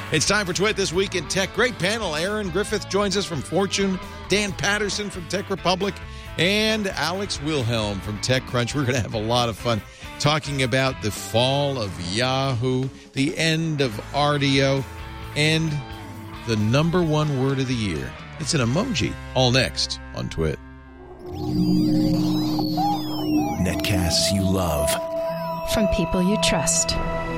It's time for Twit This Week in Tech. Great panel. Aaron Griffith joins us from Fortune, Dan Patterson from Tech Republic, and Alex Wilhelm from TechCrunch. We're going to have a lot of fun talking about the fall of Yahoo, the end of RDO, and the number one word of the year. It's an emoji. All next on Twit. Netcasts you love. From people you trust.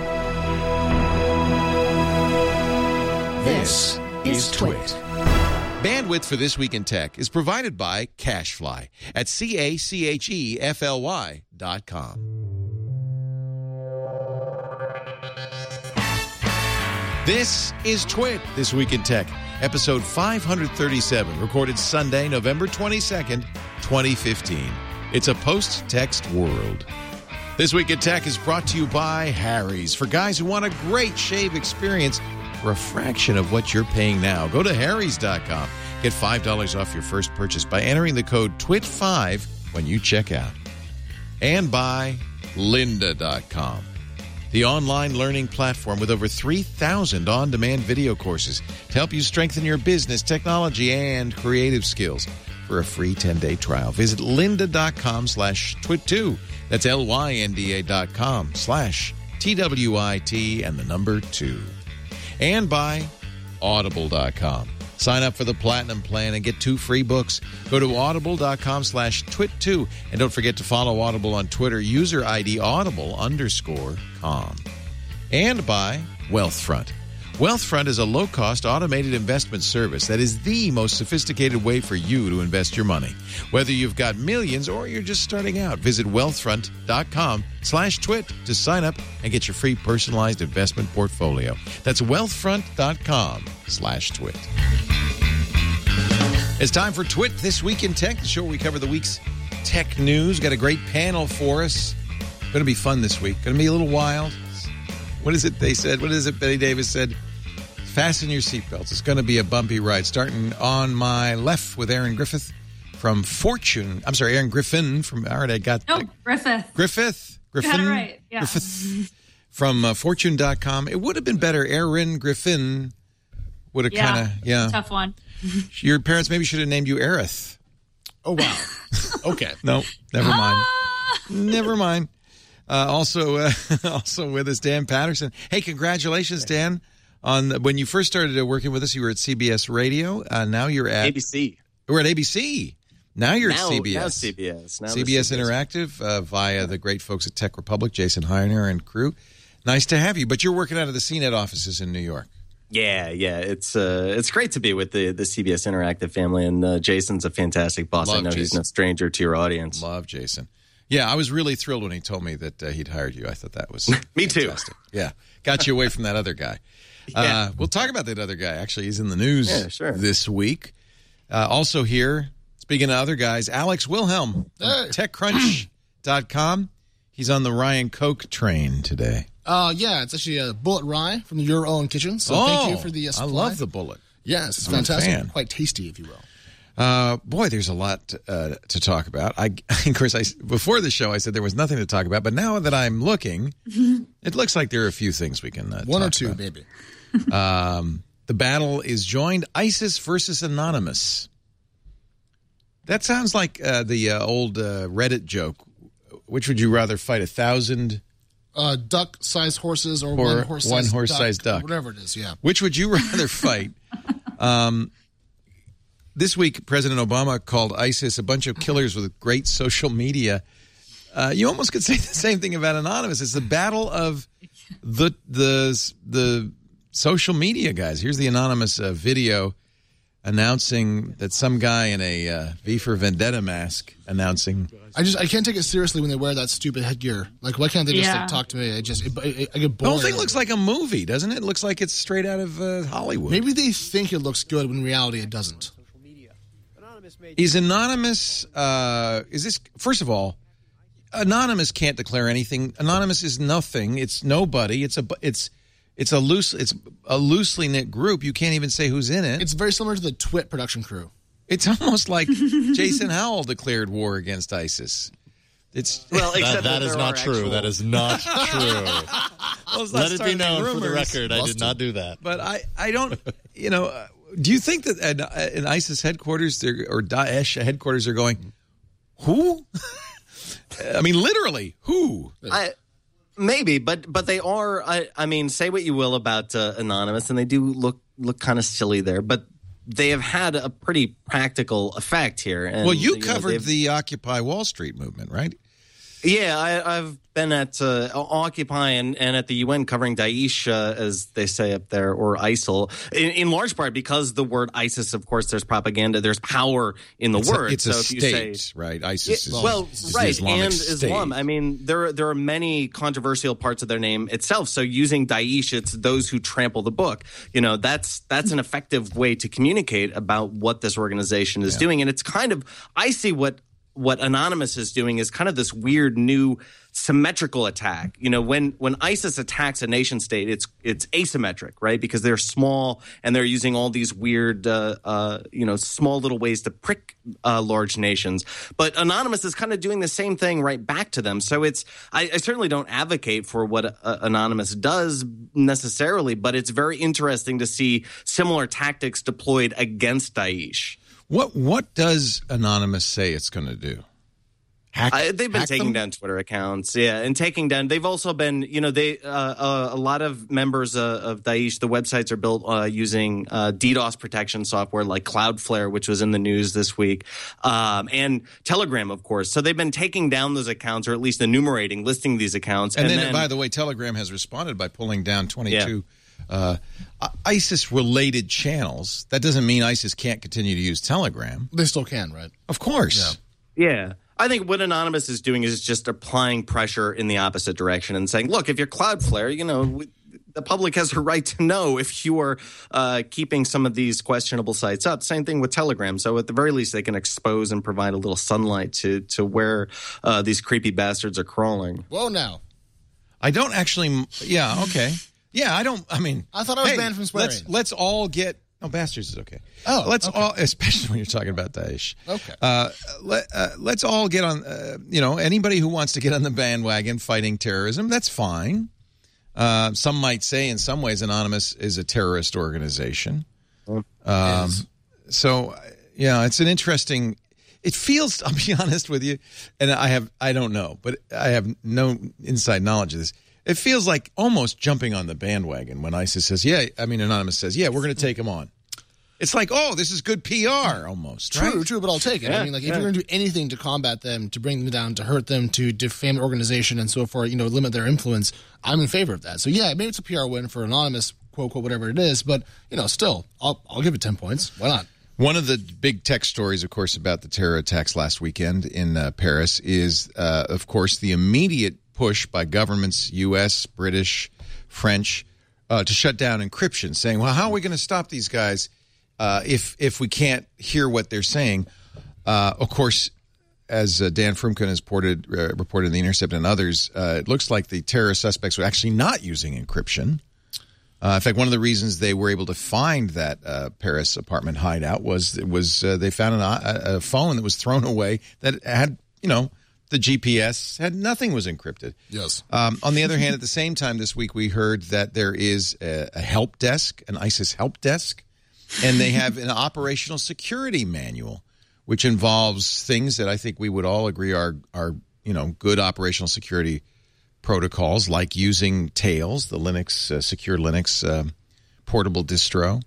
This is Twit. Bandwidth for This Week in Tech is provided by CacheFly at CacheFly.com. This is Twit This Week in Tech, episode 537, recorded Sunday, November 22nd, 2015. It's a post-text world. This Week in Tech is brought to you by Harry's, for guys who want a great shave experience for a fraction of what you're paying now. Go to harrys.com. Get $5 off your first purchase by entering the code TWIT5 when you check out. And by lynda.com, the online learning platform with over 3,000 on-demand video courses to help you strengthen your business, technology, and creative skills. For a free 10-day trial, visit lynda.com/twit2. That's lynda.com/TWIT and the number 2. And by audible.com. Sign up for the Platinum Plan and get 2 free books. Go to audible.com/twit2. And don't forget to follow Audible on Twitter, user ID audible_com. And by Wealthfront. Wealthfront is a low-cost automated investment service that is the most sophisticated way for you to invest your money. Whether you've got millions or you're just starting out, visit wealthfront.com/twit to sign up and get your free personalized investment portfolio. That's wealthfront.com/twit. It's time for Twit This Week in Tech, the show where we cover the week's tech news. Got a great panel for us. Going to be fun this week. Going to be a little wild. What is it they said? What is it Betty Davis said? Fasten your seatbelts. It's going to be a bumpy ride. Starting on my left with Aaron Griffith from Fortune. I'm sorry, Aaron Griffin from... All right, I got... Griffith. Griffith. You got it right. Yeah. Griffith from Fortune.com. It would have been better. Aaron Griffin would have kind of... Yeah. Tough one. Your parents maybe should have named you Aerith. Oh, wow. Okay. No, never mind. Never mind. Also with us, Dan Patterson. Hey, congratulations, Dan. On when you first started working with us, you were at CBS Radio. Now you're at ABC. We're at ABC. Now you're at CBS. Now CBS. Now CBS Interactive via the great folks at Tech Republic, Jason Heiner and crew. Nice to have you. But you're working out of the CNET offices in New York. Yeah. It's great to be with the CBS Interactive family, and Jason's a fantastic boss. Love I know Jason. He's no stranger to your audience. Love Jason. Yeah, I was really thrilled when he told me that he'd hired you. I thought that was Me fantastic. Too. Yeah, got you away from that other guy. Yeah. We'll talk about that other guy. Actually, he's in the news this week. Also here, speaking of other guys, Alex Wilhelm, TechCrunch.com. He's on the Ryan Koch train today. Yeah, it's actually a bullet rye from your own kitchen. So thank you for the supply. I love the bullet. Yes, it's I'm a fantastic. fan. Quite tasty, if you will. Boy, there's a lot to talk about. Of course, before the show, I said there was nothing to talk about, but now that I'm looking, it looks like there are a few things we can One talk or two, about. maybe. The battle is joined, ISIS versus Anonymous. That sounds like the old Reddit joke. Which would you rather fight, 1,000 duck-sized horses or one horse-sized duck? Whatever it is, yeah. Which would you rather fight? This week, President Obama called ISIS a bunch of killers with great social media. You almost could say the same thing about Anonymous. It's the battle of the social media guys. Here's the Anonymous video announcing that some guy in a V for Vendetta mask announcing. I can't take it seriously when they wear that stupid headgear. Like, why can't they just talk to me? I get bored. The whole thing looks like a movie, doesn't it? It looks like it's straight out of Hollywood. Maybe they think it looks good when in reality it doesn't. Is Anonymous, is this, first of all, Anonymous can't declare anything. Anonymous is nothing. It's nobody. It's a loosely knit group. You can't even say who's in it. It's very similar to the Twit production crew. It's almost like Jason Howell declared war against ISIS. That is not true. That is not true. Let it be known for the record, I did not do that. But I don't, do you think that in ISIS headquarters or Daesh headquarters are going, who? I mean, literally, who? Maybe, but they are. I mean, say what you will about Anonymous, and they do look kind of silly there, but they have had a pretty practical effect here. And, well, you covered the Occupy Wall Street movement, right? Yeah, I've been at Occupy and at the UN covering Daesh, as they say up there, or ISIL, in large part because the word ISIS, of course, there's propaganda, there's power in the word. It's a state, right? ISIS is right, Islamic and state. Islam. I mean, there are many controversial parts of their name itself. So using Daesh, it's those who trample the book. That's an effective way to communicate about what this organization is doing. And it's kind of, I see what Anonymous is doing is kind of this weird new symmetrical attack. When ISIS attacks a nation state, it's asymmetric, right? Because they're small and they're using all these weird, small little ways to prick large nations. But Anonymous is kind of doing the same thing right back to them. So I certainly don't advocate for what Anonymous does necessarily, but it's very interesting to see similar tactics deployed against Daesh. What does Anonymous say it's going to do? They've been taking down Twitter accounts, and taking down. They've also been, a lot of members of Daesh. The websites are built using DDoS protection software like Cloudflare, which was in the news this week, and Telegram, of course. So they've been taking down those accounts, or at least listing these accounts. And then, by the way, Telegram has responded by pulling down 22. ISIS-related channels. That doesn't mean ISIS can't continue to use Telegram. They still can, right? Of course. Yeah. I think what Anonymous is doing is just applying pressure in the opposite direction and saying, look, if you're Cloudflare, the public has a right to know if you are keeping some of these questionable sites up. Same thing with Telegram. So at the very least, they can expose and provide a little sunlight to where these creepy bastards are crawling. Whoa, now. I don't actually – yeah, okay. Yeah, I thought I was banned from swearing. Let's all get – no, bastards is okay. Oh, let's all, especially when you're talking about Daesh. Okay. Let's all get on, anybody who wants to get on the bandwagon fighting terrorism, that's fine. Some might say in some ways Anonymous is a terrorist organization. So, it's an interesting – it feels – I'll be honest with you, and I don't know, but I have no inside knowledge of this. It feels like almost jumping on the bandwagon when ISIS says, Anonymous says, we're going to take him on. It's like, this is good PR almost, right? True, but I'll take it. Yeah, if you're going to do anything to combat them, to bring them down, to hurt them, to defame the organization and so forth, limit their influence, I'm in favor of that. So, maybe it's a PR win for Anonymous, quote, quote, whatever it is, but, still, I'll give it 10 points. Why not? One of the big tech stories, of course, about the terror attacks last weekend in Paris is, of course, the immediate push by governments, U.S., British, French, to shut down encryption, saying, well, how are we going to stop these guys if we can't hear what they're saying? Of course, as Dan Frumkin has reported in The Intercept and others, it looks like the terror suspects were actually not using encryption. In fact, one of the reasons they were able to find that Paris apartment hideout was they found a phone that was thrown away that had, the GPS had nothing was encrypted. Yes. On the other hand, at the same time this week, we heard that there is a help desk, an ISIS help desk, and they have an operational security manual, which involves things that I think we would all agree are good operational security protocols, like using Tails, the Linux secure Linux portable distro,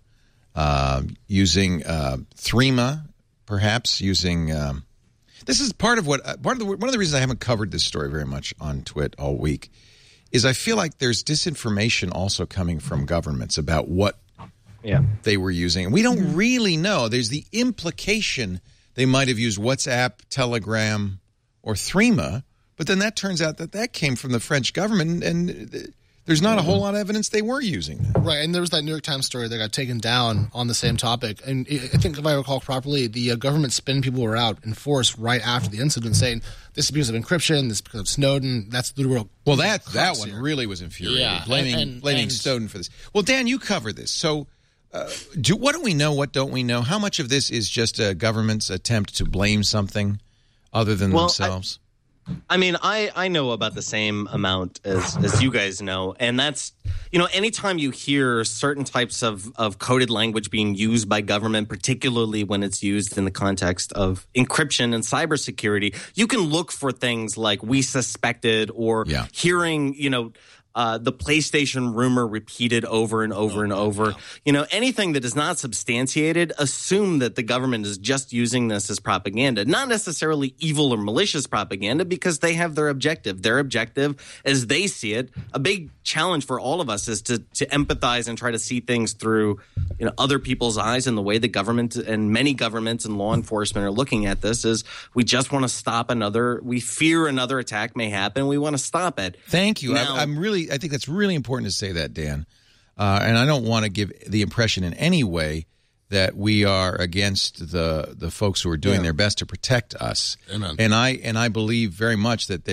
using Threema, perhaps using. This is one of the reasons I haven't covered this story very much on Twit all week, is I feel like there's disinformation also coming from governments about what they were using, and we don't really know. There's the implication they might have used WhatsApp, Telegram, or Threema. But then that turns out that came from the French government, and there's not a whole lot of evidence they were using that. Right, and there was that New York Times story that got taken down on the same topic. And I think, if I recall properly, the government spin people were out in force right after the incident, saying this is because of encryption, this is because of Snowden. That's the real. Well, that one really was infuriating, blaming Snowden for this. Well, Dan, you covered this. So what do we know? What don't we know? How much of this is just a government's attempt to blame something other than themselves? I mean, I know about the same amount as you guys know. And that's, anytime you hear certain types of coded language being used by government, particularly when it's used in the context of encryption and cybersecurity, you can look for things like "we suspected" or hearing, the PlayStation rumor repeated over and over and over. Anything that is not substantiated, assume that the government is just using this as propaganda, not necessarily evil or malicious propaganda, because they have their objective. Their objective, as they see it, a big challenge for all of us is to empathize and try to see things through, other people's eyes. And the way the government and many governments and law enforcement are looking at this is we just want to stop we fear another attack may happen. We want to stop it. Thank you. Now, I think that's really important to say that, Dan. And I don't want to give the impression in any way that we are against the folks who are doing their best to protect us. Amen. And I believe very much that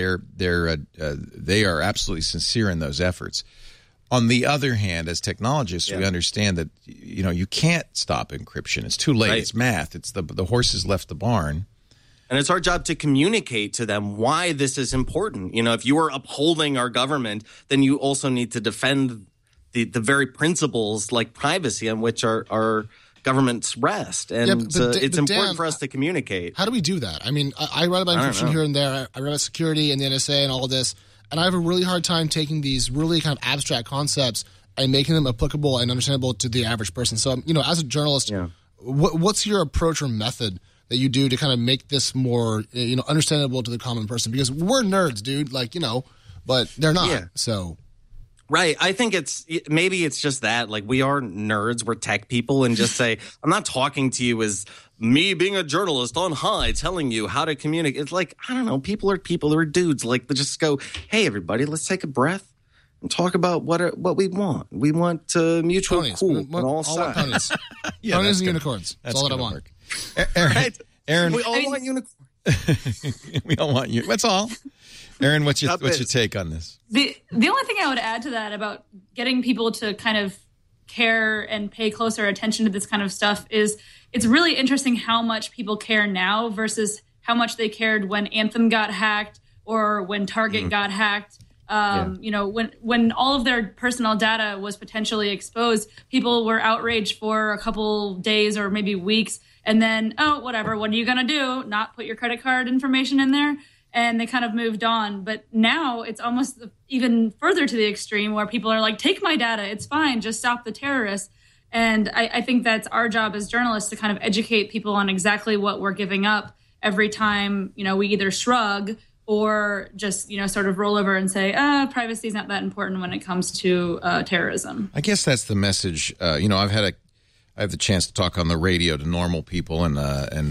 they are absolutely sincere in those efforts. On the other hand, as technologists, we understand that you can't stop encryption. It's too late. Right. It's math. It's the horses left the barn. And it's our job to communicate to them why this is important. If you are upholding our government, then you also need to defend the very principles like privacy on which our governments rest. And it's important for us to communicate. How do we do that? I mean, I read about encryption here and there. I read about security and the NSA and all of this. And I have a really hard time taking these really kind of abstract concepts and making them applicable and understandable to the average person. So, as a journalist, what's your approach or method that you do to kind of make this more, understandable to the common person? Because we're nerds, dude, but they're not. Yeah. So. Right. I think maybe it's just that, we are nerds, we're tech people, and just say, I'm not talking to you as me being a journalist on high telling you how to communicate. It's I don't know, people are people, they're dudes. They just go, hey, everybody, let's take a breath and talk about what we want. We want mutual ponies. Cool on all sides. Ponies. Ponies and unicorns. That's all that I want. Aaron, we all want unicorns. We all want you. That's all. Aaron, what's your take on this? The only thing I would add to that about getting people to kind of care and pay closer attention to this kind of stuff is it's really interesting how much people care now versus how much they cared when Anthem got hacked or when Target got hacked. When all of their personal data was potentially exposed, people were outraged for a couple days or maybe weeks. And then, whatever, what are you going to do? Not put your credit card information in there? And they kind of moved on. But now it's almost even further to the extreme where people are like, take my data. It's fine. Just stop the terrorists. And I think that's our job as journalists to kind of educate people on exactly what we're giving up every time, we either shrug or just, sort of roll over and say, privacy is not that important when it comes to terrorism. I guess that's the message. I have the chance to talk on the radio to normal people, and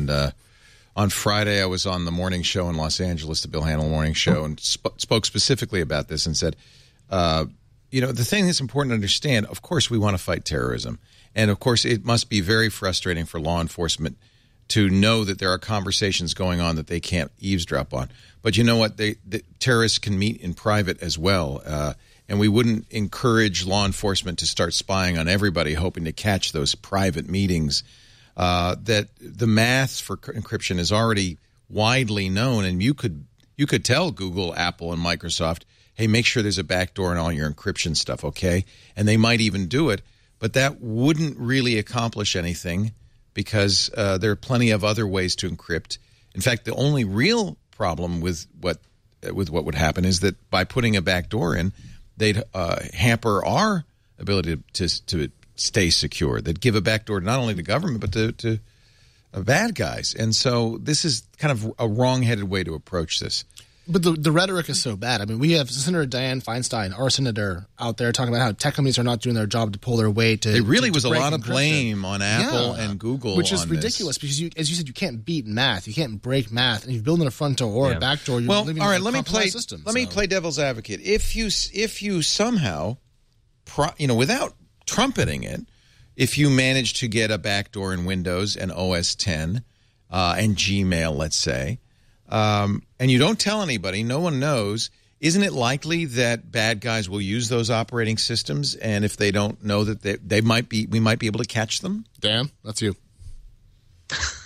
on Friday I was on the morning show in Los Angeles, the Bill Hannell Morning Show, and spoke specifically about this and said, the thing that's important to understand, of course we want to fight terrorism, and of course it must be very frustrating for law enforcement to know that there are conversations going on that they can't eavesdrop on. But you know what? The terrorists can meet in private as well. And we wouldn't encourage law enforcement to start spying on everybody, hoping to catch those private meetings. That the math for encryption is already widely known, and you could tell Google, Apple, and Microsoft, hey, make sure there's a backdoor in all your encryption stuff, okay? And they might even do it, but that wouldn't really accomplish anything because there are plenty of other ways to encrypt. In fact, the only real problem with what would happen is that by putting a backdoor in, they'd hamper our ability to stay secure. They'd give a backdoor not only to government but to bad guys. And so this is kind of a wrong-headed way to approach this. But the rhetoric is so bad. I mean, we have Senator Dianne Feinstein, our senator, out there talking about how tech companies are not doing their job to pull their weight to. It really was a lot of blame on Apple and Google, which is ridiculous because, as you said, you can't beat math, you can't break math, and if you build in a front door or a back door, you're living in a compromised system. Let me play devil's advocate. If you somehow, without trumpeting it, if you manage to get a backdoor in Windows and OS X and Gmail, let's say. And you don't tell anybody, no one knows, isn't it likely that bad guys will use those operating systems, and if they don't know that we might be able to catch them? Dan, that's you.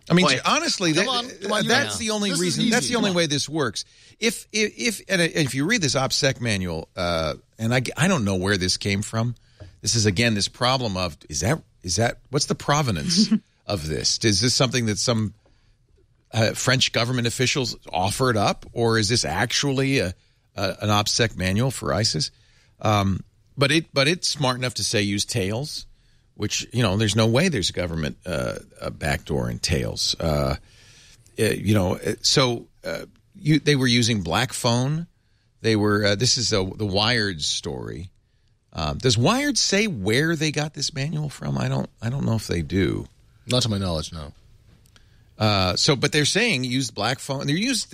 I mean, Boy, honestly, come on, that's the only reason. That's the only way this works. If you read this OPSEC manual, and I don't know where this came from. This is again this problem of is that what's the provenance of this? Is this something that some French government officials offered up, or is this actually an OPSEC manual for ISIS? But it's smart enough to say use Tails, which there's no way there's a government backdoor in Tails. They were using Black Phone. They were. This is the Wired story. Does Wired say where they got this manual from? I don't know if they do. Not to my knowledge, no. But they're saying use Black Phone. If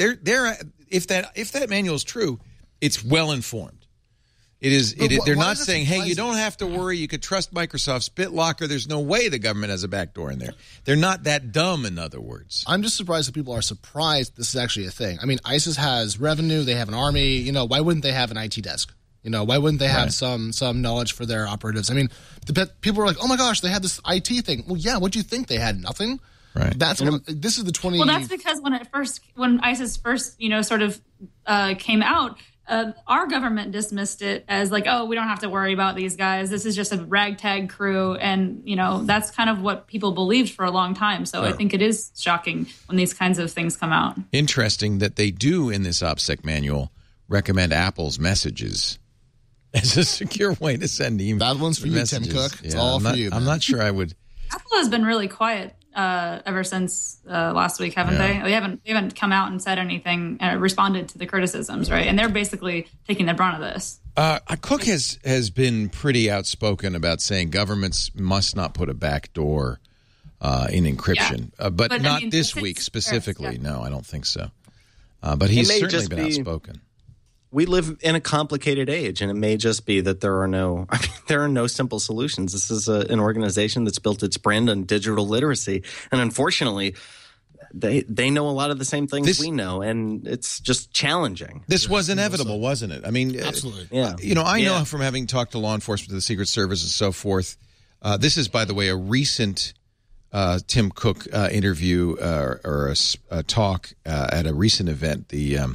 that manual is true, it's well informed. It is. They're not saying, "Hey, you don't have to worry. You could trust Microsoft BitLocker. There's no way the government has a backdoor in there." They're not that dumb, in other words. I'm just surprised that people are surprised this is actually a thing. I mean, ISIS has revenue. They have an army. Why wouldn't they have an IT desk? Why wouldn't they have some knowledge for their operatives? I mean, people are like, "Oh my gosh, they had this IT thing." Well, yeah. What do you think they had? Nothing. Right. This is the 20. Well, that's because when ISIS first sort of came out. Our government dismissed it as like, oh, we don't have to worry about these guys. This is just a ragtag crew. And, that's kind of what people believed for a long time. So I think it is shocking when these kinds of things come out. Interesting that they do in this OPSEC manual recommend Apple's messages as a secure way to send emails. That one's for you, Tim Cook. It's all for you. I'm not sure I would. Apple has been really quiet ever since last week, haven't they? They haven't come out and said anything, responded to the criticisms, right? And they're basically taking the brunt of this. Cook has been pretty outspoken about saying governments must not put a back door in encryption, but not this week specifically. Yeah. No, I don't think so. But he's certainly been outspoken. We live in a complicated age, and it may just be that there are no simple solutions. This is an organization that's built its brand on digital literacy, and unfortunately, they know a lot of the same things we know, and it's just challenging. This was inevitable, wasn't it? I mean, absolutely. Yeah. I know from having talked to law enforcement, to the Secret Service, and so forth. This is, by the way, a recent Tim Cook interview or a talk at a recent event.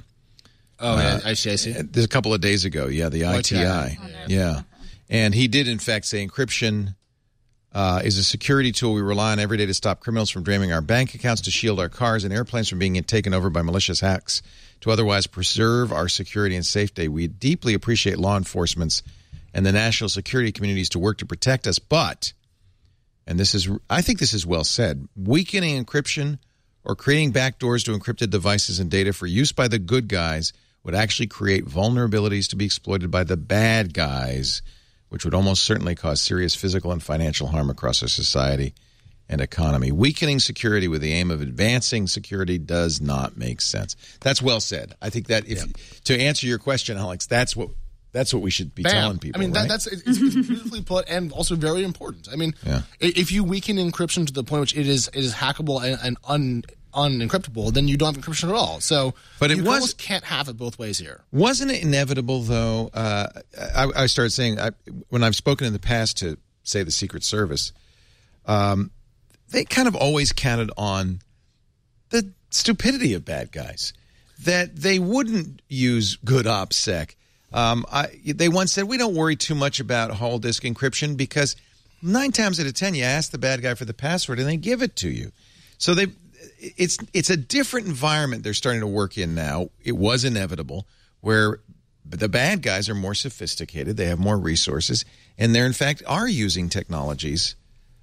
I see. There's a couple of days ago, the ITI. Yeah. And he did, in fact, say encryption is a security tool we rely on every day to stop criminals from draining our bank accounts, to shield our cars and airplanes from being taken over by malicious hacks, to otherwise preserve our security and safety. We deeply appreciate law enforcement's and the national security communities to work to protect us, but, and I think this is well said, weakening encryption or creating backdoors to encrypted devices and data for use by the good guys would actually create vulnerabilities to be exploited by the bad guys, which would almost certainly cause serious physical and financial harm across our society and economy. Weakening security with the aim of advancing security does not make sense. That's well said. I think that to answer your question, Alex, that's what we should be telling people. I mean, right? it's beautifully put and also very important. I mean, if you weaken encryption to the point which it is hackable and unencryptable, then you don't have encryption at all. So, but you almost can't have it both ways here. Wasn't it inevitable, though? I started saying when I've spoken in the past to, say, the Secret Service, they kind of always counted on the stupidity of bad guys, that they wouldn't use good OPSEC. They once said, we don't worry too much about whole disk encryption because 9 times out of 10, you ask the bad guy for the password and they give it to you. So it's a different environment they're starting to work in now. It was inevitable, where the bad guys are more sophisticated, they have more resources, and they're in fact are using technologies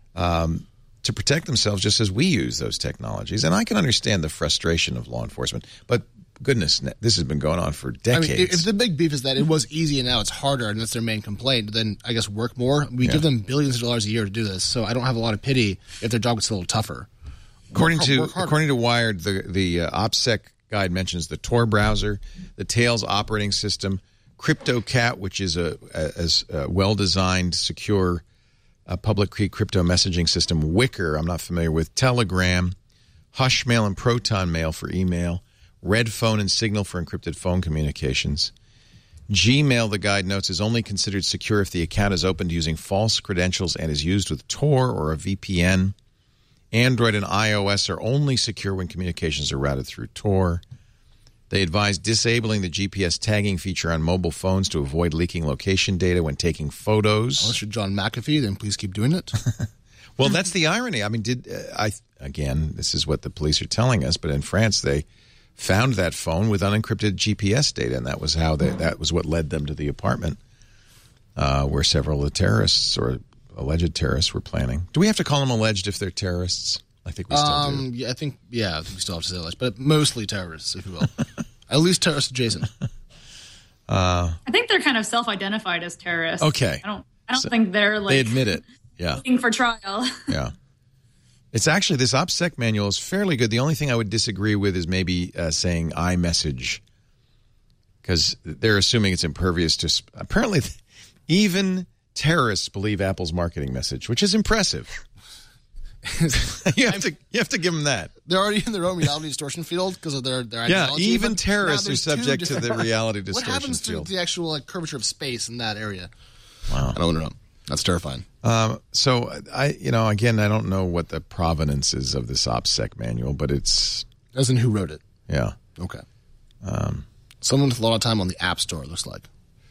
to protect themselves just as we use those technologies. And I can understand the frustration of law enforcement, but goodness, this has been going on for decades. I mean, if the big beef is that it was easy and now it's harder and that's their main complaint, then I guess work more. We give them billions of dollars a year to do this, so I don't have a lot of pity if their job gets a little tougher. According to Wired, the OPSEC guide mentions the Tor browser, the Tails operating system, CryptoCat, which is a well-designed, secure public key crypto messaging system, Wicker, I'm not familiar with, Telegram, Hushmail and ProtonMail for email, Redphone and Signal for encrypted phone communications. Gmail, the guide notes, is only considered secure if the account is opened using false credentials and is used with Tor or a VPN. Android and iOS are only secure when communications are routed through Tor. They advise disabling the GPS tagging feature on mobile phones to avoid leaking location data when taking photos. Unless you're John McAfee, then please keep doing it. Well, that's the irony. I mean, again, this is what the police are telling us, but in France they found that phone with unencrypted GPS data, and that was what led them to the apartment where several of the terrorists or alleged terrorists were planning. Do we have to call them alleged if they're terrorists? I think we still do. Yeah, I think we still have to say alleged, but mostly terrorists, if you will. At least terrorist adjacent. I think they're kind of self-identified as terrorists. Okay. I don't think they're like... They admit it. Yeah. Looking for trial. Yeah. It's actually, this OPSEC manual is fairly good. The only thing I would disagree with is maybe saying iMessage, because they're assuming it's impervious to... Apparently, even terrorists believe Apple's marketing message, which is impressive. you have to give them that. They're already in their own reality distortion field because of their ideology. Yeah, even terrorists are subject to the reality distortion field. What happens to the actual curvature of space in that area? Wow. I don't know. That's terrifying. So I don't know what the provenance is of this OPSEC manual, but it's... As in who wrote it? Yeah. Okay. Someone with a lot of time on the App Store, it looks like.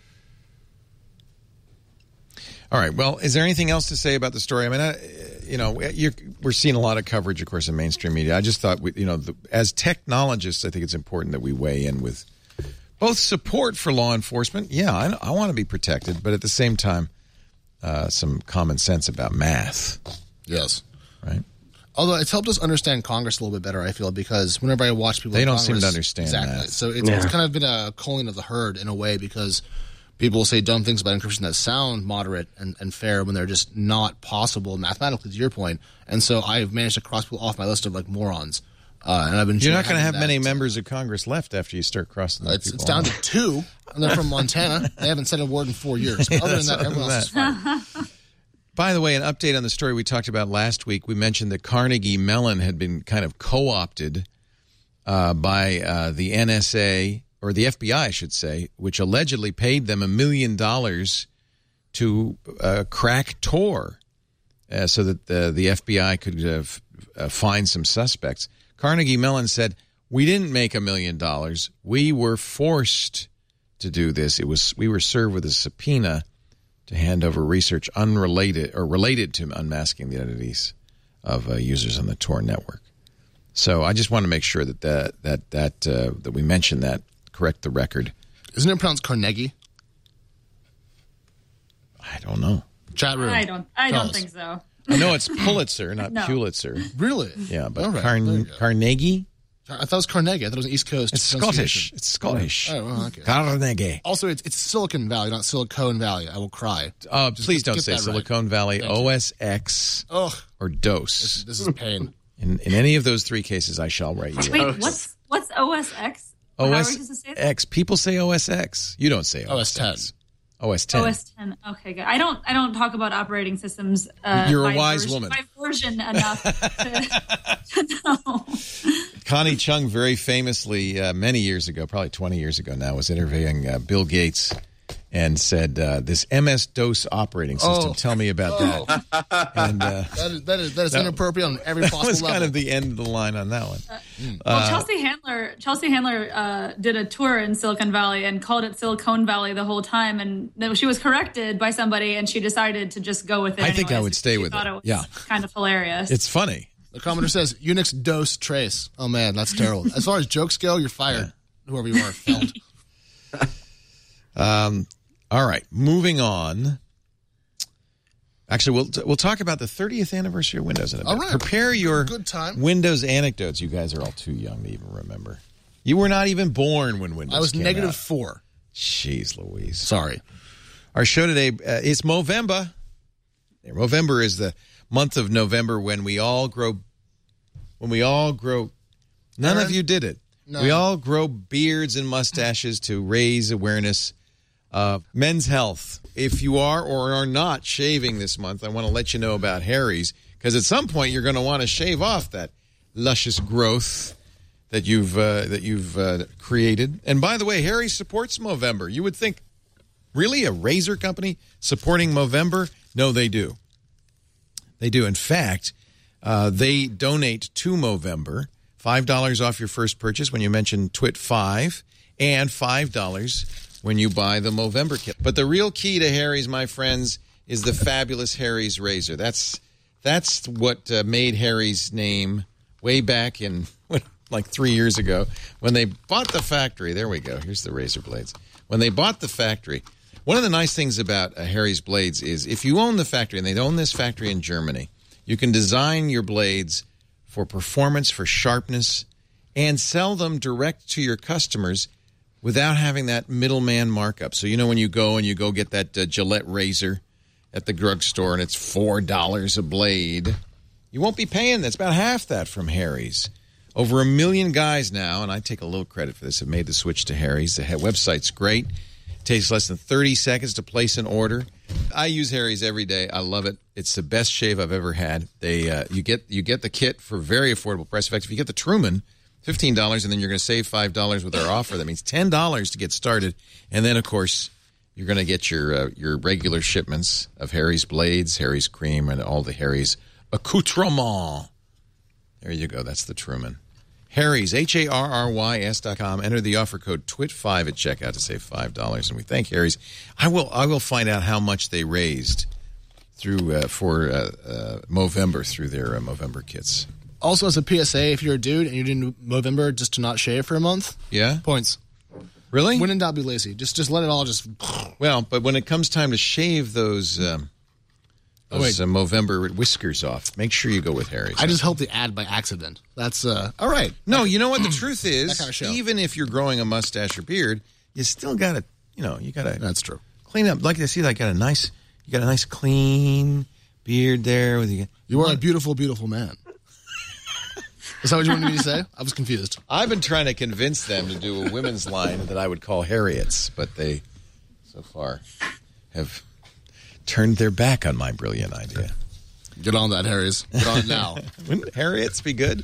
All right. Well, is there anything else to say about the story? I mean, we're seeing a lot of coverage, of course, in mainstream media. I just thought, as technologists, I think it's important that we weigh in with both support for law enforcement. Yeah, I want to be protected, but at the same time, some common sense about math. Yes. Right. Although it's helped us understand Congress a little bit better, I feel, because whenever I watch people, they don't Congress, seem to understand exactly. that. So it's kind of been a culling of the herd in a way, because people will say dumb things about encryption that sound moderate and fair when they're just not possible mathematically, to your point. And so I've managed to cross people off my list of like morons. And I've been. You're not going to have many members of Congress left after you start crossing those people. It's down to 2, and they're from Montana. They haven't said a word in 4 years. But other than that, everyone else is fine. By the way, an update on the story we talked about last week. We mentioned that Carnegie Mellon had been kind of co-opted by the NSA, or the FBI, I should say, which allegedly paid them $1 million to crack Tor so that the FBI could find some suspects. Carnegie Mellon said, "We didn't make $1 million. We were forced to do this. We were served with a subpoena to hand over research unrelated or related to unmasking the identities of users on the Tor network." So I just want to make sure that we mention that, correct the record. Isn't it pronounced Carnegie? I don't know. Chat room. I don't think so. I know it's Pulitzer, not Pulitzer. Really? Yeah, but right. Carnegie? I thought it was Carnegie. I thought it was an East Coast. It's Scottish. It's Scottish. Oh, well, okay. Carnegie. Also, it's Silicon Valley, not Silicon Valley. I will cry. Please don't say Silicon Valley. OS X or DOS. This is pain. In any of those 3 cases, I shall write you. Wait, what's OS X? OS X. People say OS X. You don't say OS X. OS 10. OS 10. Okay, good. I don't talk about operating systems. You're a wise woman. My version enough to know. Connie Chung very famously, many years ago, probably 20 years ago now, was interviewing Bill Gates and said, this MS-DOS operating system, tell me about that. And that is inappropriate on every possible level. That was kind of the end of the line on that one. Well, Chelsea Handler did a tour in Silicon Valley and called it Silicon Valley the whole time, and she was corrected by somebody, and she decided to just go with it. I think I would stay with it. It was kind of hilarious. It's funny. The commenter says, Unix DOS trace. Oh, man, that's terrible. As far as jokes go, you're fired. Whoever you are, Feld. All right, moving on. Actually, we'll talk about the 30th anniversary of Windows in a bit. All right. Prepare your good time. Windows anecdotes. You guys are all too young to even remember. You were not even born when Windows came out. I was -4. Jeez Louise. Sorry. Our show today is Movember. Movember is the month of November when we all grow. None of you did it. No. We all grow beards and mustaches to raise awareness of men's health. If you are or are not shaving this month, I want to let you know about Harry's, because at some point you're going to want to shave off that luscious growth that you've created. And by the way, Harry's supports Movember. You would think, really, a razor company supporting Movember? No, they do. They do. In fact, They donate to Movember. $5 off your first purchase when you mention TWIT5, and $5 when you buy the Movember kit. But the real key to Harry's, my friends, is the fabulous Harry's razor. That's what made Harry's name way back in like 3 years ago when they bought the factory. There we go. Here's the razor blades. When they bought the factory, one of the nice things about Harry's blades is if you own the factory, and they own this factory in Germany, you can design your blades for performance, for sharpness, and sell them direct to your customers without having that middleman markup. So, when you go get that Gillette razor at the drugstore and it's $4 a blade, you won't be paying that. It's about half that from Harry's. Over 1 million guys now, and I take a little credit for this, have made the switch to Harry's. The website's great. It takes less than 30 seconds to place an order. I use Harry's every day. I love it. It's the best shave I've ever had. You get the kit for very affordable price. In fact, if you get the Truman, $15, and then you're going to save $5 with our offer. That means $10 to get started. And then, of course, you're going to get your regular shipments of Harry's blades, Harry's cream, and all the Harry's accoutrements. There you go. That's the Truman. Harry's, HARRYS.com. Enter the offer code TWIT5 at checkout to save $5. And we thank Harry's. I will find out how much they raised through for Movember through their Movember kits. Also, as a PSA, if you're a dude and you're doing Movember just to not shave for a month, points. Really? When in doubt, be lazy. Just let it all just... Well, but when it comes time to shave those Movember whiskers off, make sure you go with Harry's. I just helped the ad by accident. That's, all right. No, you know what? The truth is, that kind of show. Even if you're growing a mustache or beard, you still got to, you got to... That's true. Clean up. Like I see, you got a nice clean beard there. You are a beautiful, beautiful man. Is that what you wanted me to say? I was confused. I've been trying to convince them to do a women's line that I would call Harriet's, but they, so far, have turned their back on my brilliant idea. Get on that, Harry's. Get on it now. Wouldn't Harriet's be good?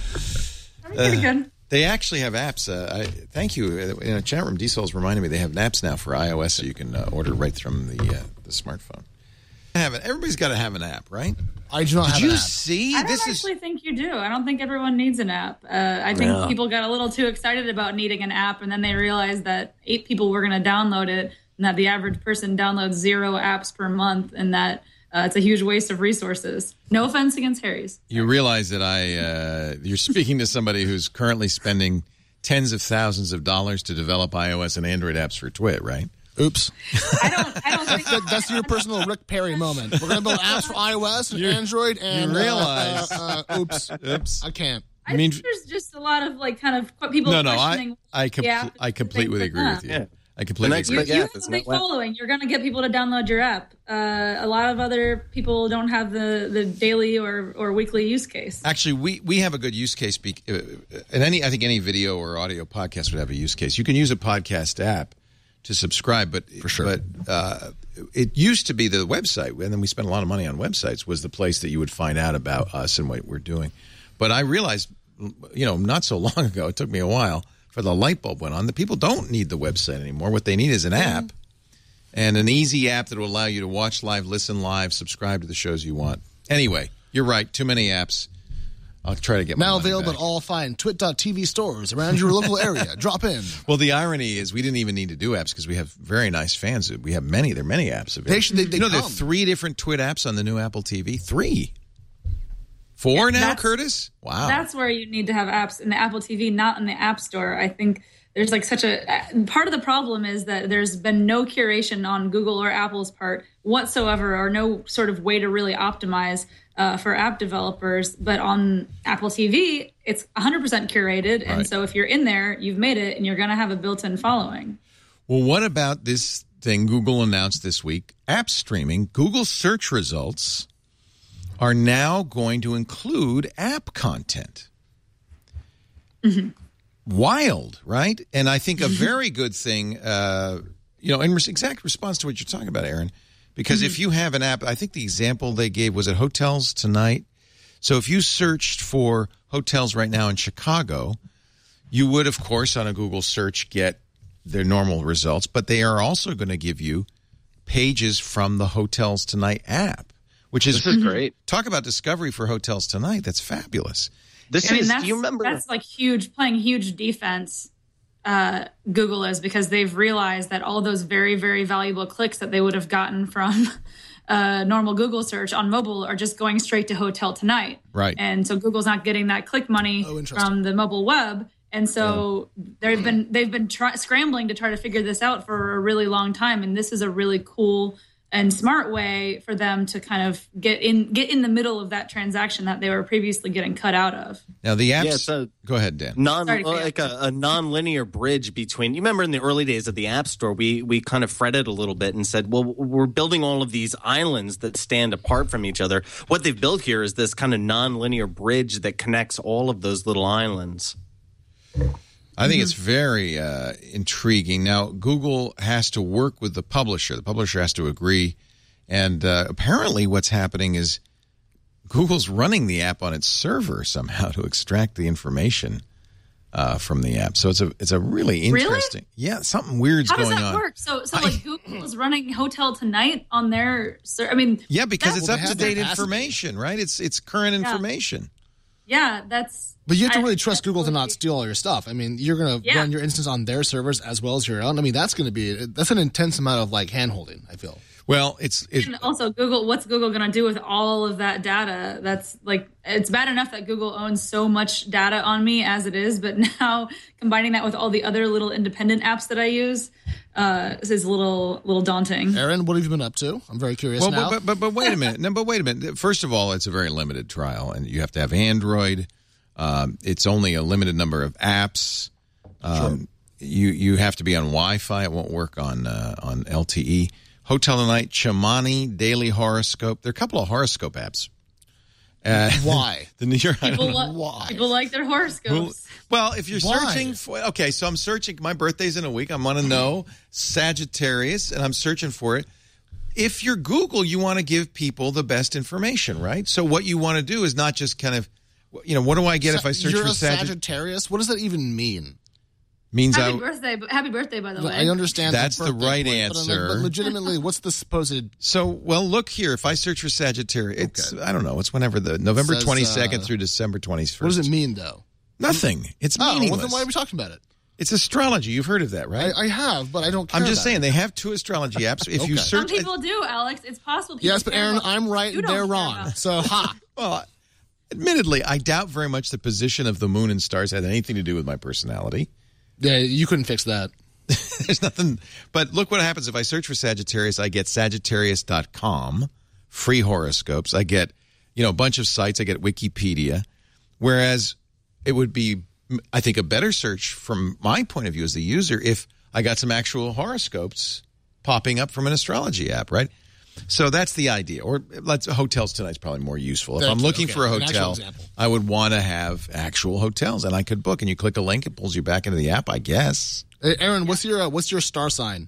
Pretty good. They actually have apps. Thank you. In a chat room, D-Soul's reminded me they have apps now for iOS, so you can order right from the smartphone. Everybody's got to have an app, right? I do not have an app. Did you see? I don't actually think you do. I don't think everyone needs an app. I think people got a little too excited about needing an app, and then they realized that 8 people were going to download it, and that the average person downloads 0 apps per month, and that it's a huge waste of resources. No offense against Harry's. You realize that you're speaking to somebody who's currently spending tens of thousands of dollars to develop iOS and Android apps for Twit, right? Oops. I don't think that's your personal Rick Perry moment. We're going to build apps for iOS and Android, and you realize, oops, I can't. I think there's just a lot of kind of people questioning. I completely agree with you. Yeah. I completely agree. You have a big following. You're going to get people to download your app. A lot of other people don't have the daily or weekly use case. Actually, we have a good use case. And I think any video or audio podcast would have a use case. You can use a podcast app to subscribe, but for sure. But it used to be the website, and then we spent a lot of money on websites, was the place that you would find out about us and what we're doing. But I realized, not so long ago, it took me a while, for the light bulb went on, that people don't need the website anymore. What they need is an app, and an easy app that will allow you to watch live, listen live, subscribe to the shows you want. Anyway, you're right, too many apps. I'll try to get my now money available back. at all fine twit.tv stores around your local area. Drop in. Well, the irony is we didn't even need to do apps because we have very nice fans. There are many apps available. They there are 3 different Twit apps on the new Apple TV. 3. 4 now, Curtis? Wow. That's where you need to have apps in the Apple TV, not in the App Store. I think there's such a part of the problem is that there's been no curation on Google or Apple's part whatsoever, or no sort of way to really optimize for app developers. But on Apple TV, it's 100% curated. And so if you're in there, you've made it, and you're going to have a built-in following. Well, what about this thing Google announced this week? App streaming. Google search results are now going to include app content. Mm-hmm. Wild, right? And I think a very good thing, in exact response to what you're talking about, Aaron, because if you have an app, I think the example they gave was at Hotels Tonight. So if you searched for hotels right now in Chicago, you would, of course, on a Google search get their normal results, but they are also going to give you pages from the Hotels Tonight app, which is great. Talk about discovery for Hotels Tonight. That's fabulous. Do you remember? That's like playing huge defense. Google is, because they've realized that all those very, very valuable clicks that they would have gotten from normal Google search on mobile are just going straight to Hotel Tonight. Right. And so Google's not getting that click money from the mobile web. And so they've been scrambling to try to figure this out for a really long time. And this is a really cool and smart way for them to kind of get in the middle of that transaction that they were previously getting cut out of. Now the apps. Go ahead, Dan. A non-linear bridge between. You remember in the early days of the App Store, we kind of fretted a little bit and said, well, we're building all of these islands that stand apart from each other. What they've built here is this kind of non-linear bridge that connects all of those little islands. I think it's very intriguing. Now, Google has to work with the publisher. The publisher has to agree. And apparently what's happening is Google's running the app on its server somehow to extract the information from the app. So it's a really interesting. Really? Yeah, something weird's going on. How does that work? So like Google is running Hotel Tonight on their yeah, because it's up-to-date information, right? It's current information. Yeah, that's... But you have to really trust Google to not steal all your stuff. I mean, you're going to run your instance on their servers as well as your own. I mean, that's an intense amount of like hand-holding, I feel. Well, and also what's Google going to do with all of that data? That's like, it's bad enough that Google owns so much data on me as it is, but now combining that with all the other little independent apps that I use is a little daunting. Aaron, what have you been up to? I'm very curious now. But wait a minute. But wait a minute. First of all, it's a very limited trial, and you have to have Android. It's only a limited number of apps. You have to be on Wi-Fi. It won't work on LTE. Hotel Tonight, Chimani, Daily Horoscope. There are a couple of horoscope apps. Why? The New York. Why? People like their horoscopes. Well, if you're searching for, so I'm searching. My birthday's in a week. I want to know Sagittarius, and I'm searching for it. If you're Google, you want to give people the best information, right? So what you want to do is not just kind of, what do I get if I search for Sagittarius? What does that even mean? Means happy birthday, by the way. I understand that's the right answer. But legitimately, what's the supposed? So, look here. If I search for Sagittarius, I don't know. It's whenever the November 22nd through December 21st. What does it mean, though? Nothing. It's meaningless. Well, then why are we talking about it? It's astrology. You've heard of that, right? I have, but I don't care. I'm just saying they have two astrology apps. If you search, some people do, Alex. It's possible. Yes, but Aaron, I'm right and they're wrong. So, Well, admittedly, I doubt very much the position of the moon and stars had anything to do with my personality. Yeah, you couldn't fix that. There's nothing. But look what happens if I search for Sagittarius. I get Sagittarius.com, free horoscopes. I get, a bunch of sites. I get Wikipedia. Whereas it would be, I think, a better search from my point of view as the user if I got some actual horoscopes popping up from an astrology app, right? So that's the idea. Or Hotels Tonight's probably more useful. If I'm looking for a hotel, I would want to have actual hotels, and I could book. And you click a link, it pulls you back into the app, I guess. Hey, Aaron, what's your star sign?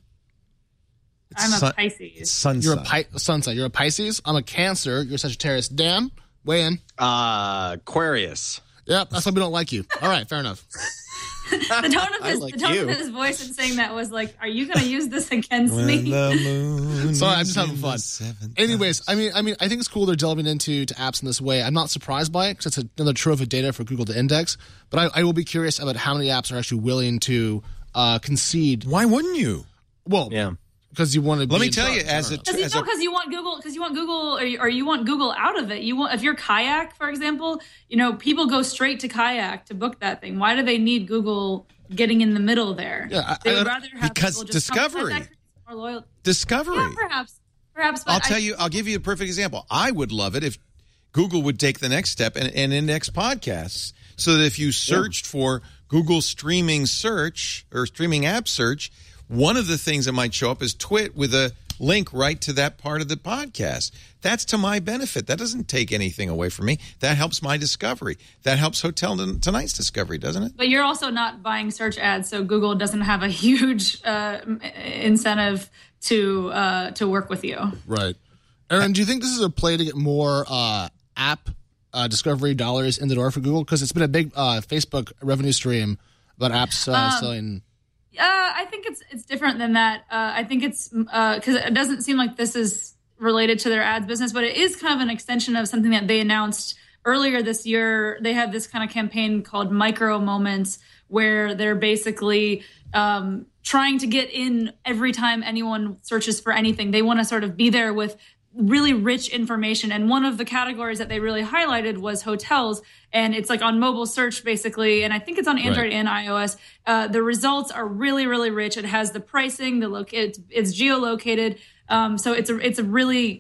I'm a Pisces. Sun You're a sun sign. You're a Pisces. I'm a Cancer. You're a Sagittarius. Dan, weigh in. Aquarius. Yep, that's why we don't like you. All right, fair enough. The tone of his voice in saying that was like, "Are you going to use this against me?" Sorry, I'm just having fun. Anyways, I mean, I think it's cool they're delving into apps in this way. I'm not surprised by it because it's another trove of data for Google to index. But I will be curious about how many apps are actually willing to concede. Why wouldn't you? Well, yeah. Because you want to. Let me tell you, because you want Google, or you want Google out of it. If you're Kayak, for example, people go straight to Kayak to book that thing. Why do they need Google getting in the middle there? Yeah, they would rather have because just discovery. More loyal. Discovery. Yeah, perhaps. But I'll give you a perfect example. I would love it if Google would take the next step and index podcasts, so that if you searched for Google streaming search or streaming app search, one of the things that might show up is Twit with a link right to that part of the podcast. That's to my benefit. That doesn't take anything away from me. That helps my discovery. That helps Hotel Tonight's discovery, doesn't it? But you're also not buying search ads, so Google doesn't have a huge incentive to work with you. Right. Aaron, do you think this is a play to get more app discovery dollars in the door for Google? Because it's been a big Facebook revenue stream about apps selling. I think it's different than that. I think it's because it doesn't seem like this is related to their ads business, but it is kind of an extension of something that they announced earlier this year. They have this kind of campaign called Micro Moments, where they're basically trying to get in every time anyone searches for anything. They want to sort of be there with really rich information. And one of the categories that they really highlighted was hotels. And it's like on mobile search, basically. And I think it's on Android and iOS. The results are really, really rich. It has the pricing, it's geolocated. So it's a really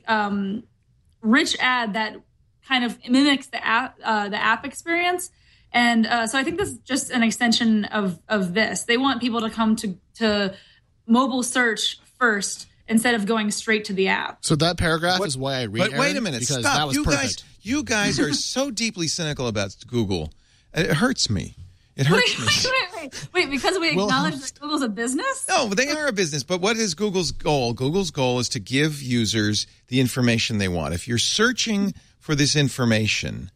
rich ad that kind of mimics the app experience. And so I think this is just an extension of this. They want people to come to mobile search first instead of going straight to the app. So that paragraph is why I read it. But wait a minute. Because Stop. that was perfect. You guys are so deeply cynical about Google. It hurts me. It hurts me. Wait, because we acknowledge that Google's a business? No, they are a business. But what is Google's goal? Google's goal is to give users the information they want. If you're searching for this information,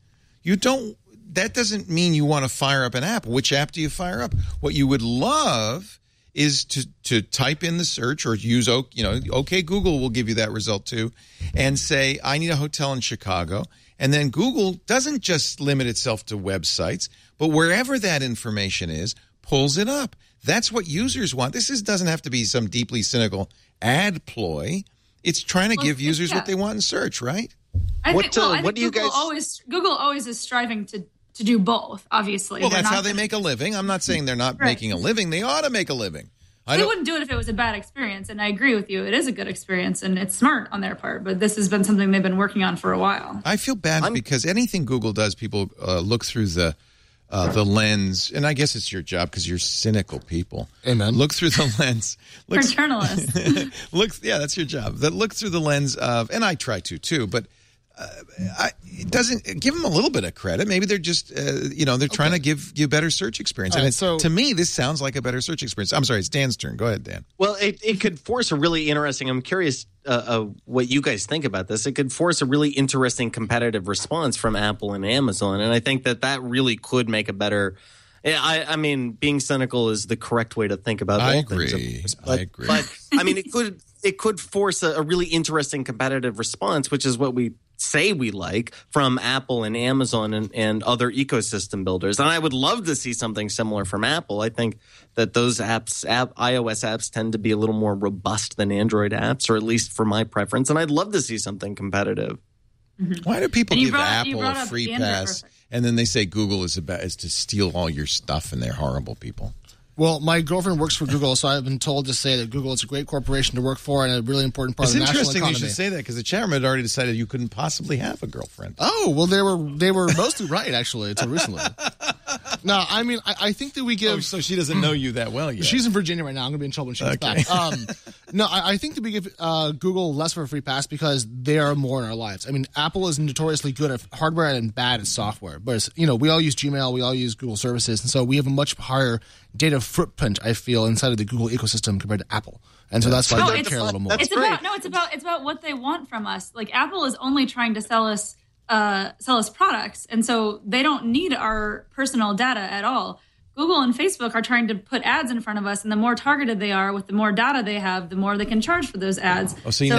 that doesn't mean you want to fire up an app. Which app do you fire up? What you would love is to type in the search or use, OK, Google will give you that result too, and say, I need a hotel in Chicago. And then Google doesn't just limit itself to websites, but wherever that information is, pulls it up. That's what users want. This doesn't have to be some deeply cynical ad ploy. It's trying to give users what they want in search, right? I think Google always is striving to do both, obviously. Well, that's how they make a living. I'm not saying they're not making a living. They ought to make a living. They wouldn't do it if it was a bad experience, and I agree with you. It is a good experience, and it's smart on their part, but this has been something they've been working on for a while. I feel bad because anything Google does, people look through the lens, and I guess it's your job because you're cynical people. Amen. Look through the lens. For journalists. Yeah, that's your job. That look through the lens of, and I try to too, but it doesn't give them a little bit of credit. Maybe they're just, they're trying to give you a better search experience. Right, and so to me, this sounds like a better search experience. I'm sorry, it's Dan's turn. Go ahead, Dan. Well, it could force a really interesting, I'm curious what you guys think about this. It could force a really interesting competitive response from Apple and Amazon. And I think that really could make a better, I mean, being cynical is the correct way to think about all things. I agree. But I mean, it could force a really interesting competitive response, which is what we say we like from Apple and Amazon and other ecosystem builders. And I would love to see something similar from Apple. I think that those iOS apps tend to be a little more robust than Android apps, or at least for my preference. And I'd love to see something competitive. Mm-hmm. Why do people give Apple a free pass and then they say Google is to steal all your stuff and they're horrible people? Well, my girlfriend works for Google, so I've been told to say that Google is a great corporation to work for and a really important part of the national economy. It's interesting you should say that because the chairman had already decided you couldn't possibly have a girlfriend. Oh, well, they were mostly right, actually, until recently. No, I mean, I think that we give... Oh, so she doesn't know you that well yet. She's in Virginia right now. I'm going to be in trouble when she gets back. No, I think that we give Google less of a free pass because they are more in our lives. I mean, Apple is notoriously good at hardware and bad at software. But, we all use Gmail, we all use Google services, and so we have a much higher data footprint, I feel, inside of the Google ecosystem compared to Apple. And so that's why I care a little more. It's about what they want from us. Like, Apple is only trying to sell us products, and so they don't need our personal data at all. Google and Facebook are trying to put ads in front of us, and the more targeted they are with the more data they have, the more they can charge for those ads.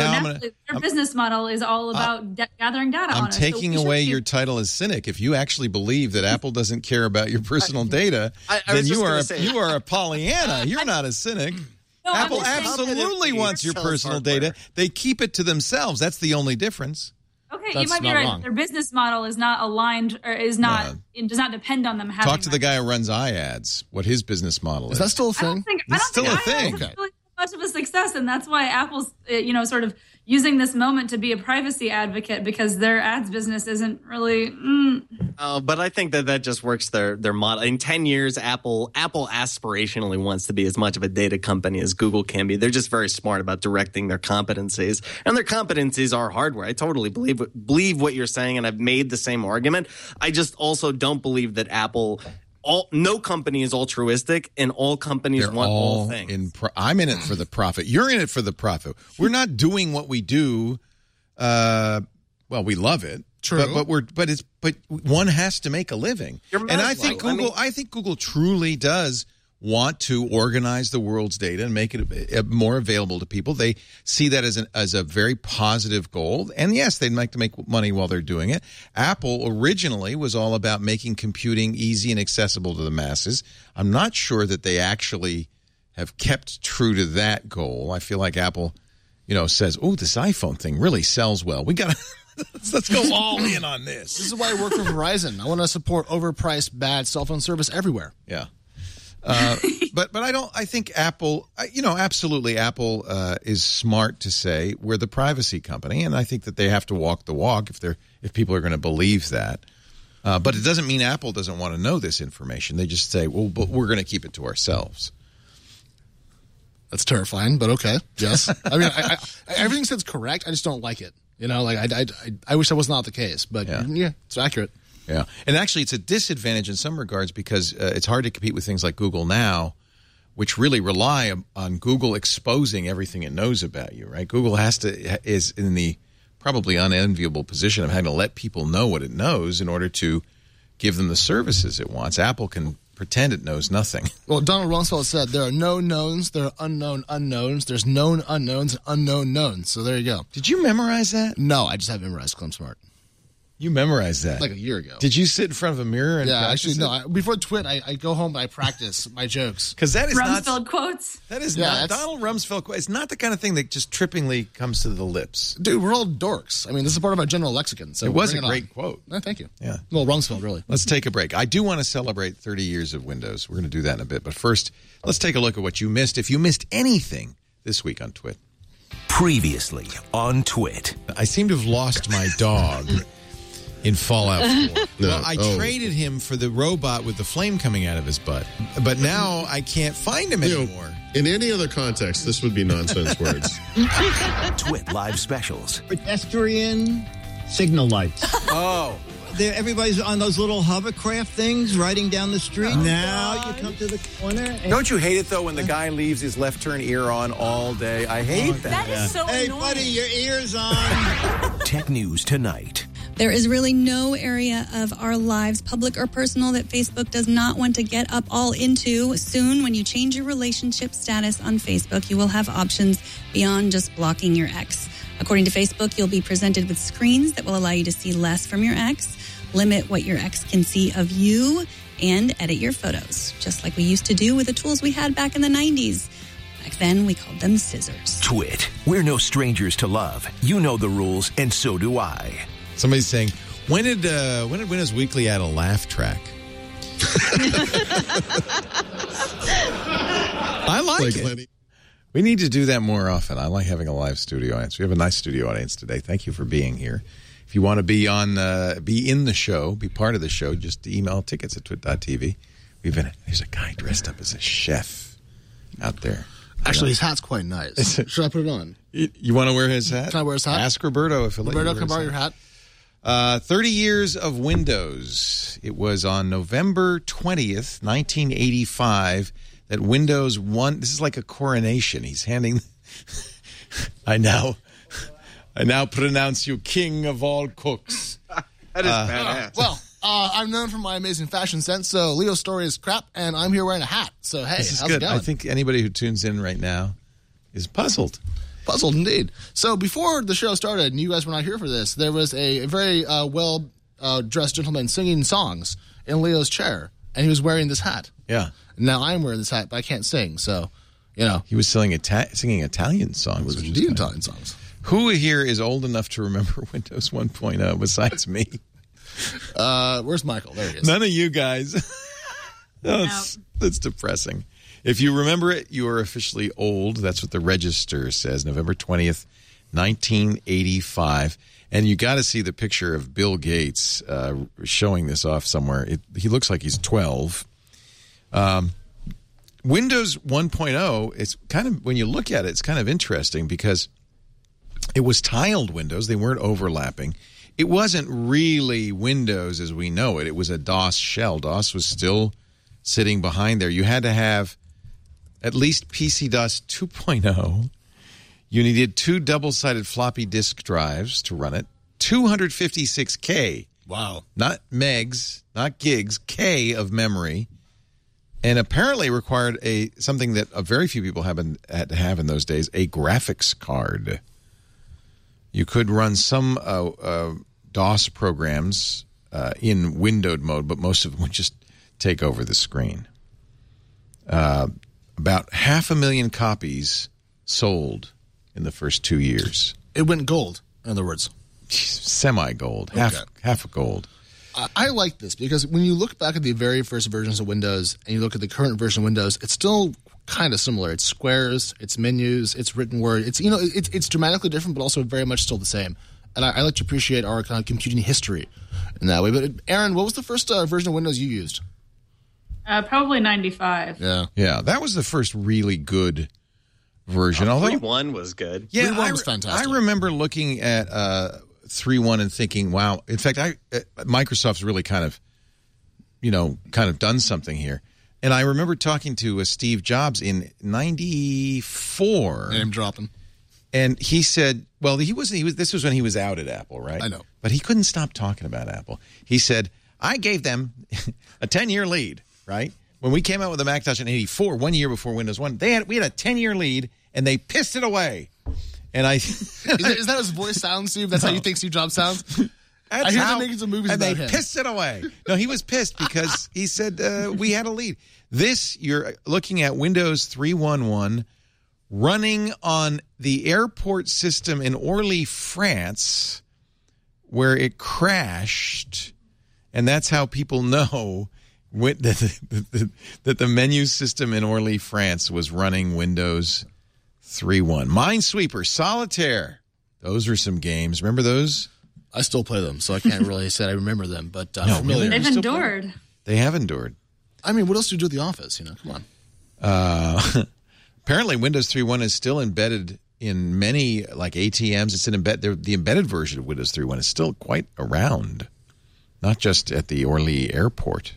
Their business model is all about gathering data on us. I'm taking away your title as cynic. If you actually believe that Apple doesn't care about your personal data, then you are a Pollyanna. You're not a cynic. No, Apple absolutely wants your personal data. They keep it to themselves. That's the only difference. Okay, you might be right. Wrong. Their business model is not aligned, or it does not depend on them having. Talk to the guy who runs iAds. What his business model is. Is that still a thing? It's still a thing. It's really much of a success, and that's why Apple's, sort of using this moment to be a privacy advocate because their ads business isn't really. But I think that just works their model. In 10 years, Apple aspirationally wants to be as much of a data company as Google can be. They're just very smart about directing their competencies, and their competencies are hardware. I totally believe what you're saying, and I've made the same argument. I just also don't believe that no company is altruistic, and all companies want all things. I'm in it for the profit. You're in it for the profit. We're not doing what we do. We love it. True. But one has to make a living. And I think Google truly does want to organize the world's data and make it more available to people. They see that as a very positive goal. And yes, they'd like to make money while they're doing it. Apple originally was all about making computing easy and accessible to the masses. I'm not sure that they actually have kept true to that goal. I feel like Apple, says, "Oh, this iPhone thing really sells well. We got to let's go all in on this." This is why I work for Verizon. I want to support overpriced, bad cell phone service everywhere. Yeah. But I think Apple, absolutely Apple is smart to say we're the privacy company, and I think that they have to walk the walk if people are going to believe that. But it doesn't mean Apple doesn't want to know this information. They just say, well, but we're going to keep it to ourselves. That's terrifying, but okay. Yes. I mean, everything says correct. I just don't like it. I wish that was not the case, but yeah, it's accurate. Yeah. And actually, it's a disadvantage in some regards because it's hard to compete with things like Google Now, which really rely on Google exposing everything it knows about you, right? Google is in the probably unenviable position of having to let people know what it knows in order to give them the services it wants. Apple can pretend it knows nothing. Well, Donald Rumsfeld said there are known knowns, there are unknown unknowns, there's known unknowns, and unknown knowns. So there you go. Did you memorize that? No, I just haven't memorized because I'm smart. You memorized that like a year ago. Did you sit in front of a mirror and actually no. Before Twit, I go home and I practice my jokes because that is Rumsfeld quotes. That is not Donald Rumsfeld quotes. It's not the kind of thing that just trippingly comes to the lips. Dude, we're all dorks. I mean, this is part of our general lexicon. So it was a great quote. No, thank you. Yeah. Well, Rumsfeld, really. Let's take a break. I do want to celebrate 30 years of Windows. We're going to do that in a bit. But first, let's take a look at what you missed. If you missed anything this week on Twit. Previously on Twit. I seem to have lost my dog. In Fallout 4. Well, I traded him for the robot with the flame coming out of his butt. But now I can't find him anymore. In any other context, this would be nonsense words. Twit Live Specials. Pedestrian signal lights. Oh. Everybody's on those little hovercraft things riding down the street. Now you come to the corner. Don't you hate it, though, when the guy leaves his left turn ear on all day? I hate that. That is so Hey, annoying. buddy, your ear's on. Tech News Tonight. There is really no area of our lives, public or personal, that Facebook does not want to get up all into. Soon, when you change your relationship status on Facebook, you will have options beyond just blocking your ex. According to Facebook, you'll be presented with screens that will allow you to see less from your ex, limit what your ex can see of you, and edit your photos, just like we used to do with the tools we had back in the 90s. Back then, we called them scissors. Twit. We're no strangers to love. You know the rules, and so do I. Somebody's saying, when did Windows Weekly add a laugh track? I like it. Lenny. We need to do that more often. I like having a live studio audience. We have a nice studio audience today. Thank you for being here. If you want to be in the show, be part of the show, just email tickets at twit.tv. There's a guy dressed up as a chef out there. Actually, his hat's quite nice. Should I put it on? You want to wear his hat? Can I wear his hat? Ask Roberto if he'll let you Roberto, wear can I borrow his your hat? 30 years of Windows. It was on November 20th, 1985, that Windows won. This is like a coronation. He's handing. I now pronounce you king of all cooks. That is badass. Well, I'm known for my amazing fashion sense, so Leo's story is crap, and I'm here wearing a hat. So, hey, this is how's good. it going? I think anybody who tunes in right now is puzzled. Puzzled indeed. So before the show started, and you guys were not here for this, there was a very well-dressed gentleman singing songs in Leo's chair, and he was wearing this hat. Yeah. Now I'm wearing this hat, but I can't sing, so, He was singing Italian songs. Which is Italian songs. Who here is old enough to remember Windows 1.0 besides me? Where's Michael? There he is. None of you guys. That's depressing. If you remember it, you are officially old. That's what the register says. November 20th, 1985. And you got to see the picture of Bill Gates showing this off somewhere. He looks like he's 12. Windows 1.0, it's kind of, when you look at it, it's kind of interesting because it was tiled windows. They weren't overlapping. It wasn't really Windows as we know it. It was a DOS shell. DOS was still sitting behind there. You had to have at least PC-DOS 2.0. You needed 2 double-sided floppy disk drives to run it. 256K. Wow. Not megs, not gigs, K of memory. and apparently required something that very few people had to have in those days, a graphics card. You could run some DOS programs in windowed mode, but most of them would just take over the screen. About 500,000 copies sold in the first 2 years. It went gold, in other words. Semi-gold, half a gold. I like this because when you look back at the very first versions of Windows and you look at the current version of Windows, it's still kind of similar. It's squares, it's menus, it's written word. It's dramatically different, but also very much still the same. And I like to appreciate our kind of computing history in that way. But Aaron, what was the first version of Windows you used? Probably 95. Yeah, that was the first really good version. 3.1 was good. Yeah, 3.1 was fantastic. I remember looking at 3.1 and thinking, wow. In fact, Microsoft's really kind of done something here. And I remember talking to Steve Jobs in 94. Name dropping. And he said, well, this was when he was out at Apple, right? I know. But he couldn't stop talking about Apple. He said, I gave them a 10-year lead, right? When we came out with the Macintosh in 84, 1 year before Windows 1, we had a 10-year lead, and they pissed it away. And is that his voice sound, Steve? That's how you think Steve Jobs sounds? I hear them making some movies about him. And they pissed it away. No, he was pissed because he said we had a lead. You're looking at Windows 3.1.1 running on the airport system in Orly, France, where it crashed. And that's how people know that the menu system in Orly, France was running Windows 3.1. Minesweeper, Solitaire. Those are some games. Remember those? I still play them, so I can't really say I remember them. But familiar. They've endured. They have endured. I mean, what else do you do at the office? Come on. Apparently, Windows 3.1 is still embedded in many, like ATMs. It's the embedded version of Windows 3.1 is still quite around, not just at the Orly airport.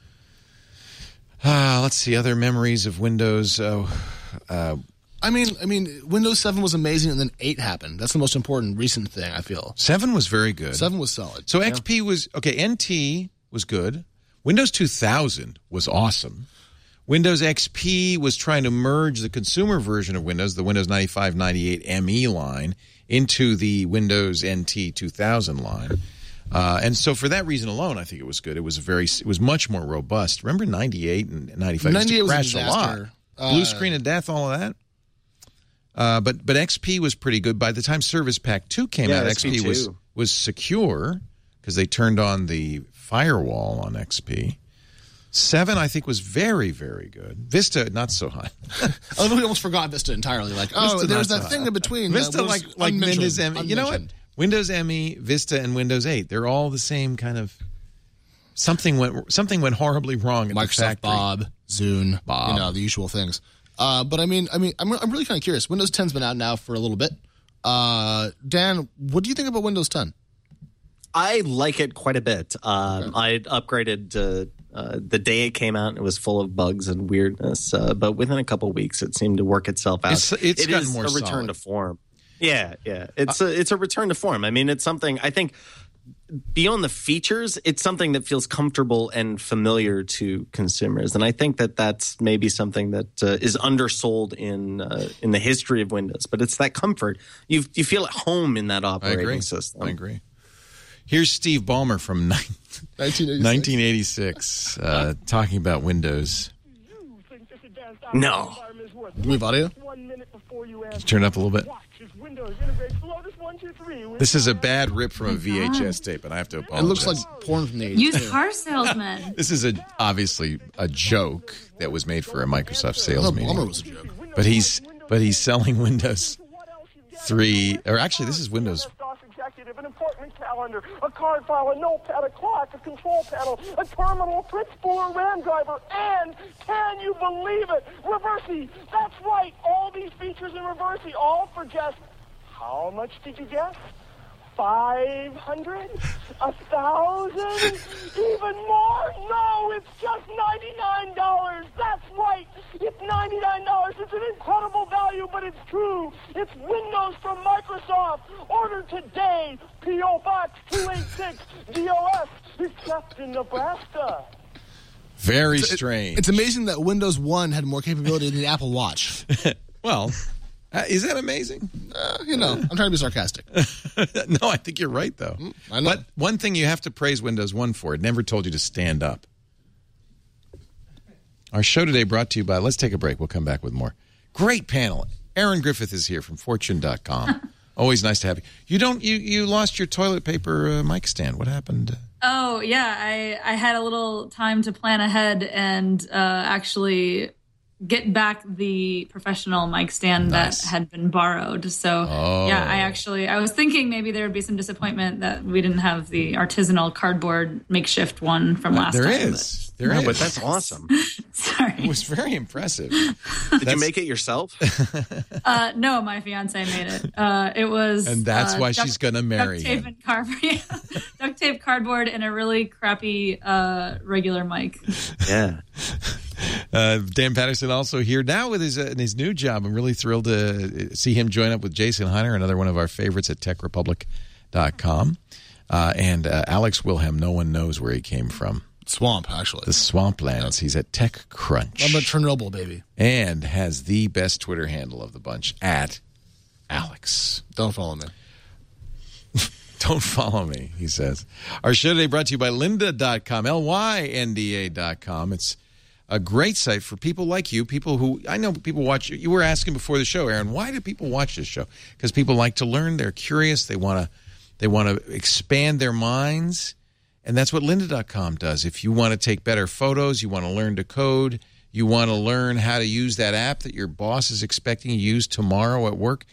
Let's see, other memories of Windows. I mean, Windows 7 was amazing, and then 8 happened. That's the most important recent thing, I feel. 7 was very good. 7 was solid. So XP was, NT was good. Windows 2000 was awesome. Windows XP was trying to merge the consumer version of Windows, the Windows 95, 98 ME line, into the Windows NT 2000 line. And so for that reason alone, I think it was good. It was much more robust. Remember 98 and 95? 98 crashed a lot. Blue screen of death, all of that. But XP was pretty good. By the time Service Pack 2 came out, XP was secure because they turned on the firewall on XP. 7, I think, was very, very good. Vista, not so hot. We almost forgot Vista entirely. There's that thing in between. Vista, like Windows ME. You know what? Windows ME, Vista, and Windows 8. They're all the same kind of. Something went horribly wrong in Microsoft the factory. Bob, Zune, the usual things. But I'm really kind of curious. Windows 10's been out now for a little bit. Dan, what do you think about Windows 10? I like it quite a bit. I upgraded the day it came out. It was full of bugs and weirdness, but within a couple of weeks, it seemed to work itself out. It is more a return to form. Yeah. It's a return to form. I mean, it's something I think. Beyond the features, it's something that feels comfortable and familiar to consumers, and I think that that's maybe something that is undersold in the history of Windows. But it's that comfort you feel at home in that operating system. I agree. Here's Steve Ballmer from 1986 talking about Windows. No. Do we have audio? Turn it up a little bit. This is a bad rip from a VHS tape, and I have to apologize. It looks like porn from the 80s. Used car salesman. This is obviously a joke that was made for a Microsoft sales meeting. Ballmer was a joke. But he's selling Windows 3, or actually this is Windows. An appointment calendar, a card file, a notepad, a clock, a control panel, a terminal, a print spooler, a RAM driver, and can you believe it? Reversi. That's right. All these features in Reversi, all for just how much did you guess? 500? 1,000? Even more? No, it's just $99. That's right. It's $99. It's an incredible value, but it's true. It's Windows from Microsoft. Order today. P.O. Box 286. DOS is kept in Nebraska. Very strange. It's amazing that Windows 1 had more capability than the Apple Watch. Well, is that amazing? I'm trying to be sarcastic. No, I think you're right, though. I know. But one thing you have to praise Windows 1 for, it never told you to stand up. Our show today brought to you by, let's take a break. We'll come back with more. Great panel. Aaron Griffith is here from Fortune.com. Always nice to have you. You lost your toilet paper mic stand. What happened? Oh, yeah. I had a little time to plan ahead and actually get back the professional mic stand that had been borrowed. So, I was thinking maybe there would be some disappointment that we didn't have the artisanal cardboard makeshift one from last time. There is. But that's awesome. Sorry. It was very impressive. Did you make it yourself? No, my fiance made it. It was, and that's why she's going to marry him. Duct tape, cardboard, and a really crappy regular mic. Yeah. Dan Patterson also here now with his new job. I'm really thrilled to see him join up with Jason Hunter, another one of our favorites at TechRepublic.com. And Alex Wilhelm, no one knows where he came from. Swamp, actually. The Swamplands. He's at TechCrunch. I'm a Chernobyl, baby. And has the best Twitter handle of the bunch, at Alex. Don't follow me. Don't follow me, he says. Our show today brought to you by lynda.com, lynda.com. It's a great site for people like you, people who, I know people watch, you were asking before the show, Aaron, why do people watch this show? Because people like to learn, they're curious, they want to expand their minds. And that's what lynda.com does. If you want to take better photos, you want to learn to code, you want to learn how to use that app that your boss is expecting you to use tomorrow at work,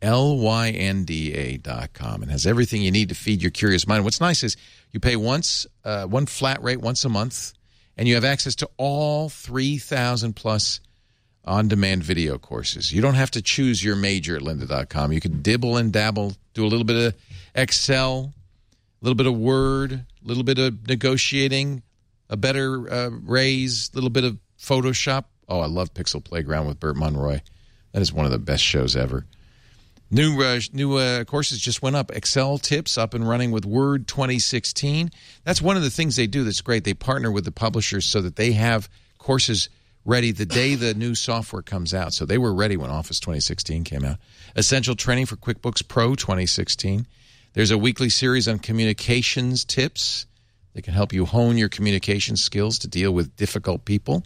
lynda.com. It has everything you need to feed your curious mind. What's nice is you pay one flat rate once a month, and you have access to all 3,000-plus on-demand video courses. You don't have to choose your major at lynda.com. You can dibble and dabble, do a little bit of Excel, a little bit of Word, a little bit of negotiating, a better raise, a little bit of Photoshop. Oh, I love Pixel Playground with Burt Monroy. That is one of the best shows ever. New courses just went up. Excel tips up and running with Word 2016. That's one of the things they do that's great. They partner with the publishers so that they have courses ready the day the new software comes out. So they were ready when Office 2016 came out. Essential training for QuickBooks Pro 2016. There's a weekly series on communications tips that can help you hone your communication skills to deal with difficult people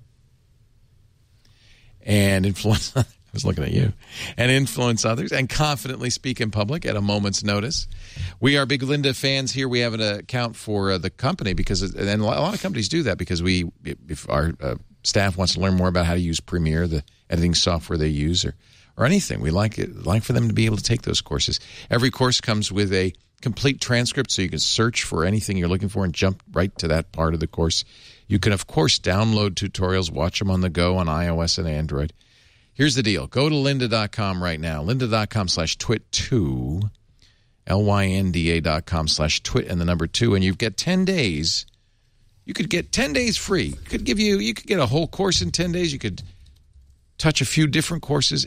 and influence others. I was looking at you. And influence others and confidently speak in public at a moment's notice. We are big Lynda fans here. We have an account for the company and a lot of companies do that because if our staff wants to learn more about how to use Premiere, the editing software they use, or anything, we like for them to be able to take those courses. Every course comes with a complete transcript so you can search for anything you're looking for and jump right to that part of the course. You can, of course, download tutorials, watch them on the go on iOS and Android. Here's the deal. Go to lynda.com right now, lynda.com/twit2, lynda.com/twit and the number 2, and you get 10 days. You could get 10 days free. You could get a whole course in 10 days. You could touch a few different courses.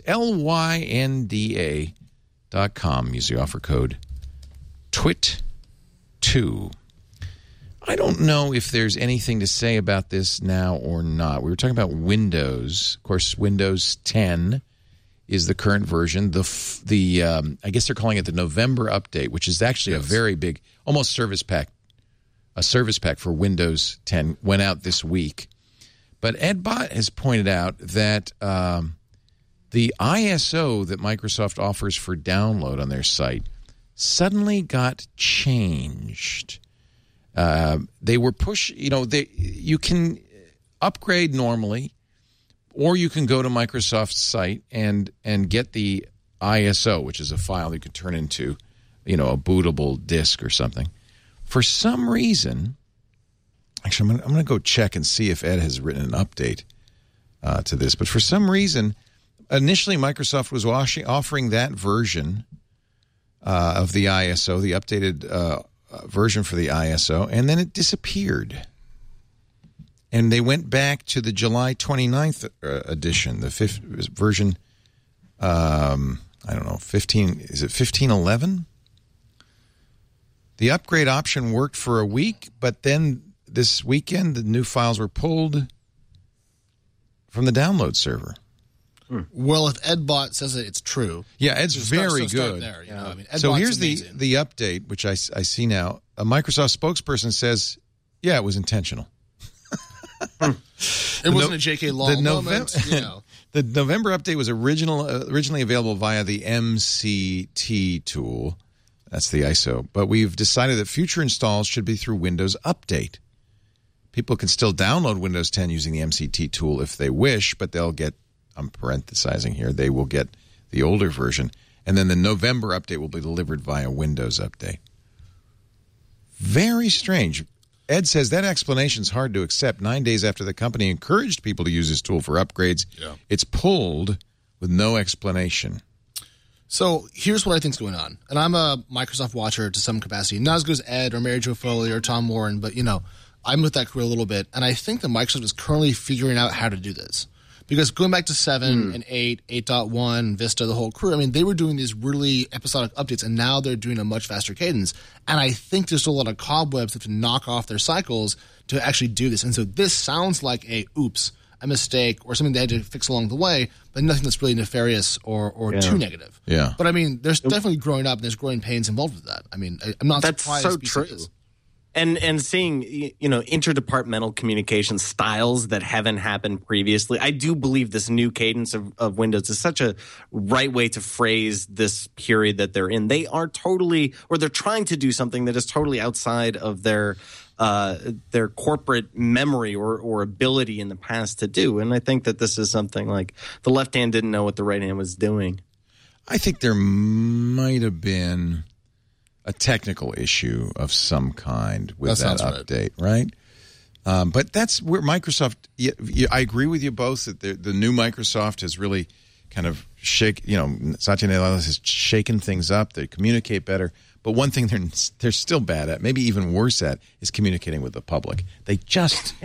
lynda.com. Use the offer code TWIT2. I don't know if there's anything to say about this now or not. We were talking about Windows. Of course, Windows 10 is the current version. I guess they're calling it the November update, which is actually a very big, almost service pack. A service pack for Windows 10 went out this week. But Ed Bott has pointed out that the ISO that Microsoft offers for download on their site suddenly got changed. They were you can upgrade normally, or you can go to Microsoft's site and get the ISO, which is a file you can turn into, a bootable disk or something. For some reason, actually, I'm going to go check and see if Ed has written an update to this. But for some reason, initially Microsoft was offering that version of the ISO, the updated version for the ISO, and then it disappeared. And they went back to the July 29th edition, the fifth version, 15, is it 1511? The upgrade option worked for a week, but then this weekend, the new files were pulled from the download server. Well, if EdBot says it's true. Yeah, Ed's very good. There, I mean, so here's the update, which I see now. A Microsoft spokesperson says, yeah, it was intentional. It wasn't a J.K. Long moment. The November update was originally available via the MCT tool. That's the ISO. But we've decided that future installs should be through Windows Update. People can still download Windows 10 using the MCT tool if they wish, but they'll get, I'm parenthesizing here, they will get the older version. And then the November update will be delivered via Windows Update. Very strange. Ed says that explanation is hard to accept. 9 days after the company encouraged people to use this tool for upgrades, it's pulled with no explanation. So here's what I think is going on. And I'm a Microsoft watcher to some capacity. Not as good as Ed or Mary Jo Foley or Tom Warren, but, I'm with that crew a little bit. And I think that Microsoft is currently figuring out how to do this. Because going back to 7 and 8, 8.1, Vista, the whole crew, I mean, they were doing these really episodic updates, and now they're doing a much faster cadence. And I think there's still a lot of cobwebs to knock off their cycles to actually do this. And so this sounds like a mistake, or something they had to fix along the way, but nothing that's really nefarious or too negative. Yeah. But I mean, there's definitely growing up, and there's growing pains involved with that. I mean, I'm not surprised. That's so true. And seeing, interdepartmental communication styles that haven't happened previously. I do believe this new cadence of Windows is such a right way to phrase this period that they're in. They are they're trying to do something that is totally outside of their corporate memory or ability in the past to do. And I think that this is something like the left hand didn't know what the right hand was doing. I think there might have been a technical issue of some kind with that update, right? But that's where Microsoft. I agree with you both that the new Microsoft has really kind of Satya Nadella has shaken things up. They communicate better. But one thing they're still bad at, maybe even worse at, is communicating with the public. They just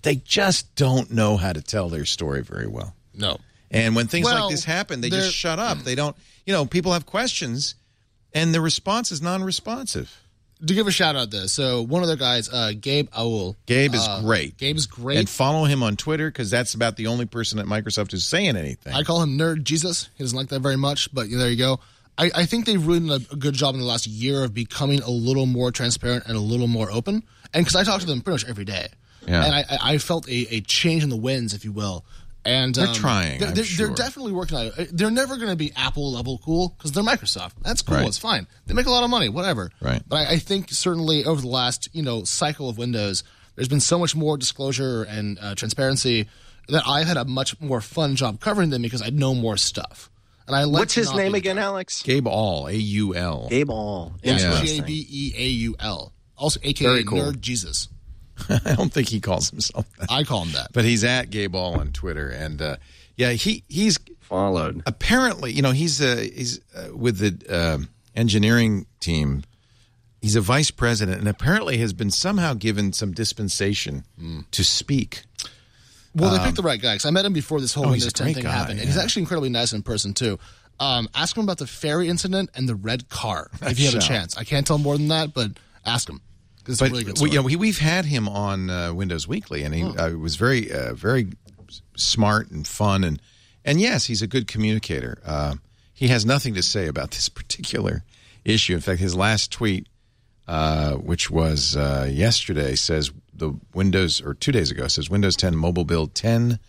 don't know how to tell their story very well. No. And when things like this happen, they just shut up. They don't. People have questions. And the response is non-responsive. To give a shout out there, so one of the guys, Gabe Aul. Gabe is great. Gabe is great. And follow him on Twitter, because that's about the only person at Microsoft who's saying anything. I call him Nerd Jesus. He doesn't like that very much, but there you go. I think they've really done a good job in the last year of becoming a little more transparent and a little more open. And because I talk to them pretty much every day. Yeah. And I felt a change in the winds, if you will. And they're trying. They're definitely working on it. They're never going to be Apple level cool because they're Microsoft. That's cool. Right. It's fine. They make a lot of money. Whatever. Right. But I think certainly over the last cycle of Windows, there's been so much more disclosure and transparency that I've had a much more fun job covering them because I know more stuff. And I what's his name again, Alex? Gabe Aul. A-U-L. Gabe Aul. Yeah. G-A-B-E-A-U-L. Also, a.k.a. Nerd Jesus. I don't think he calls himself that. I call him that. But he's at Gabe Aul on Twitter. And, he's followed. Apparently, he's with the engineering team. He's a vice president and apparently has been somehow given some dispensation to speak. Well, they picked the right guy because I met him before this whole Windows 10 thing happened. And he's actually incredibly nice in person, too. Ask him about the ferry incident and the red car if you have a chance. I can't tell more than that, but ask him. It's a really good story. We've had him on Windows Weekly, and he was very, very smart and fun, and yes, he's a good communicator. He has nothing to say about this particular issue. In fact, his last tweet, which was yesterday, says the Windows, or 2 days ago, says Windows 10 mobile build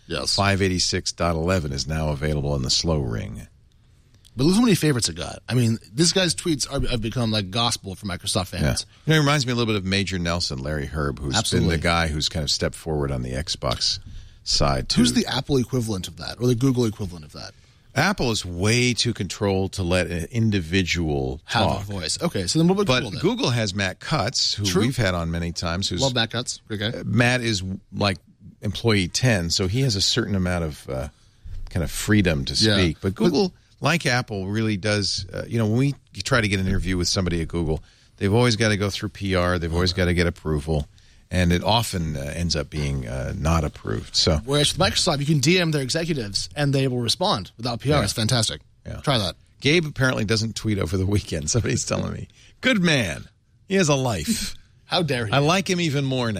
10.586.11 is now available in the slow ring. But look how many favorites it got. I mean, this guy's tweets have become like gospel for Microsoft fans. Yeah. It reminds me a little bit of Major Nelson, Larry Herb, who's been the guy who's kind of stepped forward on the Xbox side, too. Who's the Apple equivalent of that, or the Google equivalent of that? Apple is way too controlled to let an individual talk. Have a voice. Okay, so then what about Google then? Google has Matt Cutts, who we've had on many times. Love Matt Cutts. Great guy. Matt is like employee 10, so he has a certain amount of kind of freedom to speak. But Google... like Apple really does, when we try to get an interview with somebody at Google, they've always got to go through PR. They've always got to get approval. And it often ends up being not approved. So, whereas with Microsoft, you can DM their executives and they will respond without PR. It's fantastic. Yeah. Try that. Gabe apparently doesn't tweet over the weekend. Somebody's telling me. Good man. He has a life. How dare he? I like him even more now.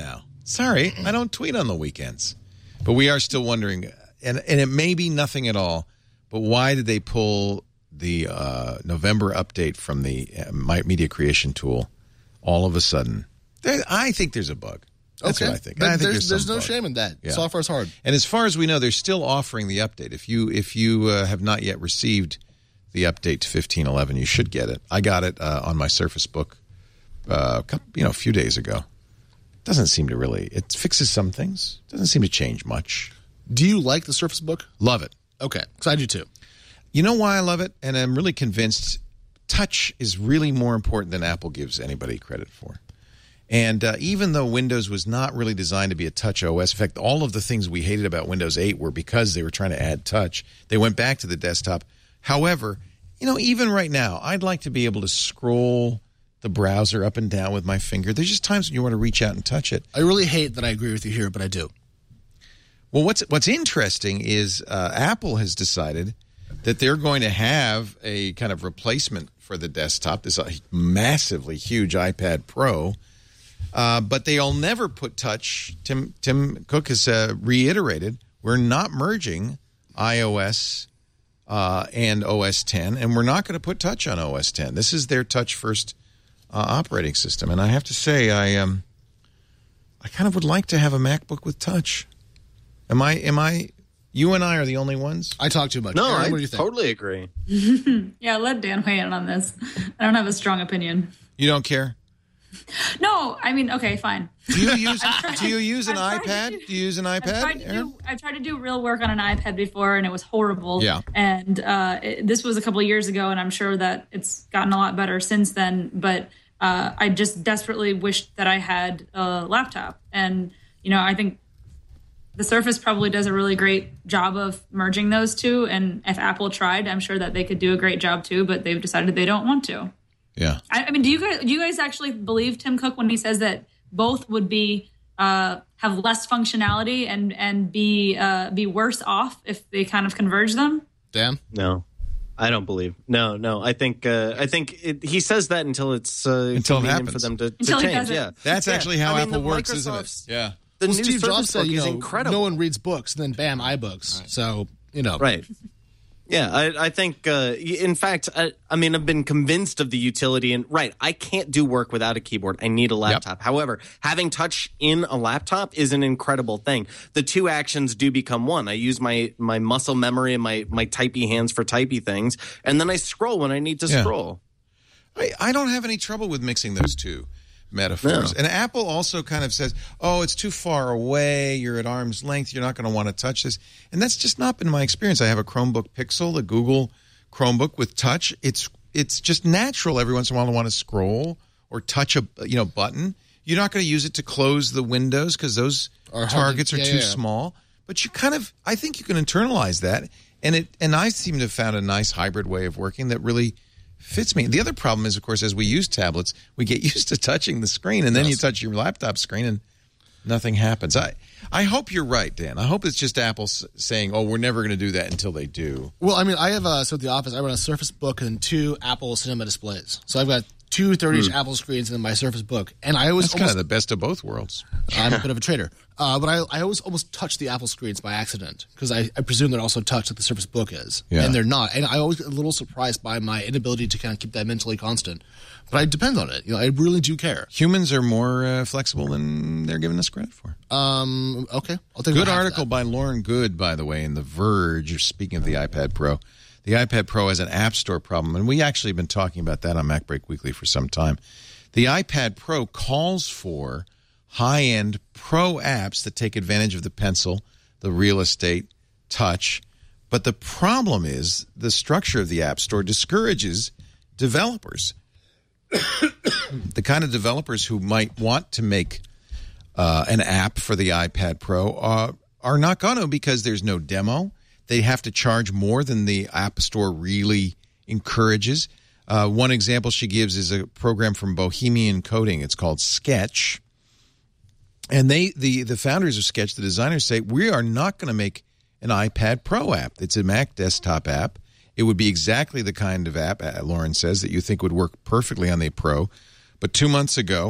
Sorry, I don't tweet on the weekends. But we are still wondering, and it may be nothing at all, but why did they pull the November update from the Media Creation tool all of a sudden? I think there's a bug. That's what I think. But I think there's no bug. shame in that. Yeah. Software's hard. And as far as we know, they're still offering the update. If you have not yet received the update to 15.11, you should get it. I got it on my Surface Book a few days ago. Doesn't seem to really. It fixes some things. Doesn't seem to change much. Do you like the Surface Book? Love it. Okay, because I do too. You know why I love it? And I'm really convinced touch is really more important than Apple gives anybody credit for. And even though Windows was not really designed to be a touch OS, in fact, all of the things we hated about Windows 8 were because they were trying to add touch. They went back to the desktop. However, even right now, I'd like to be able to scroll the browser up and down with my finger. There's just times when you want to reach out and touch it. I really hate that I agree with you here, but I do. Well, what's interesting is Apple has decided that they're going to have a kind of replacement for the desktop, this massively huge iPad Pro, but they'll never put touch. Tim Cook has reiterated, we're not merging iOS and OS X, and we're not going to put touch on OS X. This is their touch-first operating system, and I have to say, I kind of would like to have a MacBook with touch. Am I? You and I are the only ones? I talk too much. No, Aaron, I what do you think? totally agree. Yeah, let Dan weigh in on this. I don't have a strong opinion. You don't care? No, I mean, okay, fine. Do you use an iPad? Do you use an iPad? I've tried to do real work on an iPad before, and it was horrible. Yeah. And this was a couple of years ago, and I'm sure that it's gotten a lot better since then. But I just desperately wished that I had a laptop. And, I think the Surface probably does a really great job of merging those two. And if Apple tried, I'm sure that they could do a great job too, but they've decided they don't want to. Yeah. I mean, do you guys actually believe Tim Cook when he says that both would be have less functionality and be worse off if they kind of converge them? Dan? No. I don't believe. No. I think he says that until it's convenient for them to change. Yeah, that's actually how Apple works, isn't it? Yeah. The new Steve Jobs said, is incredible. No one reads books, and then bam, iBooks. Right. So right. Yeah, I think, in fact, I've been convinced of the utility. And I can't do work without a keyboard. I need a laptop. Yep. However, having touch in a laptop is an incredible thing. The two actions do become one. I use my muscle memory and my typey hands for typey things, and then I scroll when I need to scroll. I don't have any trouble with mixing those two metaphors. No. And Apple also kind of says, it's too far away, you're at arm's length, you're not going to want to touch this. And that's just not been my experience. I have a Chromebook Pixel, the Google Chromebook with touch. It's just natural every once in a while to want to scroll or touch a button. You're not going to use it to close the windows because those targets are too small. But I think you can internalize that. And I seem to have found a nice hybrid way of working that really fits me. The other problem is, of course, as we use tablets, we get used to touching the screen, and then you touch your laptop screen, and nothing happens. I hope you're right, Dan. I hope it's just Apple saying, we're never going to do that until they do. Well, I mean, I have at the office, I run a Surface Book and 2 Apple Cinema displays. So I've got 2 30-inch Apple screens in my Surface Book. And That's kind of the best of both worlds. I'm a bit of a traitor. But I always almost touch the Apple screens by accident because I presume they're also touch like the Surface Book is. Yeah. And they're not. And I always get a little surprised by my inability to kind of keep that mentally constant. But I depend on it. I really do care. Humans are more flexible than they're giving us credit for. Okay. I'll take Good article by Lauren Good, by the way, in The Verge. You're speaking of the iPad Pro. The iPad Pro has an App Store problem, and we actually have been talking about that on MacBreak Weekly for some time. The iPad Pro calls for high-end pro apps that take advantage of the pencil, the real estate, touch. But the problem is the structure of the App Store discourages developers. The kind of developers who might want to make an app for the iPad Pro are not going to because there's no demo. They have to charge more than the App Store really encourages. One example she gives is a program from Bohemian Coding. It's called Sketch. And the founders of Sketch, the designers, say, we are not going to make an iPad Pro app. It's a Mac desktop app. It would be exactly the kind of app, Lauren says, that you think would work perfectly on the Pro. But 2 months ago,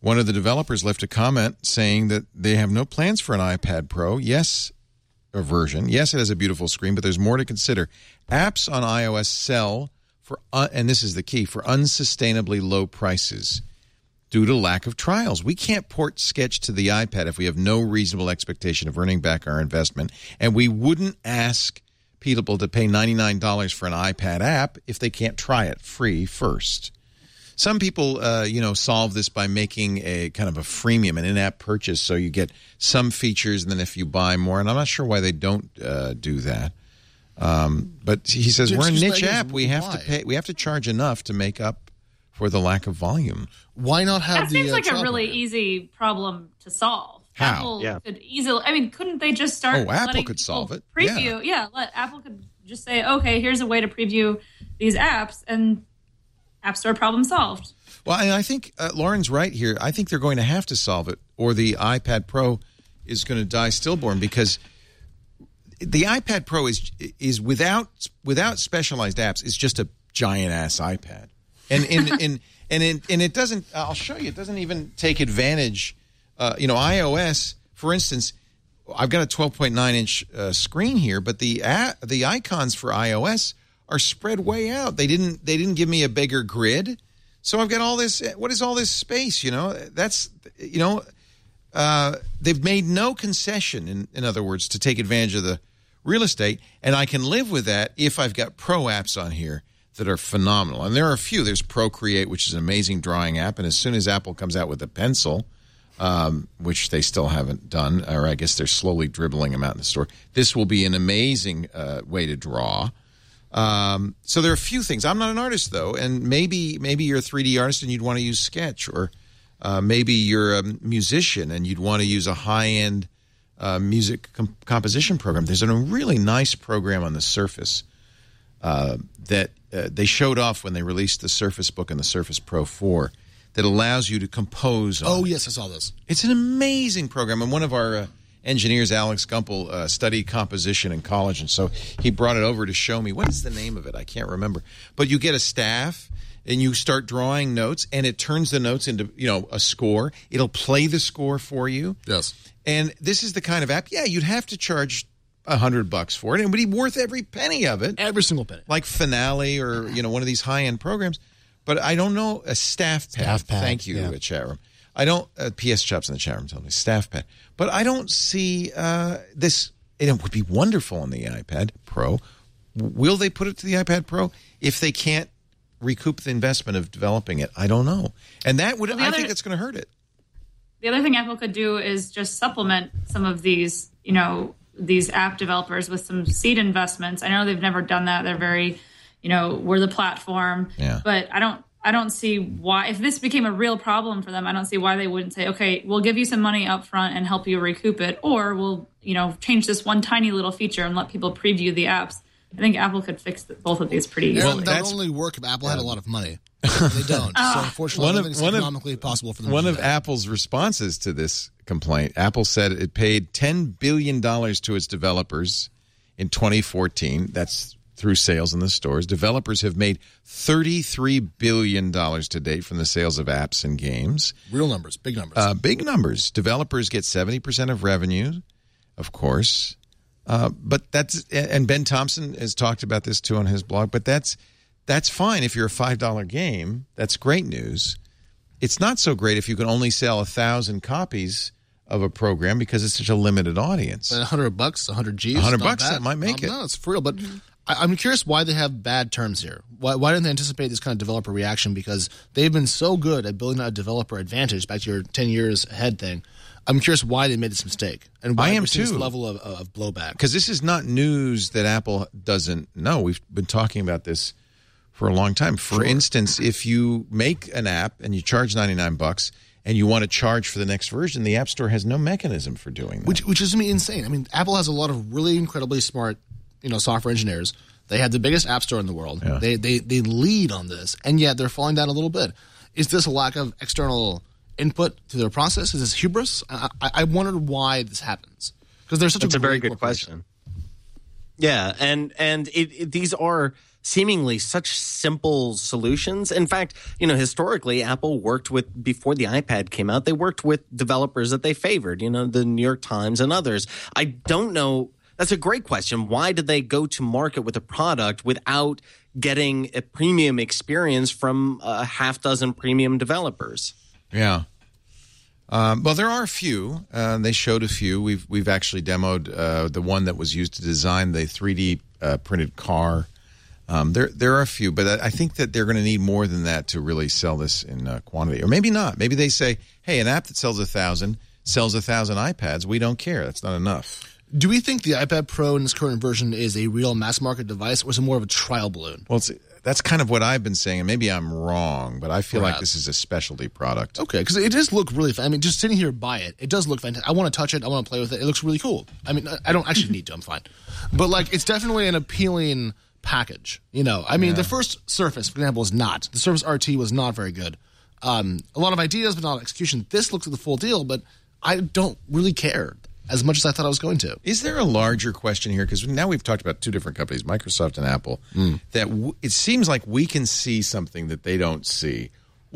One of the developers left a comment saying that they have no plans for an iPad Pro. Version. Yes, it has a beautiful screen, but there's more to consider. Apps on iOS sell for, and this is the key, for unsustainably low prices due to lack of trials. We can't port Sketch to the iPad if we have no reasonable expectation of earning back our investment, and we wouldn't ask people to pay $99 for an iPad app if they can't try it free first. Some people, solve this by making a kind of a freemium, an in-app purchase, so you get some features, and then if you buy more, and I'm not sure why they don't do that. But he says we're a niche app. We have to pay. We have to charge enough to make up for the lack of volume. Why not have that seems like a really easy problem to solve. How? Apple could easily. I mean, couldn't they just start? Oh, Apple could solve it. Preview, Apple could just say, okay, here's a way to preview these apps, and App Store problem solved. Well, and I think Lauren's right here. I think they're going to have to solve it, or the iPad Pro is going to die stillborn, because the iPad Pro is without specialized apps, is just a giant ass iPad, and it doesn't. I'll show you. It doesn't even take advantage. iOS, for instance, I've got a 12.9 inch screen here, but the icons for iOS are spread way out. They didn't give me a bigger grid, so I've got all this. What is all this space? They've made no concession, in other words, to take advantage of the real estate, and I can live with that if I've got pro apps on here that are phenomenal. And there are a few. There's Procreate, which is an amazing drawing app, and as soon as Apple comes out with a pencil, which they still haven't done, or I guess they're slowly dribbling them out in the store, this will be an amazing way to draw. So there are a few things. I'm not an artist, though, and maybe you're a 3D artist and you'd want to use Sketch, or maybe you're a musician and you'd want to use a high-end music composition program. There's a really nice program on the Surface that they showed off when they released the Surface Book and the Surface Pro 4 that allows you to compose on. Oh, yes, I saw this. It's an amazing program, and one of our engineers, Alex Gumpel, studied composition in college, and so he brought it over to show me. What is the name of it? I can't remember. But you get a staff, and you start drawing notes, and it turns the notes into a score. It'll play the score for you. Yes. And this is the kind of app, you'd have to charge $100 for it, and it would be worth every penny of it. Every single penny. Like Finale or one of these high-end programs. But I don't know, a staff pad. Thank you, chat room. I don't, PS Chops in the chat room tell me, staff pad. But I don't see this. It would be wonderful on the iPad Pro. Will they put it to the iPad Pro if they can't recoup the investment of developing it? I don't know. And that would, I think it's going to hurt it. The other thing Apple could do is just supplement some of these, these app developers with some seed investments. I know they've never done that. They're very, we're the platform. Yeah. But I don't see why, if this became a real problem for them, I don't see why they wouldn't say, okay, we'll give you some money up front and help you recoup it, or we'll, change this one tiny little feature and let people preview the apps. I think Apple could fix both of these pretty easily. Well, that would only work if Apple had a lot of money. They don't. So unfortunately, I don't think it's economically possible for them to do that. One of Apple's responses to this complaint, Apple said it paid $10 billion to its developers in 2014. That's through sales in the stores. Developers have made $33 billion to date from the sales of apps and games. Real numbers, big numbers. Big numbers. Developers get 70% of revenue, of course. But that's, and Ben Thompson has talked about this too on his blog, but that's fine if you're a $5 game. That's great news. It's not so great if you can only sell 1,000 copies of a program because it's such a limited audience. But $100, 100 G's, $100 that might make it. No, it's for real. But I'm curious why they have bad terms here. Why didn't they anticipate this kind of developer reaction? Because they've been so good at building out a developer advantage. Back to your 10 years ahead thing. I'm curious why they made this mistake and why we're seeing this level of blowback. Because this is not news that Apple doesn't know. We've been talking about this for a long time. For instance, if you make an app and you charge $99 and you want to charge for the next version, the App Store has no mechanism for doing that. Which is insane. I mean, Apple has a lot of really incredibly smart, software engineers. They have the biggest App Store in the world. Yeah. They lead on this, and yet they're falling down a little bit. Is this a lack of external input to their process? Is this hubris? I wondered why this happens because there's such a very good question. Yeah, and these are seemingly such simple solutions. In fact, historically, Apple worked before the iPad came out, they worked with developers that they favored, the New York Times and others. I don't know. That's a great question. Why did they go to market with a product without getting a premium experience from a half dozen premium developers? Yeah. Well, there are a few. They showed a few. We've actually demoed the one that was used to design the 3D printed car. There are a few, but I think that they're going to need more than that to really sell this in quantity. Or maybe not. Maybe they say, hey, an app that sells 1,000 sells 1,000 iPads. We don't care. That's not enough. Do we think the iPad Pro in its current version is a real mass market device, or is it more of a trial balloon? Well, that's kind of what I've been saying, and maybe I'm wrong, but I feel like this is a specialty product. Okay, because it does look really fun. I mean, just sitting here by it does look fantastic. I want to touch it. I want to play with it. It looks really cool. I mean, I don't actually need to. I'm fine. But, it's definitely an appealing package. The first Surface, for example, is not. The Surface RT was not very good. A lot of ideas, but not execution. This looks like the full deal, but I don't really care as much as I thought I was going to. Is there a larger question here? Because now we've talked about two different companies, Microsoft and Apple, that it seems like we can see something that they don't see.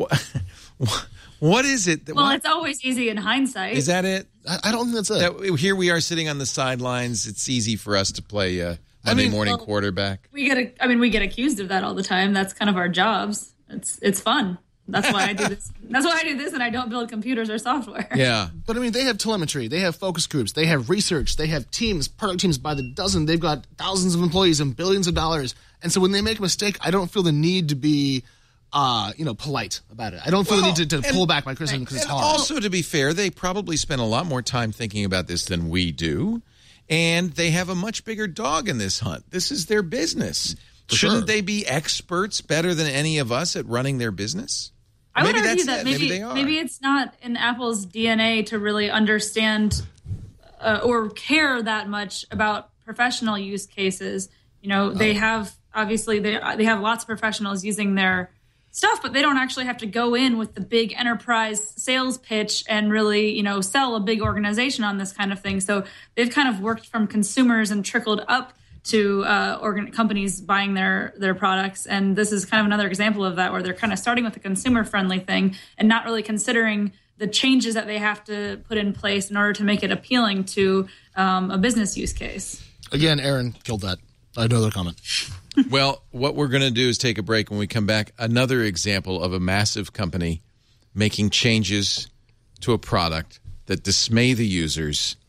What is it? It's always easy in hindsight. Is that it? I don't think that's it. Here we are sitting on the sidelines. It's easy for us to play Monday morning quarterback. We get accused of that all the time. That's kind of our jobs. It's fun. That's why I do this. That's why I do this, and I don't build computers or software. Yeah. But, they have telemetry. They have focus groups. They have research. They have teams, product teams by the dozen. They've got thousands of employees and billions of dollars. And so when they make a mistake, I don't feel the need to be, polite about it. I don't feel the need to pull back my criticism because it's hard. Also, to be fair, they probably spend a lot more time thinking about this than we do. And they have a much bigger dog in this hunt. This is their business. Shouldn't they be experts better than any of us at running their business? I would argue that maybe it's not in Apple's DNA to really understand or care that much about professional use cases. They have they have lots of professionals using their stuff, but they don't actually have to go in with the big enterprise sales pitch and really sell a big organization on this kind of thing. So they've kind of worked from consumers and trickled up to companies buying their products. And this is kind of another example of that, where they're kind of starting with a consumer-friendly thing and not really considering the changes that they have to put in place in order to make it appealing to a business use case. Again, Aaron killed that. Another comment. Well, what we're going to do is take a break. When we come back, another example of a massive company making changes to a product that dismay the users,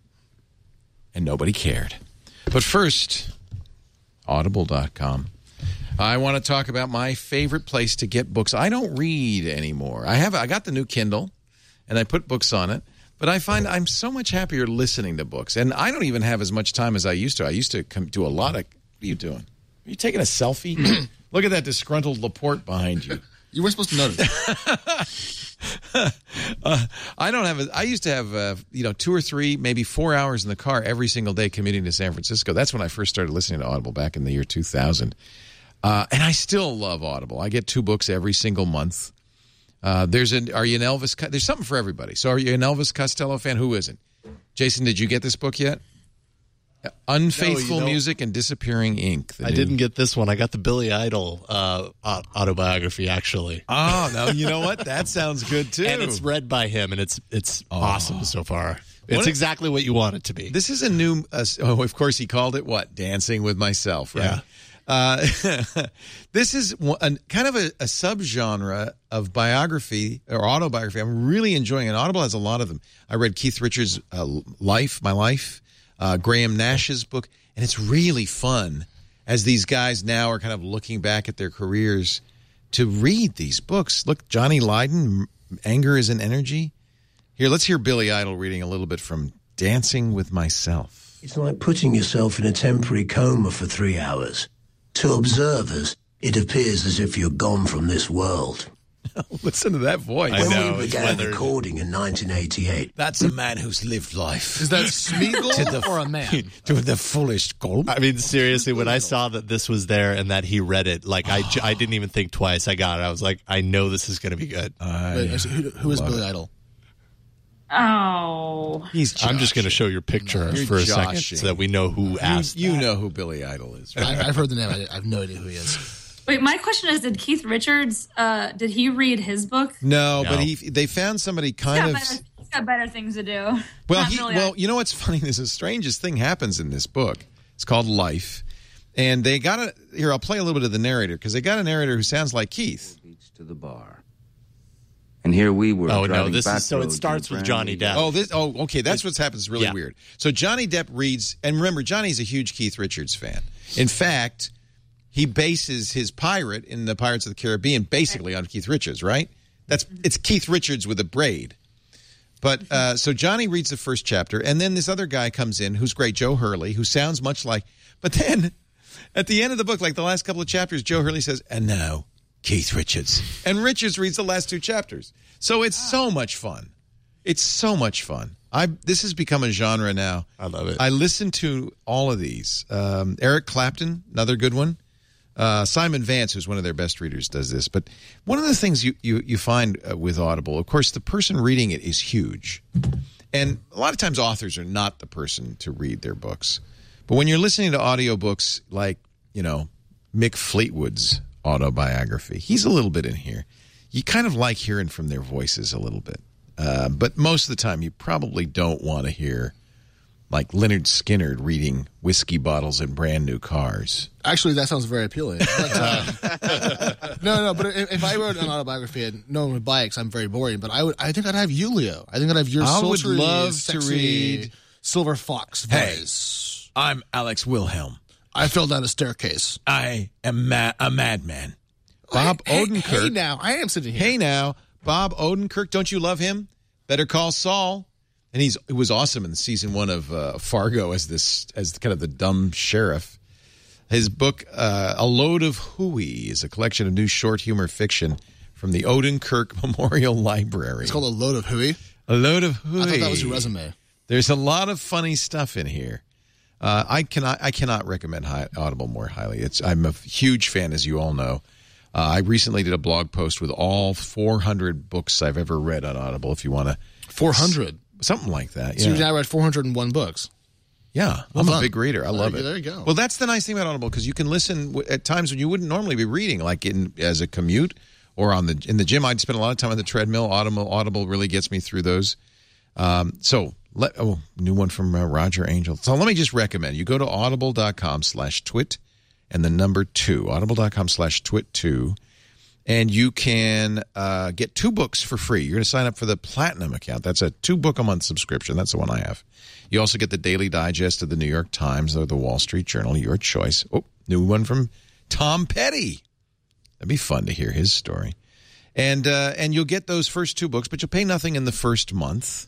and nobody cared. But first, Audible.com. I want to talk about my favorite place to get books. I don't read anymore. I got the new Kindle, and I put books on it. But I find I'm so much happier listening to books. And I don't even have as much time as I used to. I used to do a lot of... What are you doing? Are you taking a selfie? Look at that disgruntled Laporte behind you. You were supposed to notice. I used to have 2 or 3, maybe 4 hours in the car every single day commuting to San Francisco. That's when I first started listening to Audible back in the year 2000. And I still love Audible. I get 2 books every single month. Are you an Elvis? There's something for everybody. So are you an Elvis Costello fan? Who isn't? Jason, did you get this book yet? Unfaithful Music and Disappearing Ink. I didn't get this one. I got the Billy Idol autobiography, actually. Oh, no, you know what? That sounds good, too. And it's read by him, and it's awesome so far. It's exactly what you want it to be. This is a new, of course, he called it what? Dancing with Myself, right? Yeah. This is kind of a subgenre of biography or autobiography. I'm really enjoying it. Audible has a lot of them. I read Keith Richards' My Life, Graham Nash's book, and it's really fun as these guys now are kind of looking back at their careers to read these books. Look, Johnny Lydon, Anger is an Energy. Here, let's hear Billy Idol reading a little bit from Dancing with Myself. It's like putting yourself in a temporary coma for 3 hours. To observers, it appears as if you're gone from this world. Listen to that voice. When we began recording in 1988. That's a man who's lived life. Is that Smeagol or a man? To the fullest goal. I mean, seriously, when I saw that this was there and that he read it, like I didn't even think twice. I got it. I was like, I know this is going to be good. Who is Billy Idol? Oh. I'm just going to show your picture for a second so that we know who asked. You know who Billy Idol is. Right? I've heard the name. I have no idea who he is. Wait, my question is, did Keith Richards, did he read his book? No, but they found somebody He's got better things to do. Well, you know what's funny? There's the strangest thing happens in this book. It's called Life. And they got here, I'll play a little bit of the narrator, because they got a narrator who sounds like Keith. To the bar. And here we were. Oh, no, so it starts with Johnny Depp. Okay, that's what happens. It's really weird. So Johnny Depp reads, and remember, Johnny's a huge Keith Richards fan. In fact, he bases his pirate in the Pirates of the Caribbean basically on Keith Richards, right? It's Keith Richards with a braid. But so Johnny reads the first chapter, and then this other guy comes in who's great, Joe Hurley, who sounds much like, but then at the end of the book, like the last couple of chapters, Joe Hurley says, and now Keith Richards. And Richards reads the last two chapters. So it's so much fun. It's so much fun. This has become a genre now. I love it. I listen to all of these. Eric Clapton, another good one. Simon Vance, who's one of their best readers, does this. But one of the things you find with Audible, of course, the person reading it is huge. And a lot of times authors are not the person to read their books. But when you're listening to audiobooks like, Mick Fleetwood's autobiography, he's a little bit in here. You kind of like hearing from their voices a little bit. But most of the time, you probably don't want to hear like Leonard Skinner reading whiskey bottles and brand new cars. Actually, that sounds very appealing. But, no. But if I wrote an autobiography and no one would buy it because I'm very boring, but I think I'd have you, Leo. I think I'd have your sultry, would love sexy, to read Silver Fox voice. Hey, I'm Alex Wilhelm. I fell down a staircase. I am a madman. Bob Odenkirk. Hey now, I am sitting here. Hey now, Bob Odenkirk. Don't you love him? Better Call Saul. And it was awesome in season 1 of Fargo as kind of the dumb sheriff. His book, A Load of Hooey, is a collection of new short humor fiction from the Odenkirk Memorial Library. It's called A Load of Hooey? A Load of Hooey. I thought that was your resume. There's a lot of funny stuff in here. I cannot recommend Audible more highly. I'm a huge fan, as you all know. I recently did a blog post with all 400 books I've ever read on Audible, if you want to. 400? Something like that, yeah. So you've now read 401 books. Yeah, I'm a big reader. I love it. There you go. Well, that's the nice thing about Audible, because you can listen at times when you wouldn't normally be reading, like as a commute or in the gym. I'd spend a lot of time on the treadmill. Audible really gets me through those. New one from Roger Angel. So let me just recommend you go to audible.com/twit and the number 2, audible.com/twit2. And you can get 2 books for free. You're going to sign up for the Platinum account. That's a 2-book-a-month subscription. That's the one I have. You also get the Daily Digest of the New York Times or the Wall Street Journal, your choice. Oh, new one from Tom Petty. That'd be fun to hear his story. And you'll get those first 2 books, but you'll pay nothing in the first month.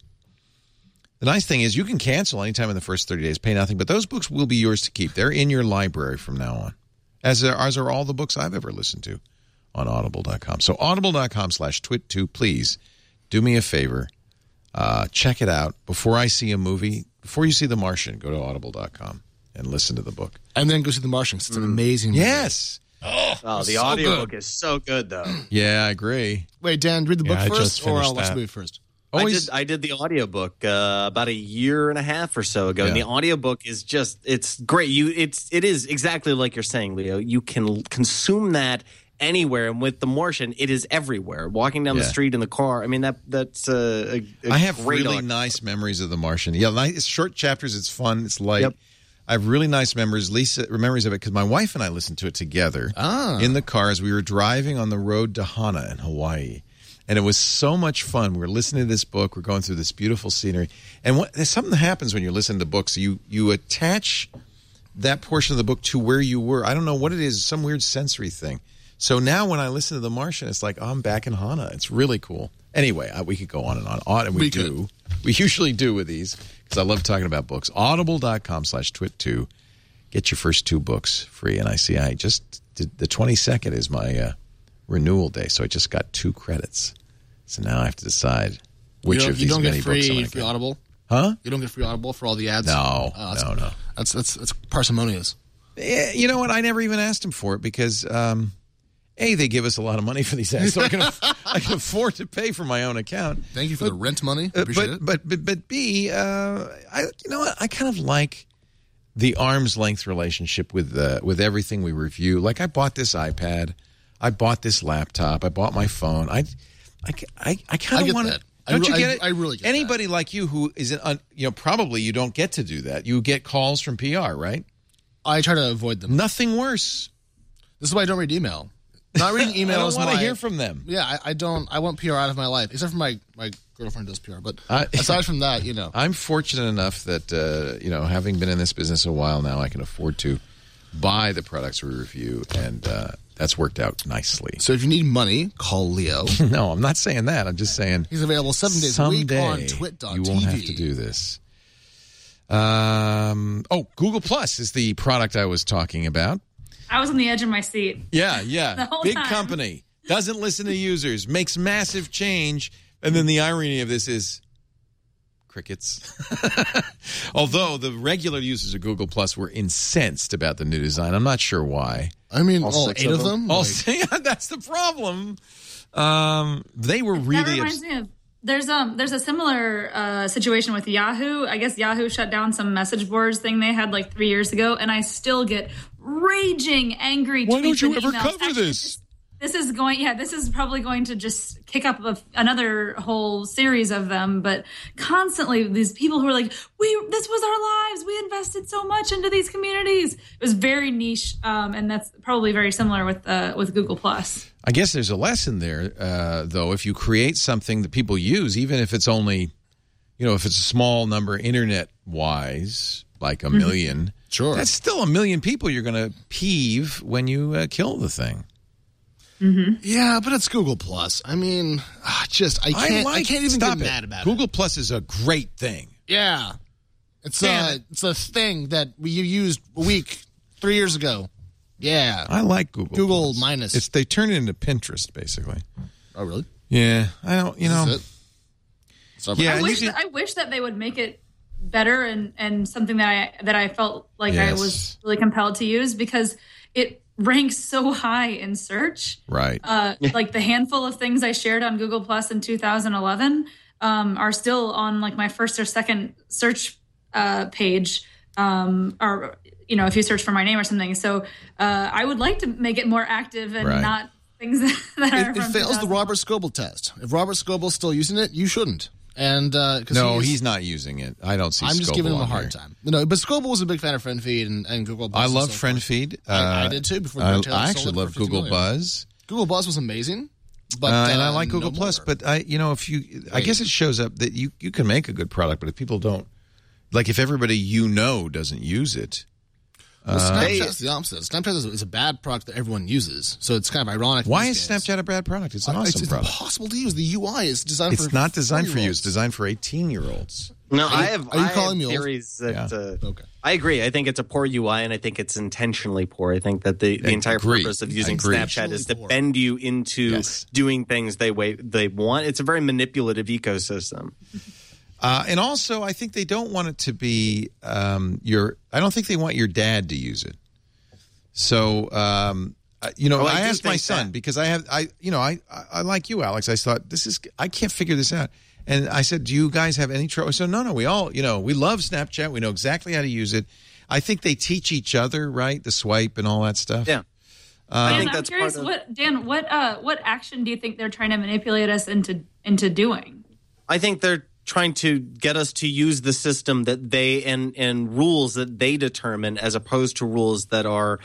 The nice thing is you can cancel anytime in the first 30 days, pay nothing, but those books will be yours to keep. They're in your library from now on, as are all the books I've ever listened to on audible.com. So audible.com/twit2, please do me a favor. Check it out. Before I see a movie, before you see The Martian, go to audible.com and listen to the book. And then go see The Martian. It's an amazing movie. Yes. Oh, the audiobook is so good, though. Yeah, I agree. Wait, Dan, read the book first, or I'll watch the movie first? I did the audiobook about a year and a half or so ago, and the audiobook is it's great. It is exactly like you're saying, Leo. You can consume that anywhere, and with The Martian, it is everywhere. Walking down the street in the car. I mean, that's a I have really nice memories of The Martian. Yeah, it's short chapters. It's fun. It's light. Yep. I have really nice memories of it because my wife and I listened to it together in the car as we were driving on the road to Hana in Hawaii. And it was so much fun. We were listening to this book. We're going through this beautiful scenery. And there's something that happens when you're listening to books. You attach that portion of the book to where you were. I don't know what it is, some weird sensory thing. So now when I listen to The Martian, it's like, I'm back in Hana. It's really cool. Anyway, we could go on and on. And we do. We usually do with these because I love talking about books. Audible.com/twit2. Get your first 2 books free. And I just did the 22nd is my renewal day, so I just got 2 credits. So now I have to decide which of these many books I'm going to get. You don't get free Audible? Huh? You don't get free Audible for all the ads? No, no. That's parsimonious. You know what? I never even asked him for it because they give us a lot of money for these ads, so I can afford to pay for my own account. Thank you for the rent money. Appreciate it. But B, I kind of like the arm's length relationship with everything we review. Like I bought this iPad, I bought this laptop, I bought my phone. I kind of want to. Don't you get it? I really get Anybody like you who isn't, probably you don't get to do that. You get calls from PR, right? I try to avoid them. Nothing worse. This is why I don't read email. Not reading emails. I don't want to hear from them. Yeah, I don't. I want PR out of my life, except for my girlfriend does PR. But aside from that, I'm fortunate enough that having been in this business a while now, I can afford to buy the products we review, and that's worked out nicely. So if you need money, call Leo. No, I'm not saying that. I'm just saying he's available 7 days a week on twit.tv. You won't have to do this. Google Plus is the product I was talking about. I was on the edge of my seat. Yeah. The whole Big time. company, doesn't listen to users, makes massive change, and then the irony of this is crickets. Although the regular users of Google Plus were incensed about the new design. I'm not sure why. I mean, all 8 of them? That's the problem. They were really That reminds me of there's a similar situation with Yahoo. I guess Yahoo shut down some message boards thing they had like 3 years ago, and I still get raging angry tweets. Why don't you and ever emails. cover this? This is probably going to just kick up another whole series of them. But constantly, these people who are like, this was our lives. We invested so much into these communities. It was very niche, and that's probably very similar with Google Plus. I guess there's a lesson there, though. If you create something that people use, even if it's only, if it's a small number internet-wise, like a million, sure, that's still a million people you're going to peeve when you kill the thing. Mm-hmm. Yeah, but it's Google Plus. I mean, I can't even get mad about it. Google Plus is a great thing. Yeah, it's a thing that you used a week 3 years ago. Yeah, I like Google. Google Plus. Minus. They turn it into Pinterest, basically. Oh, really? Yeah, I don't. I wish that they would make it better and something that I felt like I was really compelled to use because it ranks so high in search. Right. Like the handful of things I shared on Google Plus in 2011 are still on like my first or second search page. Or if you search for my name or something. So I would like to make it more active and not things that are. It fails the Robert Scoble test. If Robert Scoble's still using it, you shouldn't. And he's not using it. I don't see. I'm just giving him a hard time. No, but Scoble was a big fan of FriendFeed and Google Buzz. I love FriendFeed. I did too. Before I actually love Google Buzz. Google Buzz was amazing, but and I like Google Plus. But I guess it shows up that you can make a good product, but if people don't, like if everybody doesn't use it. Snapchat's the opposite. Snapchat is a bad product that everyone uses, so it's kind of ironic. Why is Snapchat a bad product? It's an awesome product. It's impossible to use. The UI is designed for. It's not designed for you. It's designed for 18-year-olds. No, Are you calling me old? theories that okay. I agree. I think it's a poor UI, and I think it's intentionally poor. I think that the entire purpose of using Snapchat is to bend you into doing things they want. It's a very manipulative ecosystem. And also, I think they don't want it to be I don't think they want your dad to use it. So, I asked my son because I like you, Alex. I thought I can't figure this out. And I said, do you guys have any trouble? So no, we all, we love Snapchat. We know exactly how to use it. I think they teach each other, right? The swipe and all that stuff. Yeah. I think that's curious, what action do you think they're trying to manipulate us into doing? I think they're trying to get us to use the system that they and rules that they determine as opposed to rules that are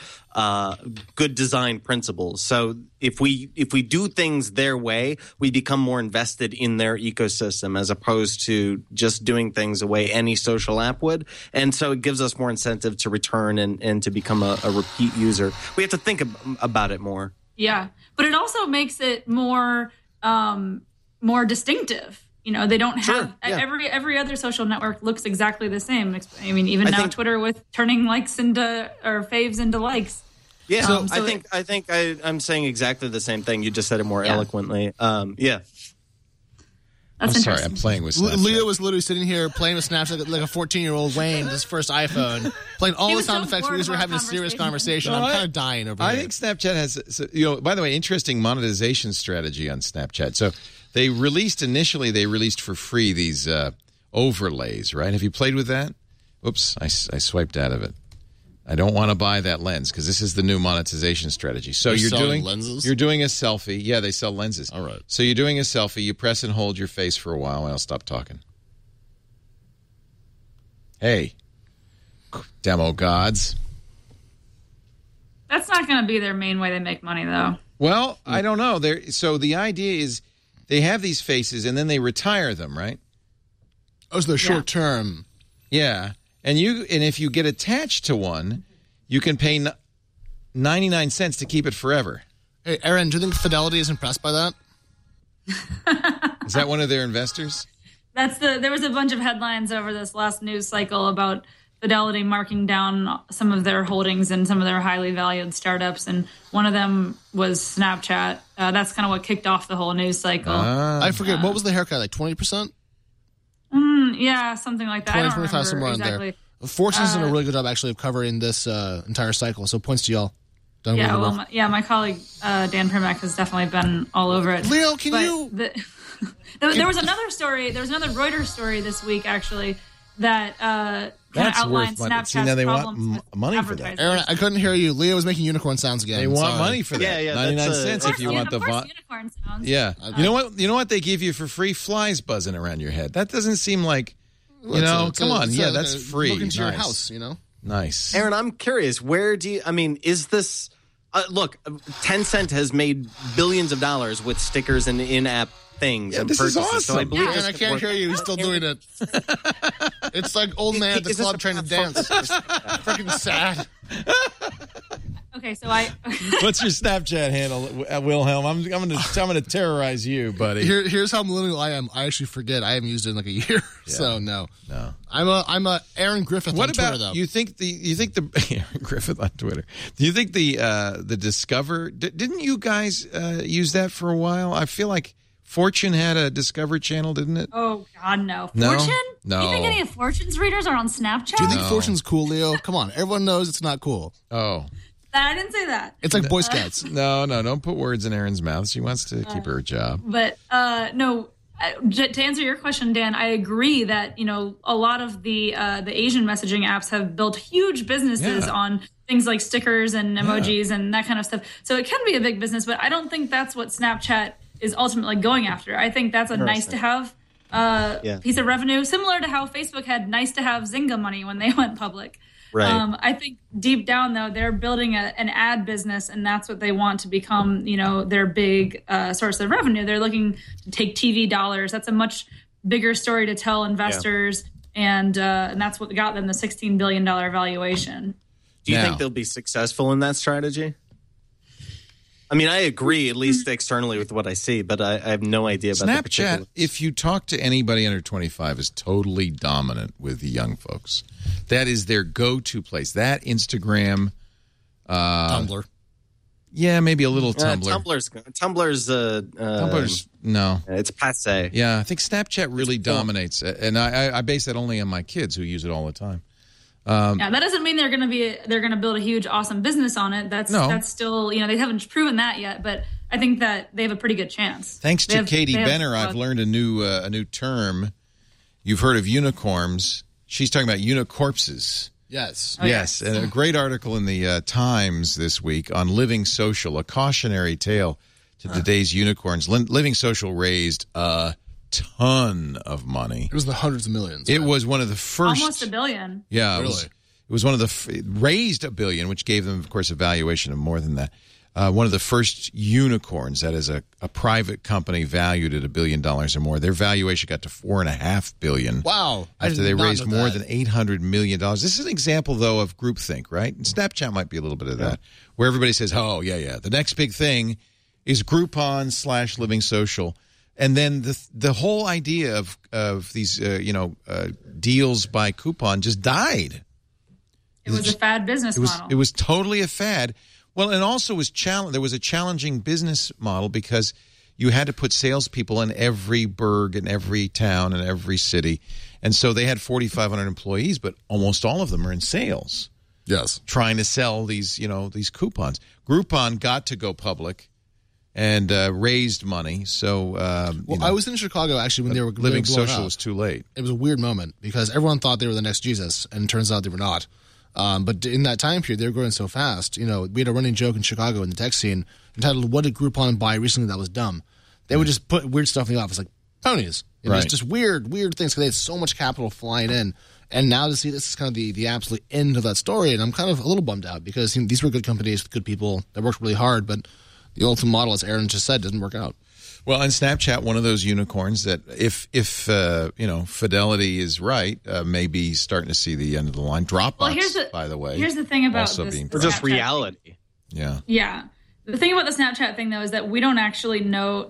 good design principles. So if we do things their way, we become more invested in their ecosystem as opposed to just doing things the way any social app would. And so it gives us more incentive to return and to become a repeat user. We have to think about it more. Yeah, but it also makes it more distinctive. They don't have every other social network looks exactly the same. I mean, even now Twitter with turning likes into or faves into likes. Yeah, so I think I'm saying exactly the same thing. You just said it more eloquently. That's I'm sorry, interesting. I'm playing with Snapchat. Leo was literally sitting here playing with Snapchat like a 14-year-old Wayne, his first iPhone, playing all the sound effects. We were having a serious conversation. I'm kind of dying over here. I think Snapchat has, by the way, interesting monetization strategy on Snapchat. So they released for free these overlays, right? Have you played with that? Oops, I swiped out of it. I don't want to buy that lens because this is the new monetization strategy. So you're doing lenses? You're doing a selfie. Yeah, they sell lenses. All right. So you're doing a selfie. You press and hold your face for a while, and I'll stop talking. Hey, demo gods. That's not going to be their main way they make money, though. Well, I don't know. So the idea is they have these faces, and then they retire them, right? Oh, so they're short term. Yeah. And if you get attached to one, you can pay 99 cents to keep it forever. Hey, Aaron, do you think Fidelity is impressed by that? Is that one of their investors? There was a bunch of headlines over this last news cycle about Fidelity marking down some of their holdings in some of their highly valued startups, and one of them was Snapchat. That's kind of what kicked off the whole news cycle. I forget, what was the haircut, like 20%? Yeah, something like that. 20, 25, somewhere exactly. In there. Fortune's done a really good job actually of covering this entire cycle, so points to y'all. Done my colleague Dan Primack has definitely been all over it. Leo, there was another story. There was another Reuters story this week actually that kind of outlined Snapchat's problems with money for that. Aaron, I couldn't hear you. Leo was making unicorn sounds again. They want money for that. Yeah, 99 cents if you want the unicorn sounds. Yeah. You know what they give you for free? Flies buzzing around your head. That doesn't seem like, come on. Yeah, that's free. Look into your house, Nice. Aaron, I'm curious, is this... look, Tencent has made billions of dollars with stickers and in-app things. Yeah, and this purchases, is awesome. So I believe I can't hear you. He's still doing it. It's like old man at the club trying to dance. Freaking sad. Okay, so What's your Snapchat handle, Wilhelm? I'm gonna terrorize you, buddy. Here's how millennial I am. I actually forget. I haven't used it in like a year, so no. I'm a Aaron Griffith on Twitter, though. You think the Aaron Griffith on Twitter? Do you think the Discover? Didn't you guys use that for a while? I feel like Fortune had a Discover channel, didn't it? Oh God, no. Fortune? No. You think any of Fortune's readers are on Snapchat? Do you think Fortune's cool, Leo? Come on, everyone knows it's not cool. Oh. I didn't say that. It's like Boy Scouts. No, don't put words in Aaron's mouth. She wants to keep her job. But no, to answer your question, Dan, I agree that a lot of the Asian messaging apps have built huge businesses on things like stickers and emojis and that kind of stuff. So it can be a big business, but I don't think that's what Snapchat is ultimately going after. I think that's a nice to have piece of revenue, similar to how Facebook had nice to have Zynga money when they went public. Right. I think deep down, though, they're building an ad business, and that's what they want to become, their big source of revenue. They're looking to take TV dollars. That's a much bigger story to tell investors, and that's what got them the $16 billion valuation. Do you think they'll be successful in that strategy? I mean, I agree, at least externally, with what I see, but I have no idea about the particulars. Snapchat, if you talk to anybody under 25, is totally dominant with the young folks. That is their go-to place. That, Instagram. Tumblr. Yeah, maybe a little Tumblr. Tumblr's no. It's passé. Yeah, I think Snapchat really dominates. And I base that only on my kids who use it all the time. That doesn't mean they're going to build a huge, awesome business on it. That's still, they haven't proven that yet, but I think that they have a pretty good chance. Thanks to Katie Benner, I've learned a new term. You've heard of unicorns. She's talking about unicorpses. Yes. Yes, and a great article in the Times this week on Living Social, a cautionary tale to today's unicorns. Living Social raised a ton of money. It was the hundreds of millions. It was one of the first. Almost $1 billion. Yeah, really. It was one of the raised $1 billion, which gave them, of course, a valuation of more than that. One of the first unicorns, that is a private company valued at $1 billion or more. Their valuation got to $4.5 billion. Wow! After they raised more than $800 million. This is an example, though, of groupthink, right? And Snapchat might be a little bit of that, where everybody says, "Oh, yeah, the next big thing is Groupon / Living Social." And then the whole idea of these deals by coupon just died. It was a fad business model. It was totally a fad. Well, and also there was a challenging business model because you had to put salespeople in every burg and every town and every city. And so they had 4,500 employees, but almost all of them are in sales. Yes. Trying to sell these, these coupons. Groupon got to go public and raised money. So, I was in Chicago actually when they were Living Social up. was too late. It was a weird moment because everyone thought they were the next Jesus, and it turns out they were not. But in that time period, they were growing so fast. We had a running joke in Chicago in the tech scene entitled "What did Groupon buy recently that was dumb?" They would just put weird stuff in the office like ponies. Right. Just weird things because they had so much capital flying in. And now to see this is kind of the absolute end of that story, and I'm kind of a little bummed out because these were good companies with good people that worked really hard, but the ultimate model, as Aaron just said, doesn't work out. Well, and Snapchat, one of those unicorns that if fidelity is right, maybe starting to see the end of the line. Dropbox, by the way. Here's the thing about or just reality. Yeah. Yeah. The thing about the Snapchat thing, though, is that we don't actually know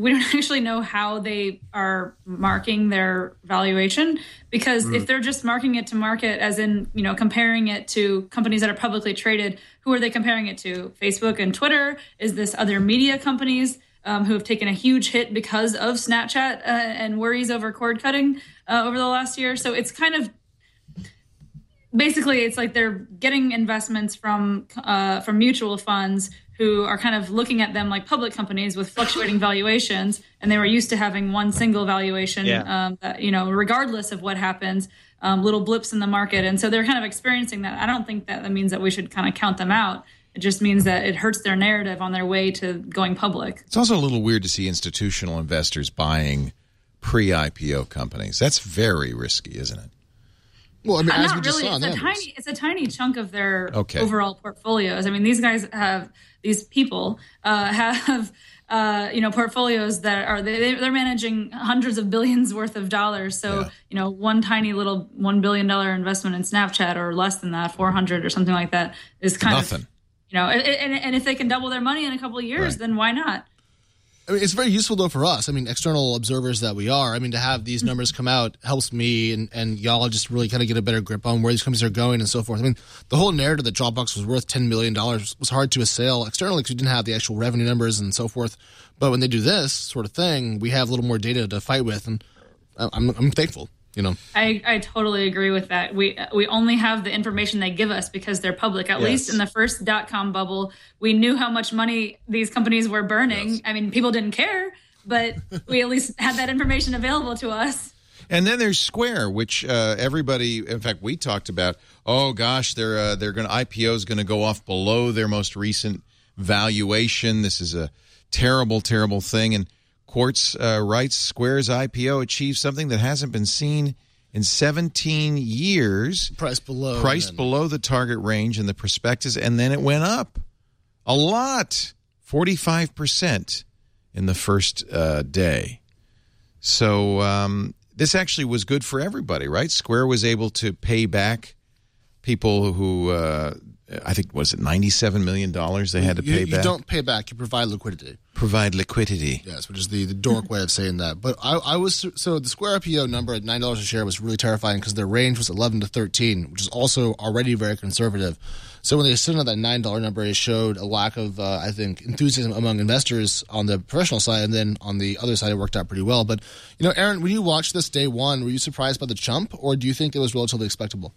how they are marking their valuation, because if they're just marking it to market, as in, comparing it to companies that are publicly traded, who are they comparing it to? Facebook and Twitter? Is this other media companies who have taken a huge hit because of Snapchat and worries over cord cutting over the last year? So it's kind of basically it's like they're getting investments from mutual funds who are kind of looking at them like public companies with fluctuating valuations, and they were used to having one single valuation, that, regardless of what happens, little blips in the market. And so they're kind of experiencing that. I don't think that means that we should kind of count them out. It just means that it hurts their narrative on their way to going public. It's also a little weird to see institutional investors buying pre-IPO companies. That's very risky, isn't it? Well, I mean, as not we just really. saw, It's a tiny chunk of their overall portfolios. I mean, these people have portfolios that are they're managing hundreds of billions worth of dollars. So one tiny little $1 billion investment in Snapchat, or less than that, 400 or something like that, is kind nothing. And if they can double their money in a couple of years, then why not? I mean, it's very useful, though, for us. I mean, external observers that we are. I mean, to have these numbers come out helps me and y'all just really kind of get a better grip on where these companies are going and so forth. I mean, the whole narrative that Dropbox was worth $10 million was hard to assail externally because we didn't have the actual revenue numbers and so forth. But when they do this sort of thing, we have a little more data to fight with, and I'm thankful. I totally agree with that. We only have the information they give us because they're public. At least in the first .com bubble, we knew how much money these companies were burning. Yes. I mean, people didn't care, but we at least had that information available to us. And then there's Square, which everybody, in fact, we talked about. Oh gosh, they're going to IPO is going to go off below their most recent valuation. This is a terrible, terrible thing. And Quartz writes, Square's IPO achieved something that hasn't been seen in 17 years. Price below the target range in the prospectus, and then it went up a lot, 45% in the first day. So this actually was good for everybody, right? Square was able to pay back people who, I think, was it $97 million they had to pay back? You don't pay back. You provide liquidity. Provide liquidity. Yes, which is the dork way of saying that. But so the Square IPO number at $9 a share was really terrifying because their range was 11 to 13, which is also already very conservative. So when they stood on that $9 number, it showed a lack of, I think, enthusiasm among investors on the professional side, and then on the other side, it worked out pretty well. But, Aaron, when you watched this day one, were you surprised by the jump, or do you think it was relatively expectable?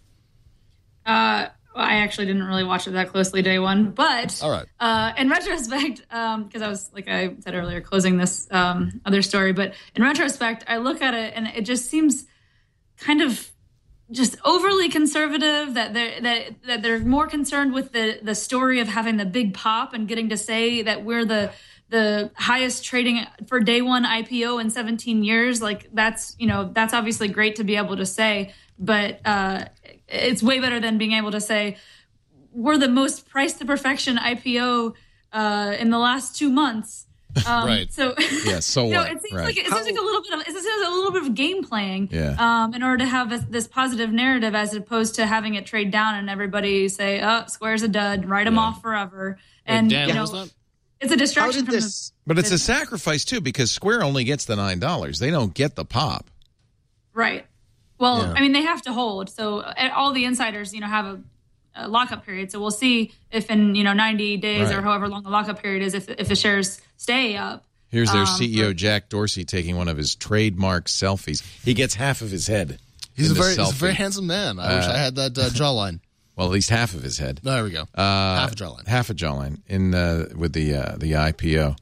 I actually didn't really watch it that closely day one, but all right. In retrospect, because I was, like I said earlier, closing this other story, but in retrospect, I look at it and it just seems kind of just overly conservative, that they're more concerned with the story of having the big pop and getting to say that we're the highest trading for day one IPO in 17 years. Like that's obviously great to be able to say, but it's way better than being able to say we're the most price to perfection IPO in the last 2 months. Right. So yeah. So what? It seems like a little bit of game playing. Yeah. In order to have this positive narrative, as opposed to having it trade down and everybody say, "Oh, Square's a dud. Write them off forever." And it's a distraction from this. But it's a sacrifice too, because Square only gets the $9. They don't get the pop. Right. Well, I mean, they have to hold. So all the insiders, have a lockup period. So we'll see if in 90 days or however long the lockup period is, if the shares stay up. Here's their CEO, Jack Dorsey, taking one of his trademark selfies. He gets half of his head. He's a very handsome man. I wish I had that jawline. Well, at least half of his head. There we go. Half a jawline. Half a jawline with the IPO.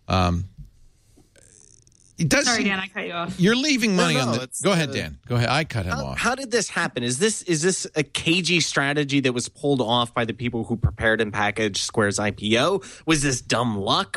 Sorry, Dan, I cut you off. You're leaving money on the. Go ahead, Dan. Go ahead. I cut him off. How did this happen? Is this a cagey strategy that was pulled off by the people who prepared and packaged Square's IPO? Was this dumb luck?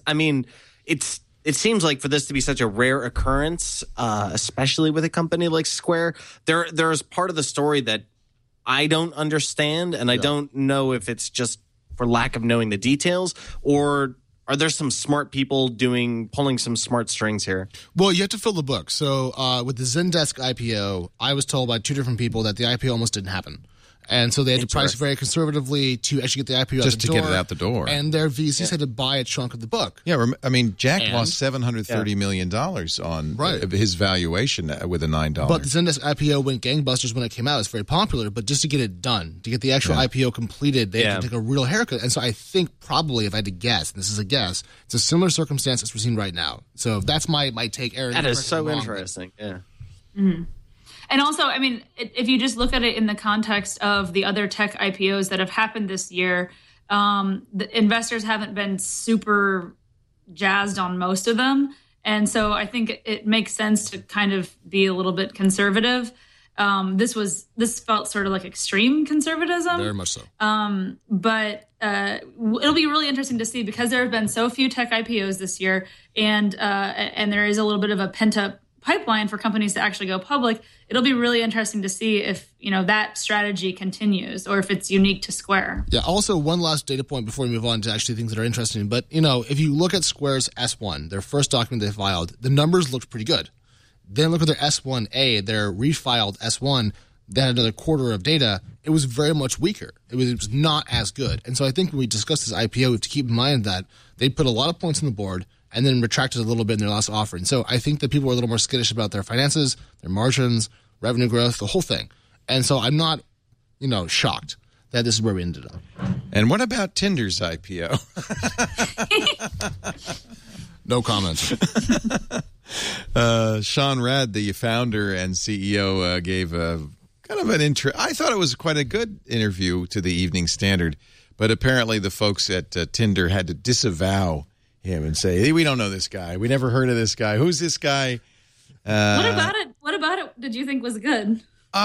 It seems like for this to be such a rare occurrence, especially with a company like Square, there's part of the story that I don't understand, and I don't know if it's just for lack of knowing the details, or are there some smart people pulling some smart strings here? Well, you have to fill the book. So with the Zendesk IPO, I was told by two different people that the IPO almost didn't happen. And so they had to price very conservatively to actually get the IPO out the door. Just to get it out the door. And their VCs had to buy a chunk of the book. Yeah, I mean, Jack lost $730 million on his valuation with a $9. But the Zendesk IPO went gangbusters when it came out. It's very popular. But just to get it done, to get the actual IPO completed, they had to take a real haircut. And so I think probably, if I had to guess, and this is a guess, it's a similar circumstance as we're seeing right now. So that's my take, Aaron. That is so interesting. Yeah. Mm-hmm. And also, I mean, if you just look at it in the context of the other tech IPOs that have happened this year, the investors haven't been super jazzed on most of them. And so I think it makes sense to kind of be a little bit conservative. This felt sort of like extreme conservatism. Very much so. But it'll be really interesting to see, because there have been so few tech IPOs this year, and there is a little bit of a pent-up pipeline for companies to actually go public. It'll be really interesting to see if that strategy continues or if it's unique to Square. Yeah. Also, one last data point before we move on to actually things that are interesting. But if you look at Square's S1, their first document they filed, the numbers looked pretty good. Then look at their S1A, their refiled S1. They had another quarter of data. It was very much weaker. It was not as good. And so I think when we discuss this IPO, we have to keep in mind that they put a lot of points on the board and then retracted a little bit in their last offering. So I think that people are a little more skittish about their finances, their margins, revenue growth, the whole thing. And so I'm not, shocked that this is where we ended up. And what about Tinder's IPO? No comments. Sean Rad, the founder and CEO, gave a kind of an intro. I thought it was quite a good interview to the Evening Standard, but apparently the folks at Tinder had to disavow him and say, hey, we don't know this guy. We never heard of this guy. Who's this guy? What about it did you think was good?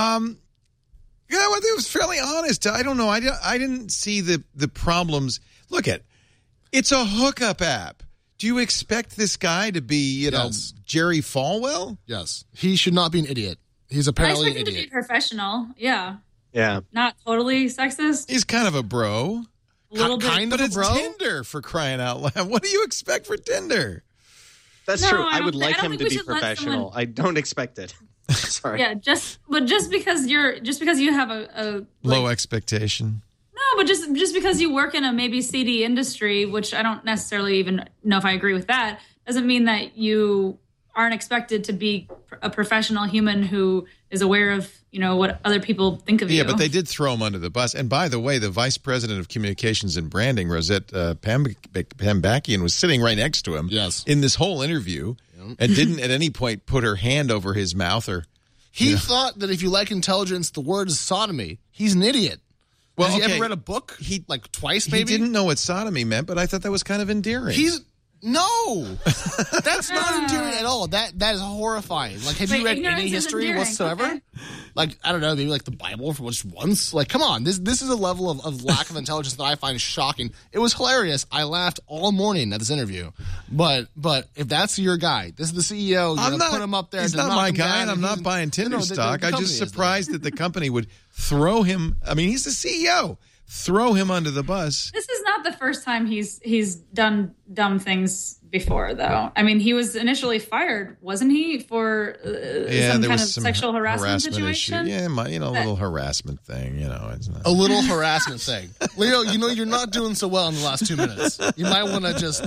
It was fairly honest. I don't know. I didn't see the problems. Look it's a hookup app. Do you expect this guy to be, Jerry Falwell? Yes. He should not be an idiot. He's apparently an idiot. I expect him to be professional. Yeah. Yeah. Not totally sexist. He's kind of a bro. A little bit. Kind of a bro? But it's Tinder, for crying out loud. What do you expect for Tinder? That's true. I would like him to be professional. I don't expect it. Sorry. Yeah, just because you have a low expectation. No, but just because you work in a maybe seedy industry, which I don't necessarily even know if I agree with that, doesn't mean that you aren't expected to be a professional human who is aware of, what other people think of you. Yeah, but they did throw him under the bus. And by the way, the vice president of communications and branding, Rosette Pambakian, was sitting right next to him in this whole interview and didn't at any point put her hand over his mouth or... He thought that if you like intelligence, the word is sodomy. He's an idiot. Well, Has he ever read a book? Twice, maybe? He didn't know what sodomy meant, but I thought that was kind of endearing. No, that's not endearing at all. That is horrifying. Like, have you read any history whatsoever? Okay. Like, I don't know, maybe like the Bible for just once. Like, come on, this is a level of lack of intelligence that I find shocking. It was hilarious. I laughed all morning at this interview. But if that's your guy, this is the CEO. You're gonna put him up there. He's not my guy, and I'm not buying Tinder stock. I'm just surprised that the company would throw him. I mean, he's the CEO. Throw him under the bus. This is not the first time he's done dumb things before, though. I mean, he was initially fired, wasn't he, for some kind of sexual harassment situation? Issue. Yeah, a little harassment thing. It's not a little harassment thing. Leo, you're not doing so well in the last 2 minutes. You might want to just,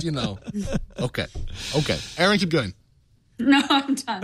Okay. Aaron, keep going. No, I'm done.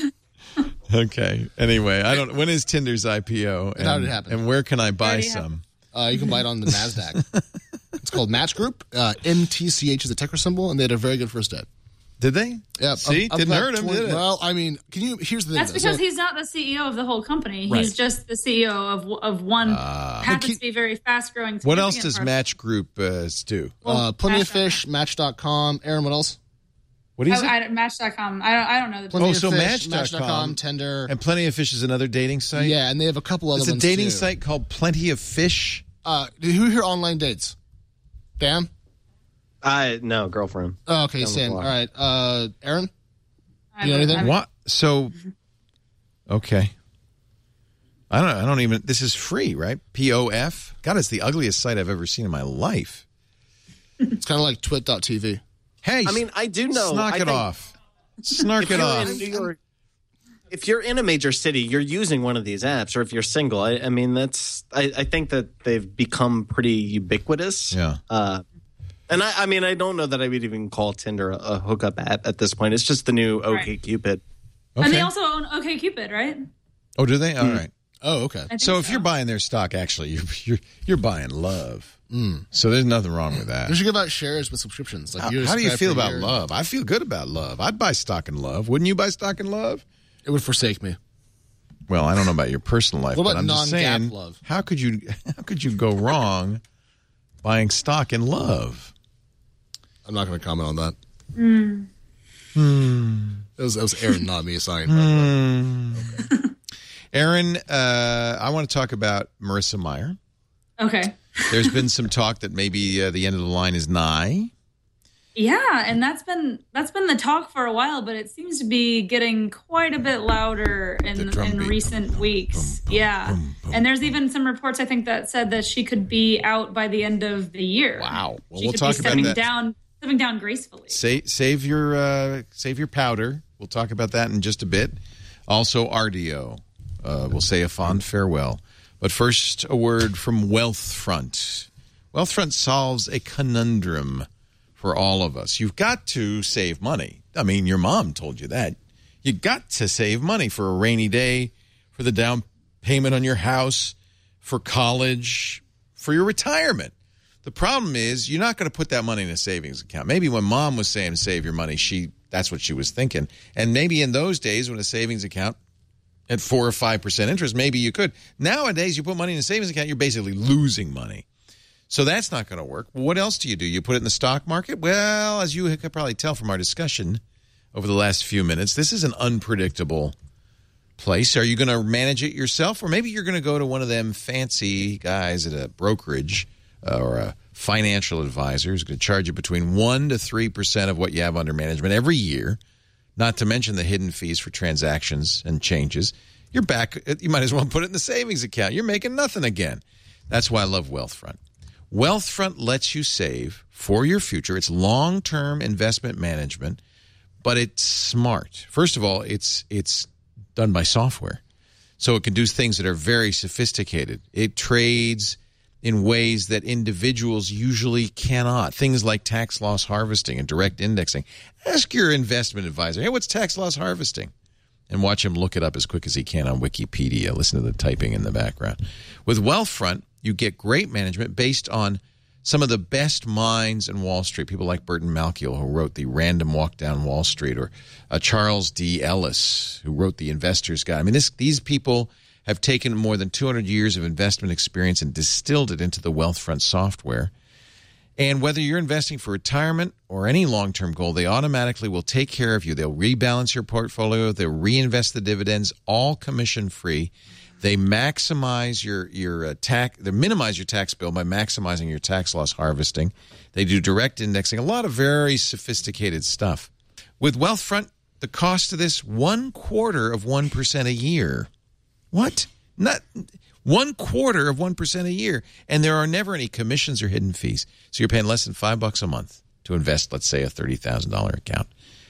Okay. Anyway, when is Tinder's IPO? And how did it happen? And where can I buy some? You can buy it on the NASDAQ. It's called Match Group. MTCH is the ticker symbol, and they had a very good first day. Did they? Yeah. See? Didn't hurt him, did it? Well, I mean, here's the thing. That's because he's not the CEO of the whole company. Right. He's just the CEO of one happens to be very fast-growing. What else does Match Group do? Plenty of Fish, Match.com. Aaron, what else? What is it? Match.com. I don't know. Match.com, Tinder. And Plenty of Fish is another dating site? Yeah, and they have a couple other ones, It's a dating site called Plenty of Fish? Who here online dates? Dan? No, girlfriend. Oh, okay, Sam. All right. Aaron? You know anything? What? So, okay. I don't even, this is free, right? POF? God, it's the ugliest site I've ever seen in my life. It's kind of like twit.tv. Hey, I mean, I do know. Snark it off. Snark it off. If you're in a major city, you're using one of these apps, or if you're single, I mean, I think that they've become pretty ubiquitous. Yeah. And I mean, I don't know that I would even call Tinder a hookup app at this point. It's just the new OkCupid. Okay. And they also own OkCupid, right? Oh, do they? All right. Oh, okay. So if you're buying their stock, actually, you're buying love. So there's nothing wrong with that. You should give out shares with subscriptions. Like how do you feel about love? I feel good about love. I'd buy stock in love. Wouldn't you buy stock in love? It would forsake me. Well, I don't know about your personal life, what about but I'm just saying, love? How could you go wrong buying stock in love? I'm not going to comment on that. That was Aaron, not me, signing. Okay. Aaron, I want to talk about Marissa Mayer. Okay. There's been some talk that maybe the end of the line is nigh. Yeah, and that's been the talk for a while, but it seems to be getting quite a bit louder in recent weeks. And there's even some reports, I think, that said that she could be out by the end of the year. Wow. Well, we'll talk about that. Stepping down gracefully. Save your powder. We'll talk about that in just a bit. Also, RDO. We'll say a fond farewell. But first, a word from Wealthfront. Wealthfront solves a conundrum for all of us. You've got to save money. I mean, your mom told you that. You got to save money for a rainy day, for the down payment on your house, for college, for your retirement. The problem is you're not going to put that money in a savings account. Maybe when mom was saying save your money, that's what she was thinking. And maybe in those days when a savings account at 4 or 5% interest, maybe you could. Nowadays, you put money in a savings account, you're basically losing money. So that's not going to work. What else do? You put it in the stock market? Well, as you could probably tell from our discussion over the last few minutes, this is an unpredictable place. Are you going to manage it yourself? Or maybe you're going to go to one of them fancy guys at a brokerage or a financial advisor who's going to charge you between 1% to 3% of what you have under management every year, not to mention the hidden fees for transactions and changes. You're back. You might as well put it in the savings account. You're making nothing again. That's why I love Wealthfront. Wealthfront lets you save for your future. It's long-term investment management, but it's smart. First of all, it's done by software, so it can do things that are very sophisticated. It trades in ways that individuals usually cannot. Things like tax loss harvesting and direct indexing. Ask your investment advisor, hey, what's tax loss harvesting? And watch him look it up as quick as he can on Wikipedia. Listen to the typing in the background. With Wealthfront, you get great management based on some of the best minds in Wall Street, people like Burton Malkiel, who wrote the Random Walk Down Wall Street, or Charles D. Ellis, who wrote the Investor's Guide. I mean, these people have taken more than 200 years of investment experience and distilled it into the Wealthfront software. And whether you're investing for retirement or any long-term goal, they automatically will take care of you. They'll rebalance your portfolio. They'll reinvest the dividends, all commission-free. They maximize they minimize your tax bill by maximizing your tax loss harvesting. They do direct indexing, a lot of very sophisticated stuff. With Wealthfront, the cost of this, 0.25% a year. What? Not 0.25% a year. And there are never any commissions or hidden fees. So you're paying less than $5 a month to invest, let's say, a $30,000 account.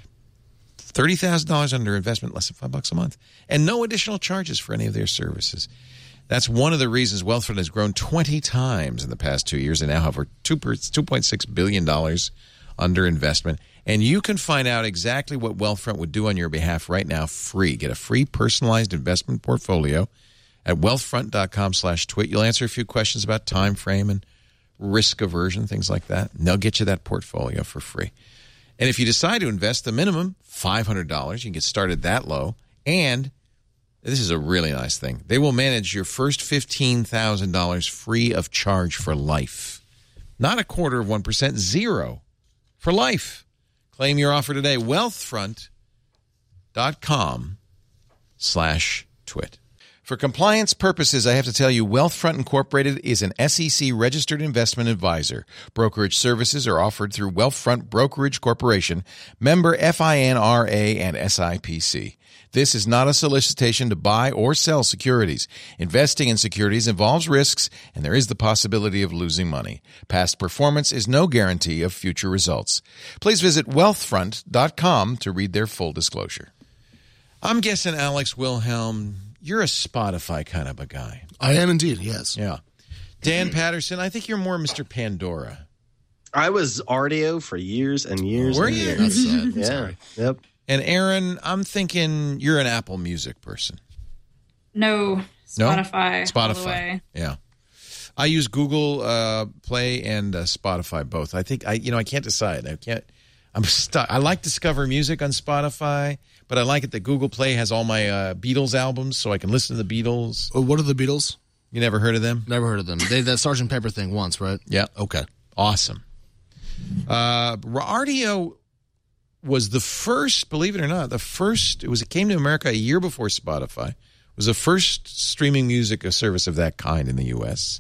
$30,000 under investment, less than $5 a month. And no additional charges for any of their services. That's one of the reasons Wealthfront has grown 20 times in the past 2 years and now have over $2.6 billion under investment. And you can find out exactly what Wealthfront would do on your behalf right now free. Get a free personalized investment portfolio at wealthfront.com/twit. You'll answer a few questions about time frame and risk aversion, things like that. And they'll get you that portfolio for free. And if you decide to invest the minimum, $500, you can get started that low. And this is a really nice thing. They will manage your first $15,000 free of charge for life. Not 0.25%, zero for life. Claim your offer today. Wealthfront.com/twit. For compliance purposes, I have to tell you, Wealthfront Incorporated is an SEC-registered investment advisor. Brokerage services are offered through Wealthfront Brokerage Corporation, member FINRA and SIPC. This is not a solicitation to buy or sell securities. Investing in securities involves risks, and there is the possibility of losing money. Past performance is no guarantee of future results. Please visit wealthfront.com to read their full disclosure. I'm guessing, Alex Wilhelm, you're a Spotify kind of a guy. I am indeed, yes. Yeah. Dan Patterson, I think you're more Mr. Pandora. I was Rdio for years and years. Were and you? years. That's sad. Yeah. Sorry. Yep. And Aaron, I'm thinking you're an Apple Music person. No, Spotify. No? All the way. Yeah. I use Google Play and Spotify both. I think I can't decide. I'm stuck. I like Discover Music on Spotify, but I like it that Google Play has all my Beatles albums, so I can listen to the Beatles. What are the Beatles? You never heard of them? Never heard of them. They that Sgt. Pepper thing once, right? Yeah. Okay. Awesome. Rdio was the first, believe it or not, it came to America a year before Spotify. It was the first streaming music service of that kind in the U.S.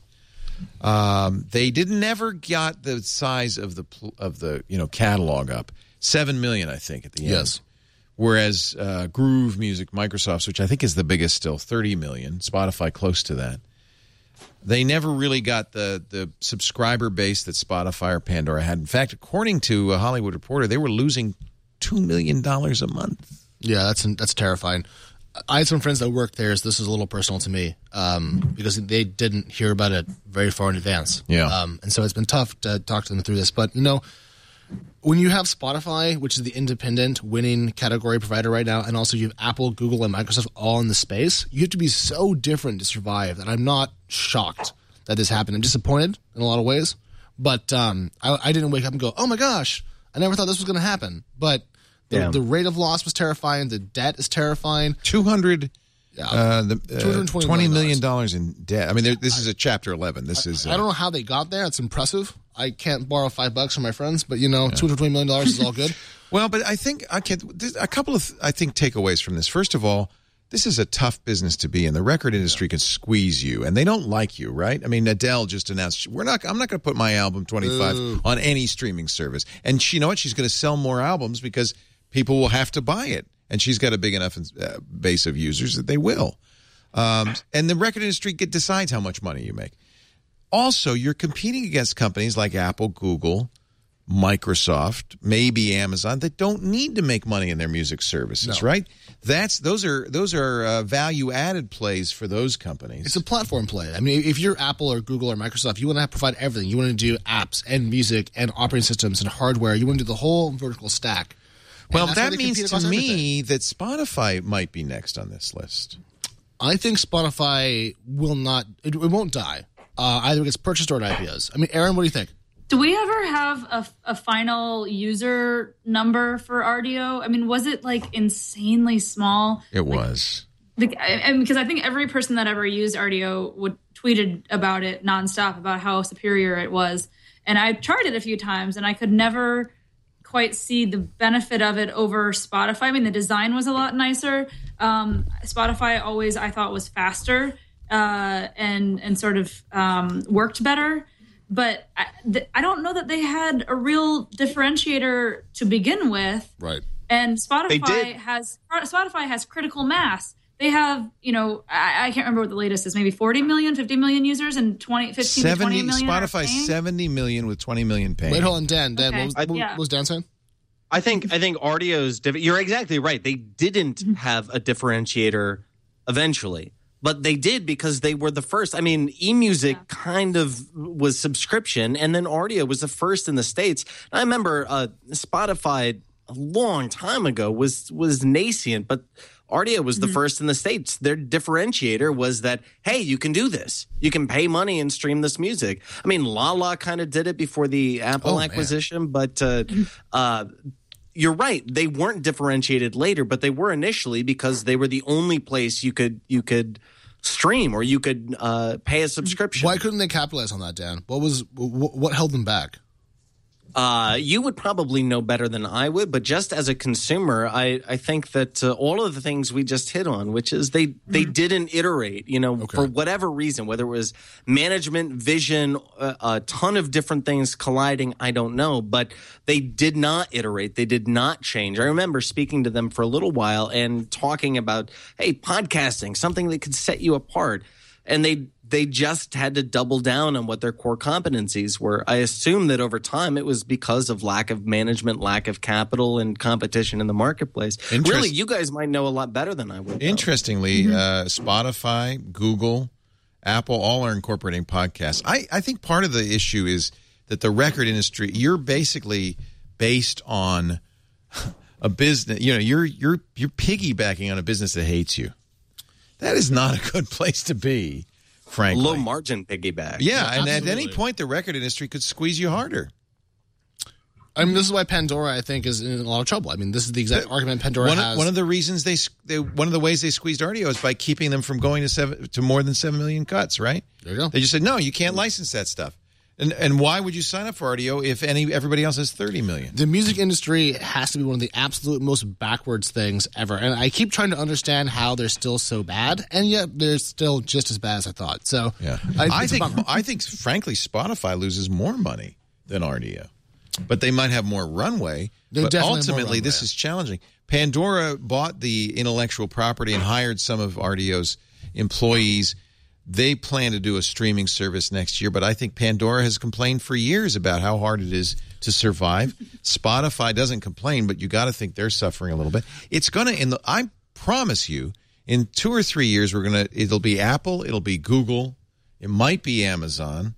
They never got the size of the catalog up. 7 million, I think, at the end. Yes. Whereas Groove Music, Microsoft's, which I think is the biggest still, 30 million. Spotify close to that. They never really got the subscriber base that Spotify or Pandora had. In fact, according to a Hollywood Reporter, they were losing $2 million a month. Yeah, that's terrifying. I had some friends that worked there, so this is a little personal to me because they didn't hear about it very far in advance. Yeah. And so it's been tough to talk to them through this. But, when you have Spotify, which is the independent winning category provider right now, and also you have Apple, Google, and Microsoft all in the space, you have to be so different to survive that I'm not shocked that this happened. I'm disappointed in a lot of ways, but I didn't wake up and go, oh my gosh, I never thought this was going to happen. But the rate of loss was terrifying. The debt is terrifying. $220 $220 million in debt. I mean, this is a Chapter 11. This is. I don't know how they got there. It's impressive. I can't borrow $5 from my friends, but $220 million is all good. Well, but I think a couple of takeaways from this. First of all, this is a tough business to be in. The record industry can squeeze you, and they don't like you, right? I mean, Adele just announced I'm not going to put my album 25 on any streaming service, and you know what? She's going to sell more albums because people will have to buy it, and she's got a big enough base of users that they will. And the record industry decides how much money you make. Also, you're competing against companies like Apple, Google, Microsoft, maybe Amazon that don't need to make money in their music services, right? Those are value-added plays for those companies. It's a platform play. I mean, if you're Apple or Google or Microsoft, you want to provide everything. You want to do apps and music and operating systems and hardware. You want to do the whole vertical stack. Well, that means to me that Spotify might be next on this list. I think Spotify will not. It won't die. Either it gets purchased or it IPOs. I mean, Aaron, what do you think? Do we ever have a final user number for Rdio? I mean, was it insanely small? It was. Because I think every person that ever used Rdio tweeted about it nonstop about how superior it was. And I tried it a few times and I could never quite see the benefit of it over Spotify. I mean, the design was a lot nicer. Spotify always, I thought, was faster and sort of worked better. But I don't know that they had a real differentiator to begin with. Right. And Spotify has critical mass. They have, I can't remember what the latest is, maybe 40 million, 50 million users and 15 to 20 million. Spotify 70 million with 20 million paying. Wait, hold on, Dan. Okay. What was Dan saying? I think Rdio's you're exactly right. They didn't have a differentiator eventually, but they did because they were the first. I mean, eMusic kind of was subscription, and then Rdio was the first in the States. And I remember Spotify a long time ago was nascent, but Rdio was the first in the States. Their differentiator was that, hey, you can do this. You can pay money and stream this music. I mean, Lala kind of did it before the Apple acquisition, but you're right. They weren't differentiated later, but they were initially because they were the only place you could stream or you could pay a subscription. Why couldn't they capitalize on that, Dan? What held them back? You would probably know better than I would, but just as a consumer, I think that all of the things we just hit on, which is they didn't iterate, for whatever reason, whether it was management, vision, a ton of different things colliding, I don't know, but they did not iterate. They did not change. I remember speaking to them for a little while and talking about, hey, podcasting, something that could set you apart. And they just had to double down on what their core competencies were. I assume that over time it was because of lack of management, lack of capital, and competition in the marketplace. Really, you guys might know a lot better than I would. Interestingly, Spotify, Google, Apple, all are incorporating podcasts. I think part of the issue is that the record industry, you're basically based on a business. You're piggybacking on a business that hates you. That is not a good place to be, frankly. Low margin piggyback. Yeah, and at any point, the record industry could squeeze you harder. I mean, this is why Pandora, I think, is in a lot of trouble. I mean, this is the exact argument Pandora has. One of the reasons one of the ways they squeezed RDO is by keeping them from going to more than 7 million cuts. Right? There you go. They just said no, you can't license that stuff. And why would you sign up for RDO if everybody else has 30 million? The music industry has to be one of the absolute most backwards things ever. And I keep trying to understand how they're still so bad, and yet they're still just as bad as I thought. So yeah. I think, frankly, Spotify loses more money than RDO. But they might have more runway. But ultimately, this is challenging. Pandora bought the intellectual property and hired some of RDO's employees. They plan to do a streaming service next year, but I think Pandora has complained for years about how hard it is to survive. Spotify doesn't complain, but you got to think they're suffering a little bit. It's going to, I promise you, in 2 or 3 years, it'll be Apple, it'll be Google, it might be Amazon,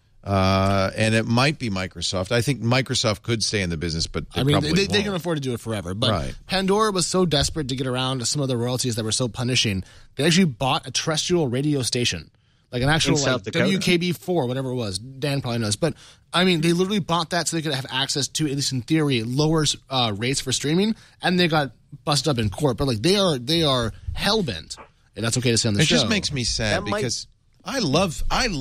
and it might be Microsoft. I think Microsoft could stay in the business, but they can afford to do it forever. But Pandora was so desperate to get around to some of the royalties that were so punishing, they actually bought a terrestrial radio station, like an actual WKB4, whatever it was. Dan probably knows. But, I mean, they literally bought that so they could have access to, at least in theory, lower rates for streaming, and they got busted up in court. But, like, they are hell-bent, and that's okay to say on the show. It just makes me sad because I love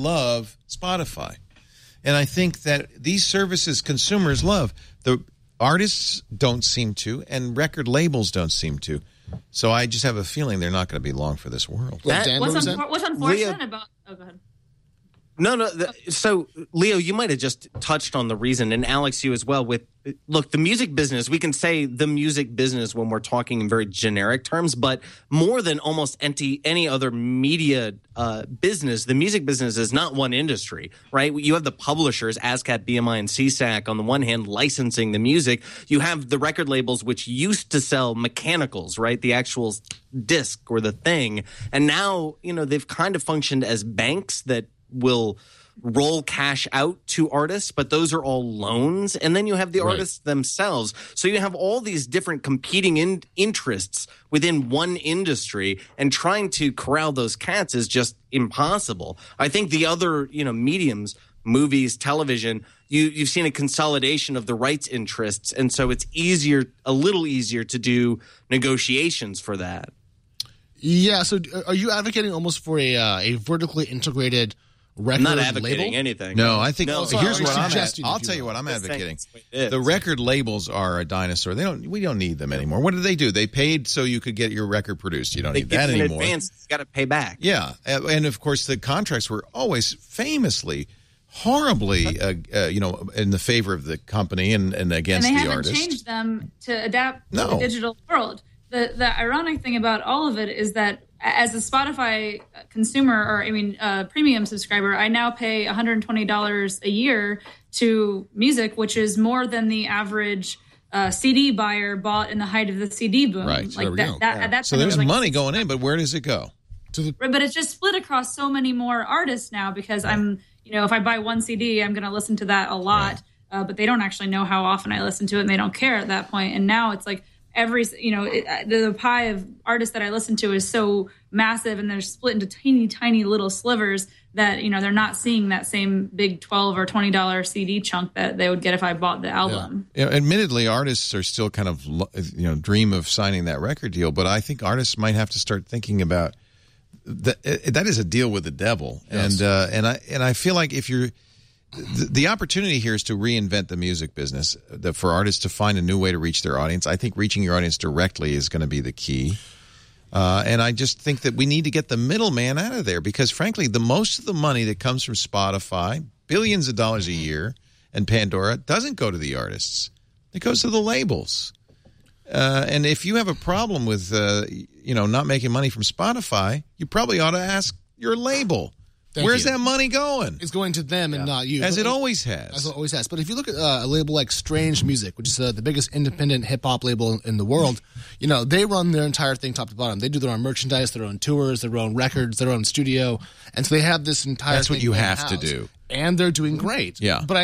Spotify. And I think that these services consumers love. The artists don't seem to, and record labels don't seem to. So I just have a feeling they're not going to be long for this world. What's unfortunate about... Oh, go ahead. No. So, Leo, you might have just touched on the reason, and Alex, you as well, look, the music business, we can say the music business when we're talking in very generic terms, but more than almost any other media business, the music business is not one industry, right? You have the publishers, ASCAP, BMI, and CSAC, on the one hand, licensing the music. You have the record labels, which used to sell mechanicals, right? The actual disc or the thing. And now, they've kind of functioned as banks that will roll cash out to artists, but those are all loans. And then you have the artists themselves. So you have all these different competing interests within one industry, and trying to corral those cats is just impossible. I think the other, mediums, movies, television, you've seen a consolidation of the rights interests. And so it's a little easier to do negotiations for that. Yeah. So are you advocating almost for a vertically integrated record label? I'm not advocating anything. No, I think here's what I'll tell you what I'm advocating. The record labels are a dinosaur. We don't need them anymore. What do? They paid so you could get your record produced. You don't need that anymore. In advance, you got to pay back. Yeah, and of course the contracts were always famously horribly in the favor of the company and against the artist. And they haven't changed them to adapt to the digital world. The ironic thing about all of it is that as a Spotify consumer, premium subscriber, I now pay $120 a year to music, which is more than the average CD buyer bought in the height of the CD boom. Right. So so there's money going in, but where does it go? But it's just split across so many more artists now because if I buy one CD, I'm going to listen to that a lot, but they don't actually know how often I listen to it, and they don't care at that point. And now it's like the pie of artists that I listen to is so massive, and they're split into teeny, tiny little slivers that, they're not seeing that same big $12 or $20 CD chunk that they would get if I bought the album. Yeah. Admittedly, artists are still kind of, dream of signing that record deal, but I think artists might have to start thinking about that is a deal with the devil. Yes. And I feel like if you're the opportunity here is to reinvent the music business, for artists to find a new way to reach their audience. I think reaching your audience directly is going to be the key. And I just think that we need to get the middleman out of there because, frankly, most of the money that comes from Spotify, billions of dollars a year, and Pandora doesn't go to the artists. It goes to the labels. And if you have a problem with, not making money from Spotify, you probably ought to ask your label. Where's that money going? It's going to them and not you. As it always has. As it always has. But if you look at a label like Strange Music, which is the biggest independent hip-hop label in the world, they run their entire thing top to bottom. They do their own merchandise, their own tours, their own records, their own studio. And so they have this entire That's thing what you have to do. And they're doing great. Yeah. But,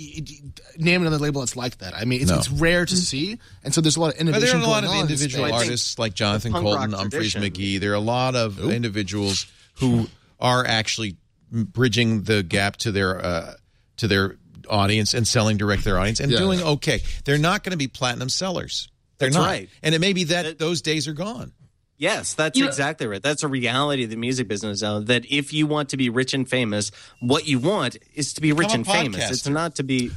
name another label that's like that. It's rare to see. And so there's a lot of innovation going on. There are a lot of individual artists like Jonathan Colton, Humphreys McGee. There are a lot of individuals who are actually bridging the gap to their audience and selling direct to their audience and doing okay. They're not going to be platinum sellers. That's not. Right. And it may be that those days are gone. Yes, that's exactly right. That's a reality of the music business, that if you want to be rich and famous, what you want is to be rich and famous. It's not to be,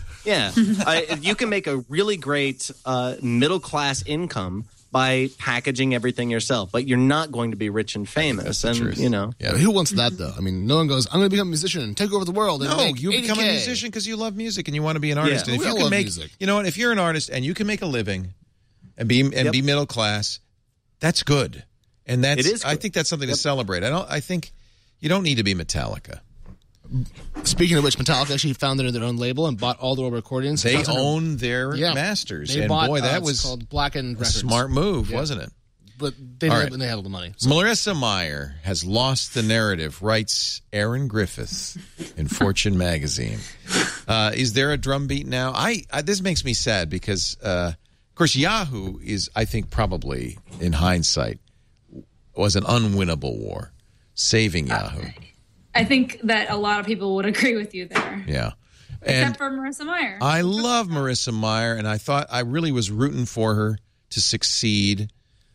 you can make a really great middle-class income by packaging everything yourself, but you're not going to be rich and famous. That's the truth. Yeah, who wants that though? No one goes, I'm going to become a musician and take over the world. And no, you become a musician because you love music and you want to be an artist. And if you can make music. You know what? If you're an artist and you can make a living and be middle class, that's good. And that's I think that's something to celebrate. I think you don't need to be Metallica. Speaking of which, Metallica actually founded their own label and bought all the recordings. They own their masters. That was called Blackened Records. A smart move, wasn't it? But they had all the money. So. Marissa Meyer has lost the narrative, writes Aaron Griffith in Fortune magazine. Is there a drumbeat now? This makes me sad because, of course, Yahoo is, I think, probably, in hindsight, was an unwinnable war. Saving Yahoo. I think that a lot of people would agree with you there. Yeah. Except for Marissa Meyer. I love Marissa Meyer, and I thought I really was rooting for her to succeed.